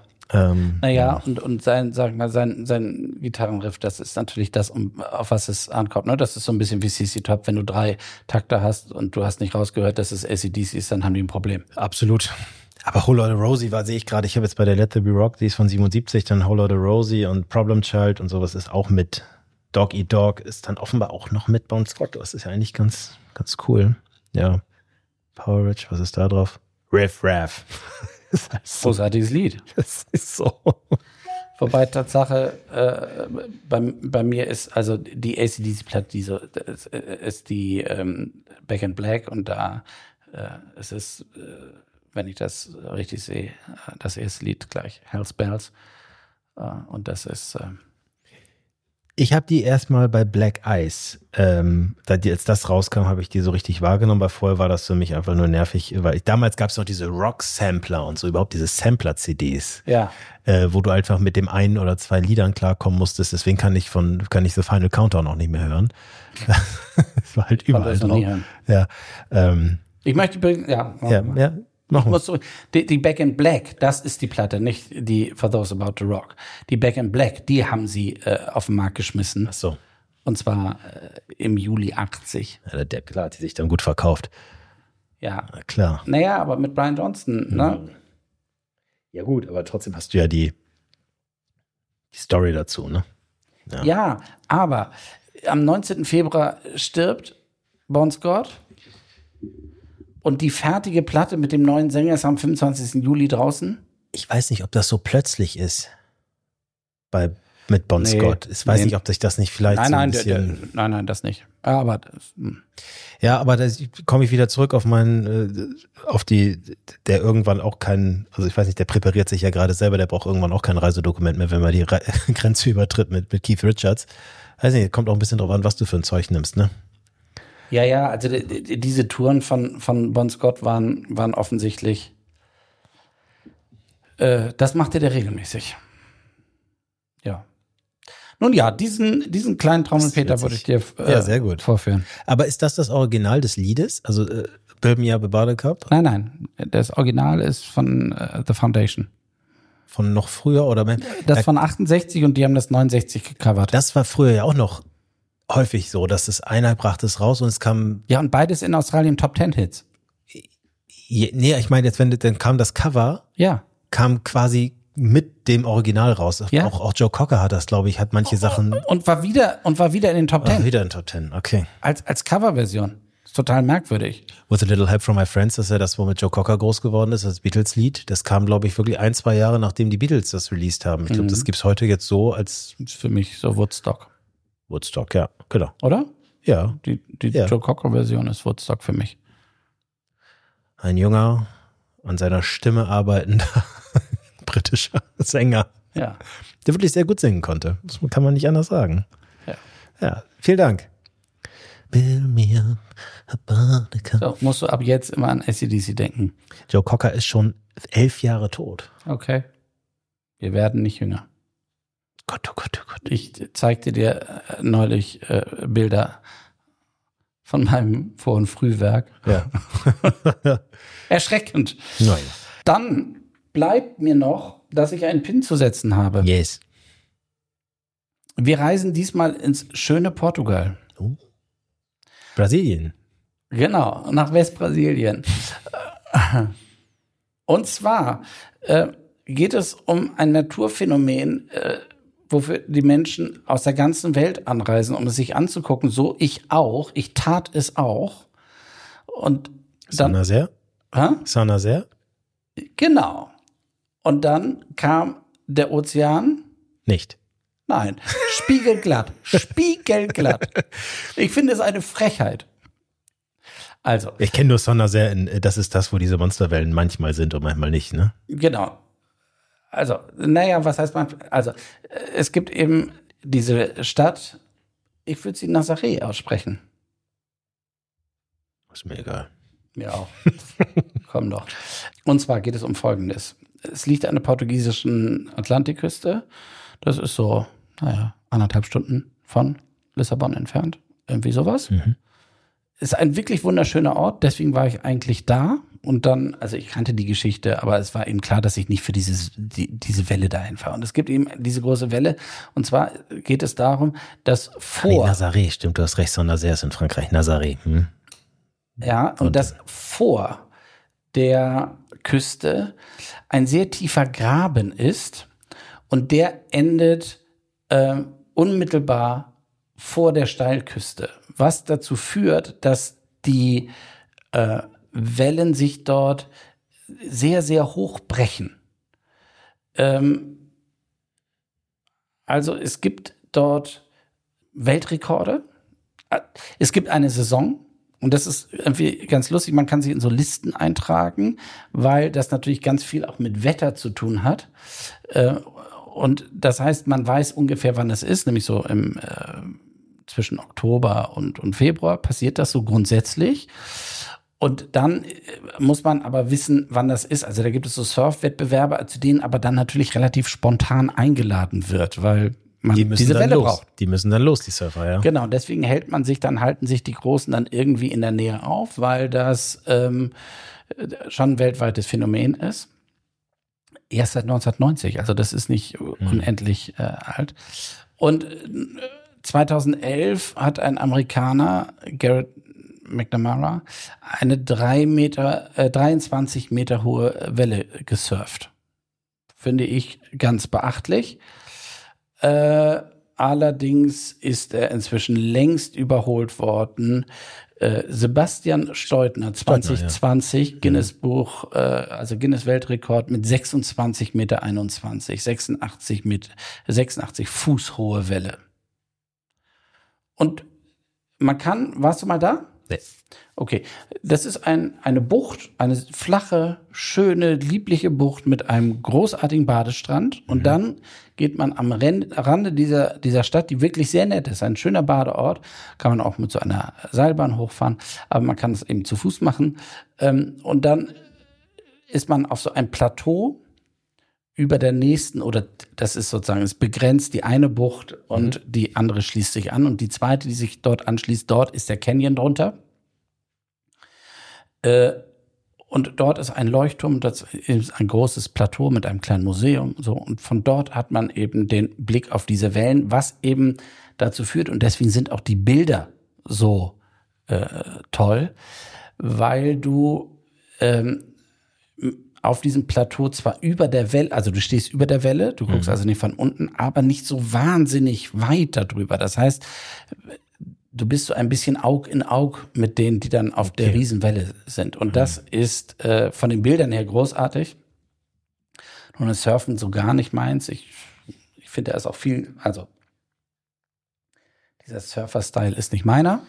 Und sein Gitarrenriff, das ist natürlich das, auf was es ankommt. Ne? Das ist so ein bisschen wie CC Top, wenn du 3 Takte hast und du hast nicht rausgehört, dass es AC/DC ist, dann haben die ein Problem. Absolut. Aber Whole Lotta Rosie sehe ich gerade, ich habe jetzt bei der Let There Be Rock, die ist von 77, dann Whole Lotta Rosie und Problem Child und sowas ist auch mit. Dog Eat Dog ist dann offenbar auch noch mit Bon Scott. Das ist ja eigentlich ganz, ganz cool. Ja. Power Rich, was ist da drauf? Riff Raff. Das heißt so. Großartiges Lied. Das ist so. Wobei Tatsache, bei mir ist, also die AC/DC-Platte, ist die Back in Black und da es ist, wenn ich das richtig sehe, das erste Lied gleich, Hell's Bells. Und das ist... Ich habe die erstmal bei Black Ice, als das rauskam, habe ich die so richtig wahrgenommen, weil vorher war das für mich einfach nur nervig, weil damals gab es noch diese Rock-Sampler und so, überhaupt diese Sampler-CDs, ja. Wo du einfach mit dem 1 oder 2 Liedern klarkommen musstest, deswegen kann ich The Final Countdown auch nicht mehr hören. Das war halt überall drauf. Ja, ich möchte übrigens, ja. Die Back in Black, das ist die Platte, nicht die For Those About to Rock. Die Back in Black, die haben sie auf den Markt geschmissen. Ach so. Und zwar im Juli 80. Ja, der klar hat die sich dann gut verkauft. Ja. Na klar. Naja, aber mit Brian Johnson, ne? Ja gut, aber trotzdem hast du ja die Story dazu, ne? Ja, aber am 19. Februar stirbt Bon Scott. Und die fertige Platte mit dem neuen Sänger ist am 25. Juli draußen? Ich weiß nicht, ob das so plötzlich ist mit Bon Scott. Ich weiß nicht, ob sich das nicht vielleicht ein bisschen... Nein, das nicht. Aber ja, aber da komme ich wieder zurück auf der irgendwann auch also ich weiß nicht, der präpariert sich ja gerade selber, der braucht irgendwann auch kein Reisedokument mehr, wenn man die Grenze übertritt mit Keith Richards. Weiß nicht, kommt auch ein bisschen drauf an, was du für ein Zeug nimmst, ne? Ja, also diese Touren von Bon Scott waren offensichtlich, das machte der regelmäßig. Ja. Nun ja, diesen kleinen Trommelpeter würde ich dir sehr gut vorführen. Aber ist das Original des Liedes? Also Build Me Up a Buttercup? Nein, das Original ist von The Foundation. Von noch früher oder? Das von 68 und die haben das 69 gecovert. Das war früher ja auch noch häufig so, dass es einer brachte es raus und es kam... Ja, und beides in Australien Top 10 Hits. Nee, ich meine jetzt, dann kam das Cover, kam quasi mit dem Original raus. Ja. Auch Joe Cocker hat das, glaube ich, hat manche Sachen... Und war wieder in den Top 10. Wieder in den Top 10, okay. Als Coverversion. Ist total merkwürdig. With a Little Help from My Friends, das ist ja das, womit Joe Cocker groß geworden ist, das Beatles-Lied. Das kam, glaube ich, wirklich 1-2 Jahre, nachdem die Beatles das released haben. Ich glaube, das gibt's heute jetzt so als... Das ist für mich so Woodstock, ja, genau. Oder? Ja. Die Joe Cocker-Version ist Woodstock für mich. Ein junger, an seiner Stimme arbeitender britischer Sänger. Ja. Der wirklich sehr gut singen konnte. Das kann man nicht anders sagen. Ja, vielen Dank. So, musst du ab jetzt immer an AC/DC denken. Joe Cocker ist schon 11 Jahre tot. Okay. Wir werden nicht jünger. Gott, oh Gott, oh Gott. Ich zeigte dir neulich Bilder von meinem Vor- und Frühwerk. Ja. Erschreckend. Nein. Dann bleibt mir noch, dass ich einen Pin zu setzen habe. Yes. Wir reisen diesmal ins schöne Portugal. Brasilien. Genau, nach Westbrasilien. Und zwar geht es um ein Naturphänomen, wofür die Menschen aus der ganzen Welt anreisen, um es sich anzugucken. So ich auch. Ich tat es auch. Und dann Saint-Nazaire? Genau. Und dann kam der Ozean. Nicht. Nein, spiegelglatt. Spiegelglatt. Ich finde es eine Frechheit. Also. Ich kenne nur Saint-Nazaire, das ist das, wo diese Monsterwellen manchmal sind und manchmal nicht, ne? Genau. Also, naja, was heißt man? Also, es gibt eben diese Stadt, ich würde sie Nazaré aussprechen. Ist mir egal. Mir auch. Komm doch. Und zwar geht es um Folgendes. Es liegt an der portugiesischen Atlantikküste. Das ist so, 1,5 Stunden von Lissabon entfernt. Irgendwie sowas. Ist ein wirklich wunderschöner Ort, deswegen war ich eigentlich da. Und dann, also ich kannte die Geschichte, aber es war eben klar, dass ich nicht für diese Welle dahin fahre. Und es gibt eben diese große Welle. Und zwar geht es darum, dass vor... Nazaré, stimmt, du hast recht, Saint-Nazaire ist in Frankreich, Nazaré. Ja, und dass vor der Küste ein sehr tiefer Graben ist und der endet unmittelbar vor der Steilküste, was dazu führt, dass die Wellen sich dort sehr, sehr hoch brechen. Also es gibt dort Weltrekorde. Es gibt eine Saison. Und das ist irgendwie ganz lustig, man kann sich in so Listen eintragen, weil das natürlich ganz viel auch mit Wetter zu tun hat. Und das heißt, man weiß ungefähr, wann es ist, nämlich so zwischen Oktober und Februar passiert das so grundsätzlich. Und dann muss man aber wissen, wann das ist. Also da gibt es so Surf-Wettbewerbe, zu denen aber dann natürlich relativ spontan eingeladen wird, weil man diese Welle braucht. Die müssen dann los, die Surfer, ja. Genau, deswegen halten sich die Großen dann irgendwie in der Nähe auf, weil das schon ein weltweites Phänomen ist. Erst seit 1990, also das ist nicht unendlich alt. Und 2011 hat ein Amerikaner, Garrett McNamara, eine 23 Meter hohe Welle gesurft. Finde ich ganz beachtlich. Allerdings ist er inzwischen längst überholt worden. Sebastian Steutner, 2020, Guinness Buch, also Guinness Weltrekord mit 26,21 Meter, 86 Fuß hohe Welle. Und warst du mal da? Nee. Okay, das ist eine Bucht, eine flache, schöne, liebliche Bucht mit einem großartigen Badestrand. Und dann geht man am Rande dieser Stadt, die wirklich sehr nett ist, ein schöner Badeort, kann man auch mit so einer Seilbahn hochfahren, aber man kann es eben zu Fuß machen. Und dann ist man auf so einem Plateau über der nächsten, oder das ist sozusagen, es begrenzt die eine Bucht und die andere schließt sich an. Und die zweite, die sich dort anschließt, dort ist der Canyon drunter. Und dort ist ein Leuchtturm, das ist ein großes Plateau mit einem kleinen Museum, so. Und von dort hat man eben den Blick auf diese Wellen, was eben dazu führt, und deswegen sind auch die Bilder so toll, weil du auf diesem Plateau zwar über der Welle, also du stehst über der Welle, du guckst also nicht von unten, aber nicht so wahnsinnig weit darüber. Das heißt, du bist so ein bisschen Aug in Aug mit denen, die dann auf der Riesenwelle sind. Und das ist von den Bildern her großartig. Nur das Surfen so gar nicht meins. Ich finde, er ist auch viel, also dieser Surfer-Style ist nicht meiner.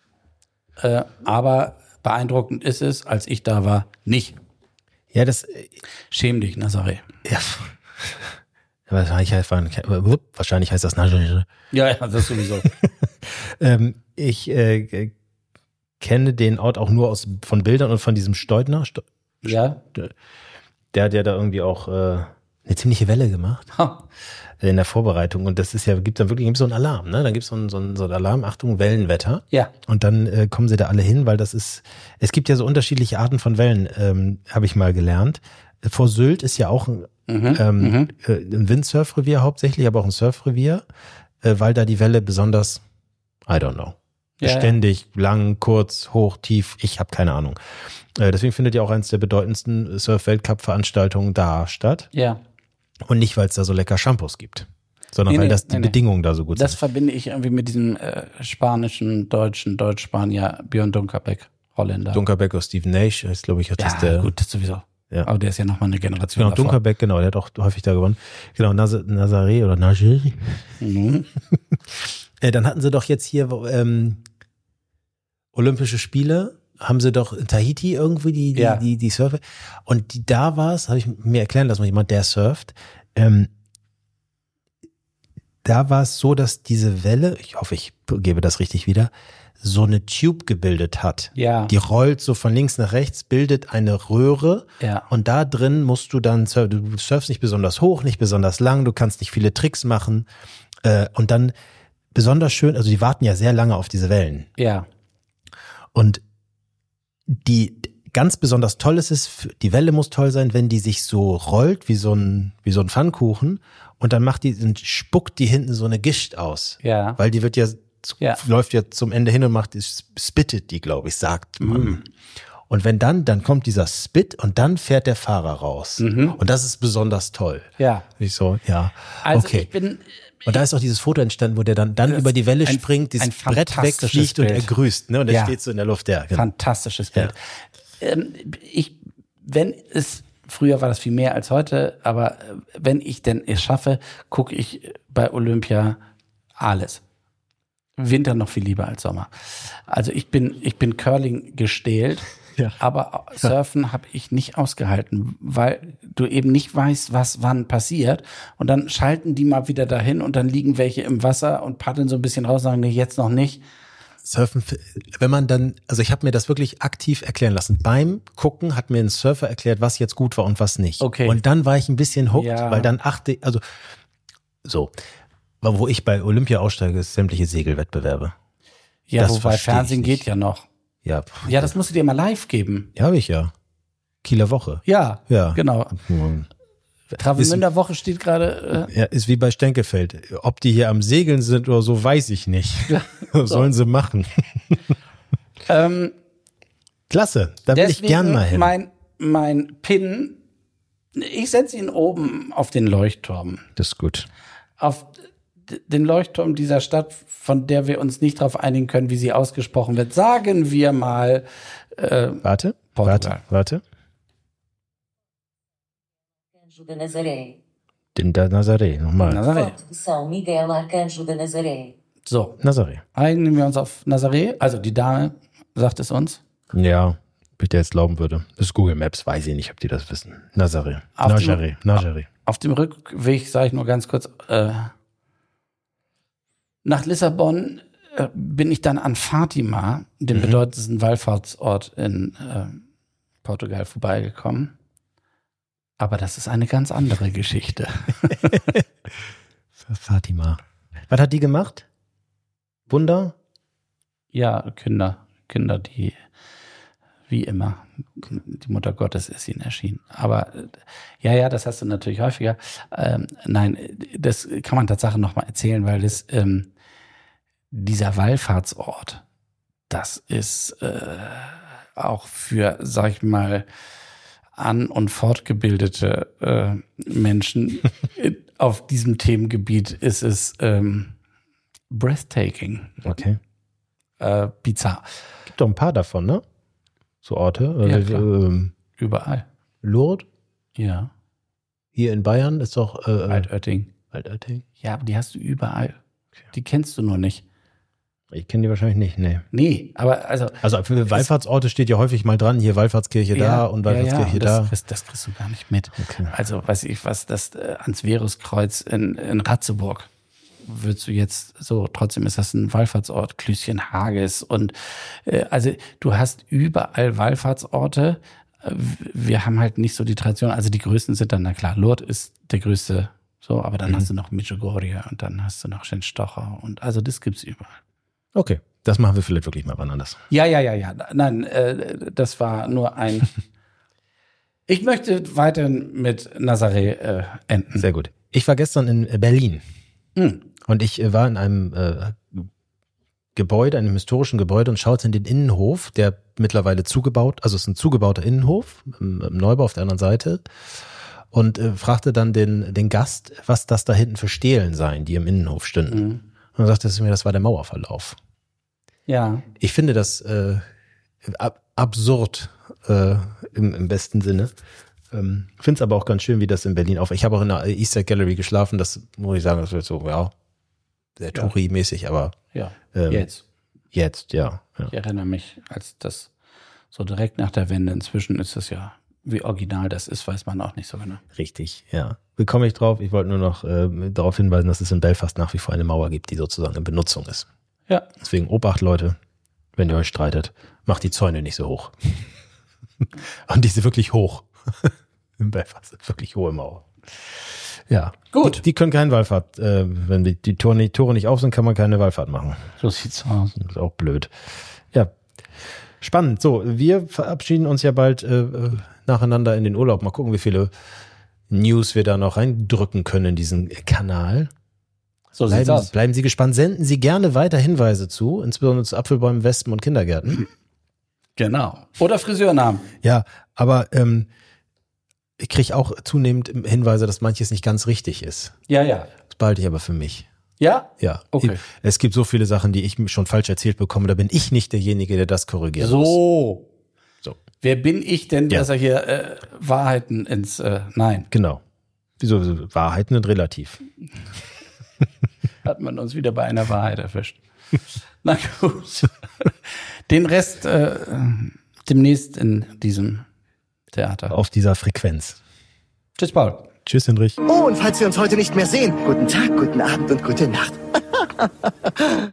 Aber beeindruckend ist es, als ich da war, nicht. Ja, das... Schäm dich, Nazaré. Ja. Wahrscheinlich heißt das Nazaré. Ja, das sowieso. Ich kenne den Ort auch nur von Bildern und von diesem Steutner. Ja. Der hat ja da irgendwie auch eine ziemliche Welle gemacht in der Vorbereitung. Und das ist ja, gibt so einen Alarm, ne? Dann gibt es so einen Alarm, Achtung, Wellenwetter. Ja. Und dann kommen sie da alle hin, weil es gibt ja so unterschiedliche Arten von Wellen, habe ich mal gelernt. Vor Sylt ist ja auch ein Windsurfrevier hauptsächlich, aber auch ein Surfrevier, weil da die Welle besonders, I don't know, beständig, lang, kurz, hoch, tief, ich habe keine Ahnung. Deswegen findet ja auch eines der bedeutendsten Surf-Weltcup-Veranstaltungen da statt. Ja. Und nicht, weil es da so lecker Shampoos gibt, sondern weil die Bedingungen da so gut sind. Das verbinde ich irgendwie mit diesem spanischen, Deutsch-Spanier Björn Dunkerbeck, Holländer. Dunkerbeck oder Steve Nash ist, glaube ich, das der. Gut, sowieso. Ja. Aber der ist ja nochmal eine Generation Genau, davor. Dunkerbeck, genau, der hat auch häufig da gewonnen. Genau, Nazaré oder Nazaré. Dann hatten sie doch jetzt hier Olympische Spiele haben sie doch in Tahiti irgendwie die Surfer. Und da war es, habe ich mir erklären lassen, jemand, der surft, da war es so, dass diese Welle, ich hoffe, ich gebe das richtig wieder, so eine Tube gebildet hat. Ja. Die rollt so von links nach rechts, bildet eine Röhre. Ja. Und da drin musst du dann, du surfst nicht besonders hoch, nicht besonders lang, du kannst nicht viele Tricks machen. Und dann besonders schön, also die warten ja sehr lange auf diese Wellen. Ja. Und die ganz besonders toll ist es, die Welle muss toll sein, wenn die sich so rollt, wie so ein Pfannkuchen. Und dann spuckt die hinten so eine Gischt aus. Ja. Weil die wird läuft ja zum Ende hin und spittet die, glaube ich, sagt man. Und wenn dann kommt dieser Spit und dann fährt der Fahrer raus. Und das ist besonders toll. Ja. Ich so, ja. Also okay. Und da ist auch dieses Foto entstanden, wo der dann über die Welle springt, dieses Brett wegfliegt und er grüßt, ne? Und er steht so in der Luft, ja. Genau. Fantastisches Bild. Früher war das viel mehr als heute, aber wenn ich denn es schaffe, gucke ich bei Olympia alles. Winter noch viel lieber als Sommer. Also ich bin Curling gestählt, aber Surfen habe ich nicht ausgehalten, weil du eben nicht weißt, was wann passiert. Und dann schalten die mal wieder dahin und dann liegen welche im Wasser und paddeln so ein bisschen raus und sagen, nee, jetzt noch nicht. Surfen, wenn man dann, also ich habe mir das wirklich aktiv erklären lassen. Beim Gucken hat mir ein Surfer erklärt, was jetzt gut war und was nicht. Okay. Und dann war ich ein bisschen hooked, weil dann wo ich bei Olympia aussteige, ist sämtliche Segelwettbewerbe. Ja, das wobei Fernsehen geht ja noch. Ja. Ja, das musst du dir mal live geben. Ja, habe ich ja. Kieler Woche. Ja, genau. Mhm. Travemünder Woche steht gerade. Ja, ist wie bei Stenkefeld. Ob die hier am Segeln sind oder so, weiß ich nicht. Was sollen sie machen? Klasse, da will ich gern mal hin. Mein Pin, ich setze ihn oben auf den Leuchtturm. Das ist gut. Auf den Leuchtturm dieser Stadt, von der wir uns nicht darauf einigen können, wie sie ausgesprochen wird. Sagen wir mal Warte. Den da Nazaré, nochmal. So. Nazaré. Einigen wir uns auf Nazaré. Also die Dame sagt es uns. Ja, wenn ich dir jetzt glauben würde. Das ist Google Maps, weiß ich nicht, ob die das wissen. Nazaré. Auf dem Rückweg sage ich nur ganz kurz, nach Lissabon bin ich dann an Fatima, dem bedeutendsten Wallfahrtsort in Portugal, vorbeigekommen. Aber das ist eine ganz andere Geschichte. Fatima. Was hat die gemacht? Wunder? Ja, Kinder, die, wie immer, die Mutter Gottes ist ihnen erschienen. Aber ja, das hast du natürlich häufiger. Nein, das kann man tatsächlich noch mal erzählen, weil das dieser Wallfahrtsort, das ist auch für, sag ich mal, an- und fortgebildete Menschen auf diesem Themengebiet ist es breathtaking. Okay. Bizarr. Gibt doch ein paar davon, ne? So Orte. Ja, überall. Lourdes? Ja. Hier in Bayern ist doch Altötting. Ja, aber die hast du überall. Okay. Die kennst du nur nicht. Ich kenne die wahrscheinlich nicht, nee. Nee, aber also für Wallfahrtsorte steht ja häufig mal dran, hier Wallfahrtskirche da und Wallfahrtskirche da. Das kriegst du gar nicht mit. Okay. Also weiß ich was, das Ansverus-Kreuz in Ratzeburg würdest du jetzt so, trotzdem ist das ein Wallfahrtsort, Klüschen Hages und also du hast überall Wallfahrtsorte. Wir haben halt nicht so die Tradition, also die größten sind dann, na klar, Lourdes ist der größte, so, aber dann hast du noch Medjugorje und dann hast du noch Częstochowa und also das gibt's überall. Okay, das machen wir vielleicht wirklich mal wann anders. Ja. Nein, das war nur ein. Ich möchte weiterhin mit Nazaré enden. Sehr gut. Ich war gestern in Berlin und ich war in einem Gebäude, einem historischen Gebäude und schaute in den Innenhof, der mittlerweile zugebaut, also es ist ein zugebauter Innenhof im Neubau auf der anderen Seite und fragte dann den Gast, was das da hinten für Stelen seien, die im Innenhof stünden. Und dann sagte er mir, das war der Mauerverlauf. Ja. Ich finde das absurd im besten Sinne. Finde es aber auch ganz schön, wie das in Berlin auf. Ich habe auch in der Easter Gallery geschlafen, das muss ich sagen, das wird so, ja, sehr Touri-mäßig, aber ja, jetzt, ja. Ich erinnere mich, als das So direkt nach der Wende. Inzwischen ist es ja, wie original das ist, weiß man auch nicht so genau. Richtig, ja. Wie komme ich drauf? Ich wollte nur noch darauf hinweisen, dass es in Belfast nach wie vor eine Mauer gibt, die sozusagen in Benutzung ist. Ja. Deswegen Obacht, Leute, wenn ihr euch streitet, macht die Zäune nicht so hoch. Und die sind wirklich hoch. In Belfast sind wirklich hohe Mauer. Ja, gut. Die können keine Wallfahrt. Wenn die Tore nicht auf sind, kann man keine Wallfahrt machen. So sieht's aus. Das ist auch blöd. Ja, spannend. So, wir verabschieden uns ja bald nacheinander in den Urlaub. Mal gucken, wie viele News wir da noch reindrücken können in diesen Kanal. So sieht's aus. Bleiben Sie gespannt. Senden Sie gerne weiter Hinweise zu, insbesondere zu Apfelbäumen, Wespen und Kindergärten. Genau. Oder Friseurnamen. Ja, aber ich kriege auch zunehmend Hinweise, dass manches nicht ganz richtig ist. Ja. Das behalte ich aber für mich. Ja? Ja. Okay. Es gibt so viele Sachen, die ich schon falsch erzählt bekomme. Da bin ich nicht derjenige, der das korrigieren muss. So. Wer bin ich denn, dass er hier Wahrheiten ins... Nein. Genau. Wieso? Wahrheiten sind relativ. Hat man uns wieder bei einer Wahrheit erwischt. Na gut. Den Rest demnächst in diesem Theater. Auf dieser Frequenz. Tschüss, Paul. Tschüss, Hinrich. Oh, und falls wir uns heute nicht mehr sehen, guten Tag, guten Abend und gute Nacht.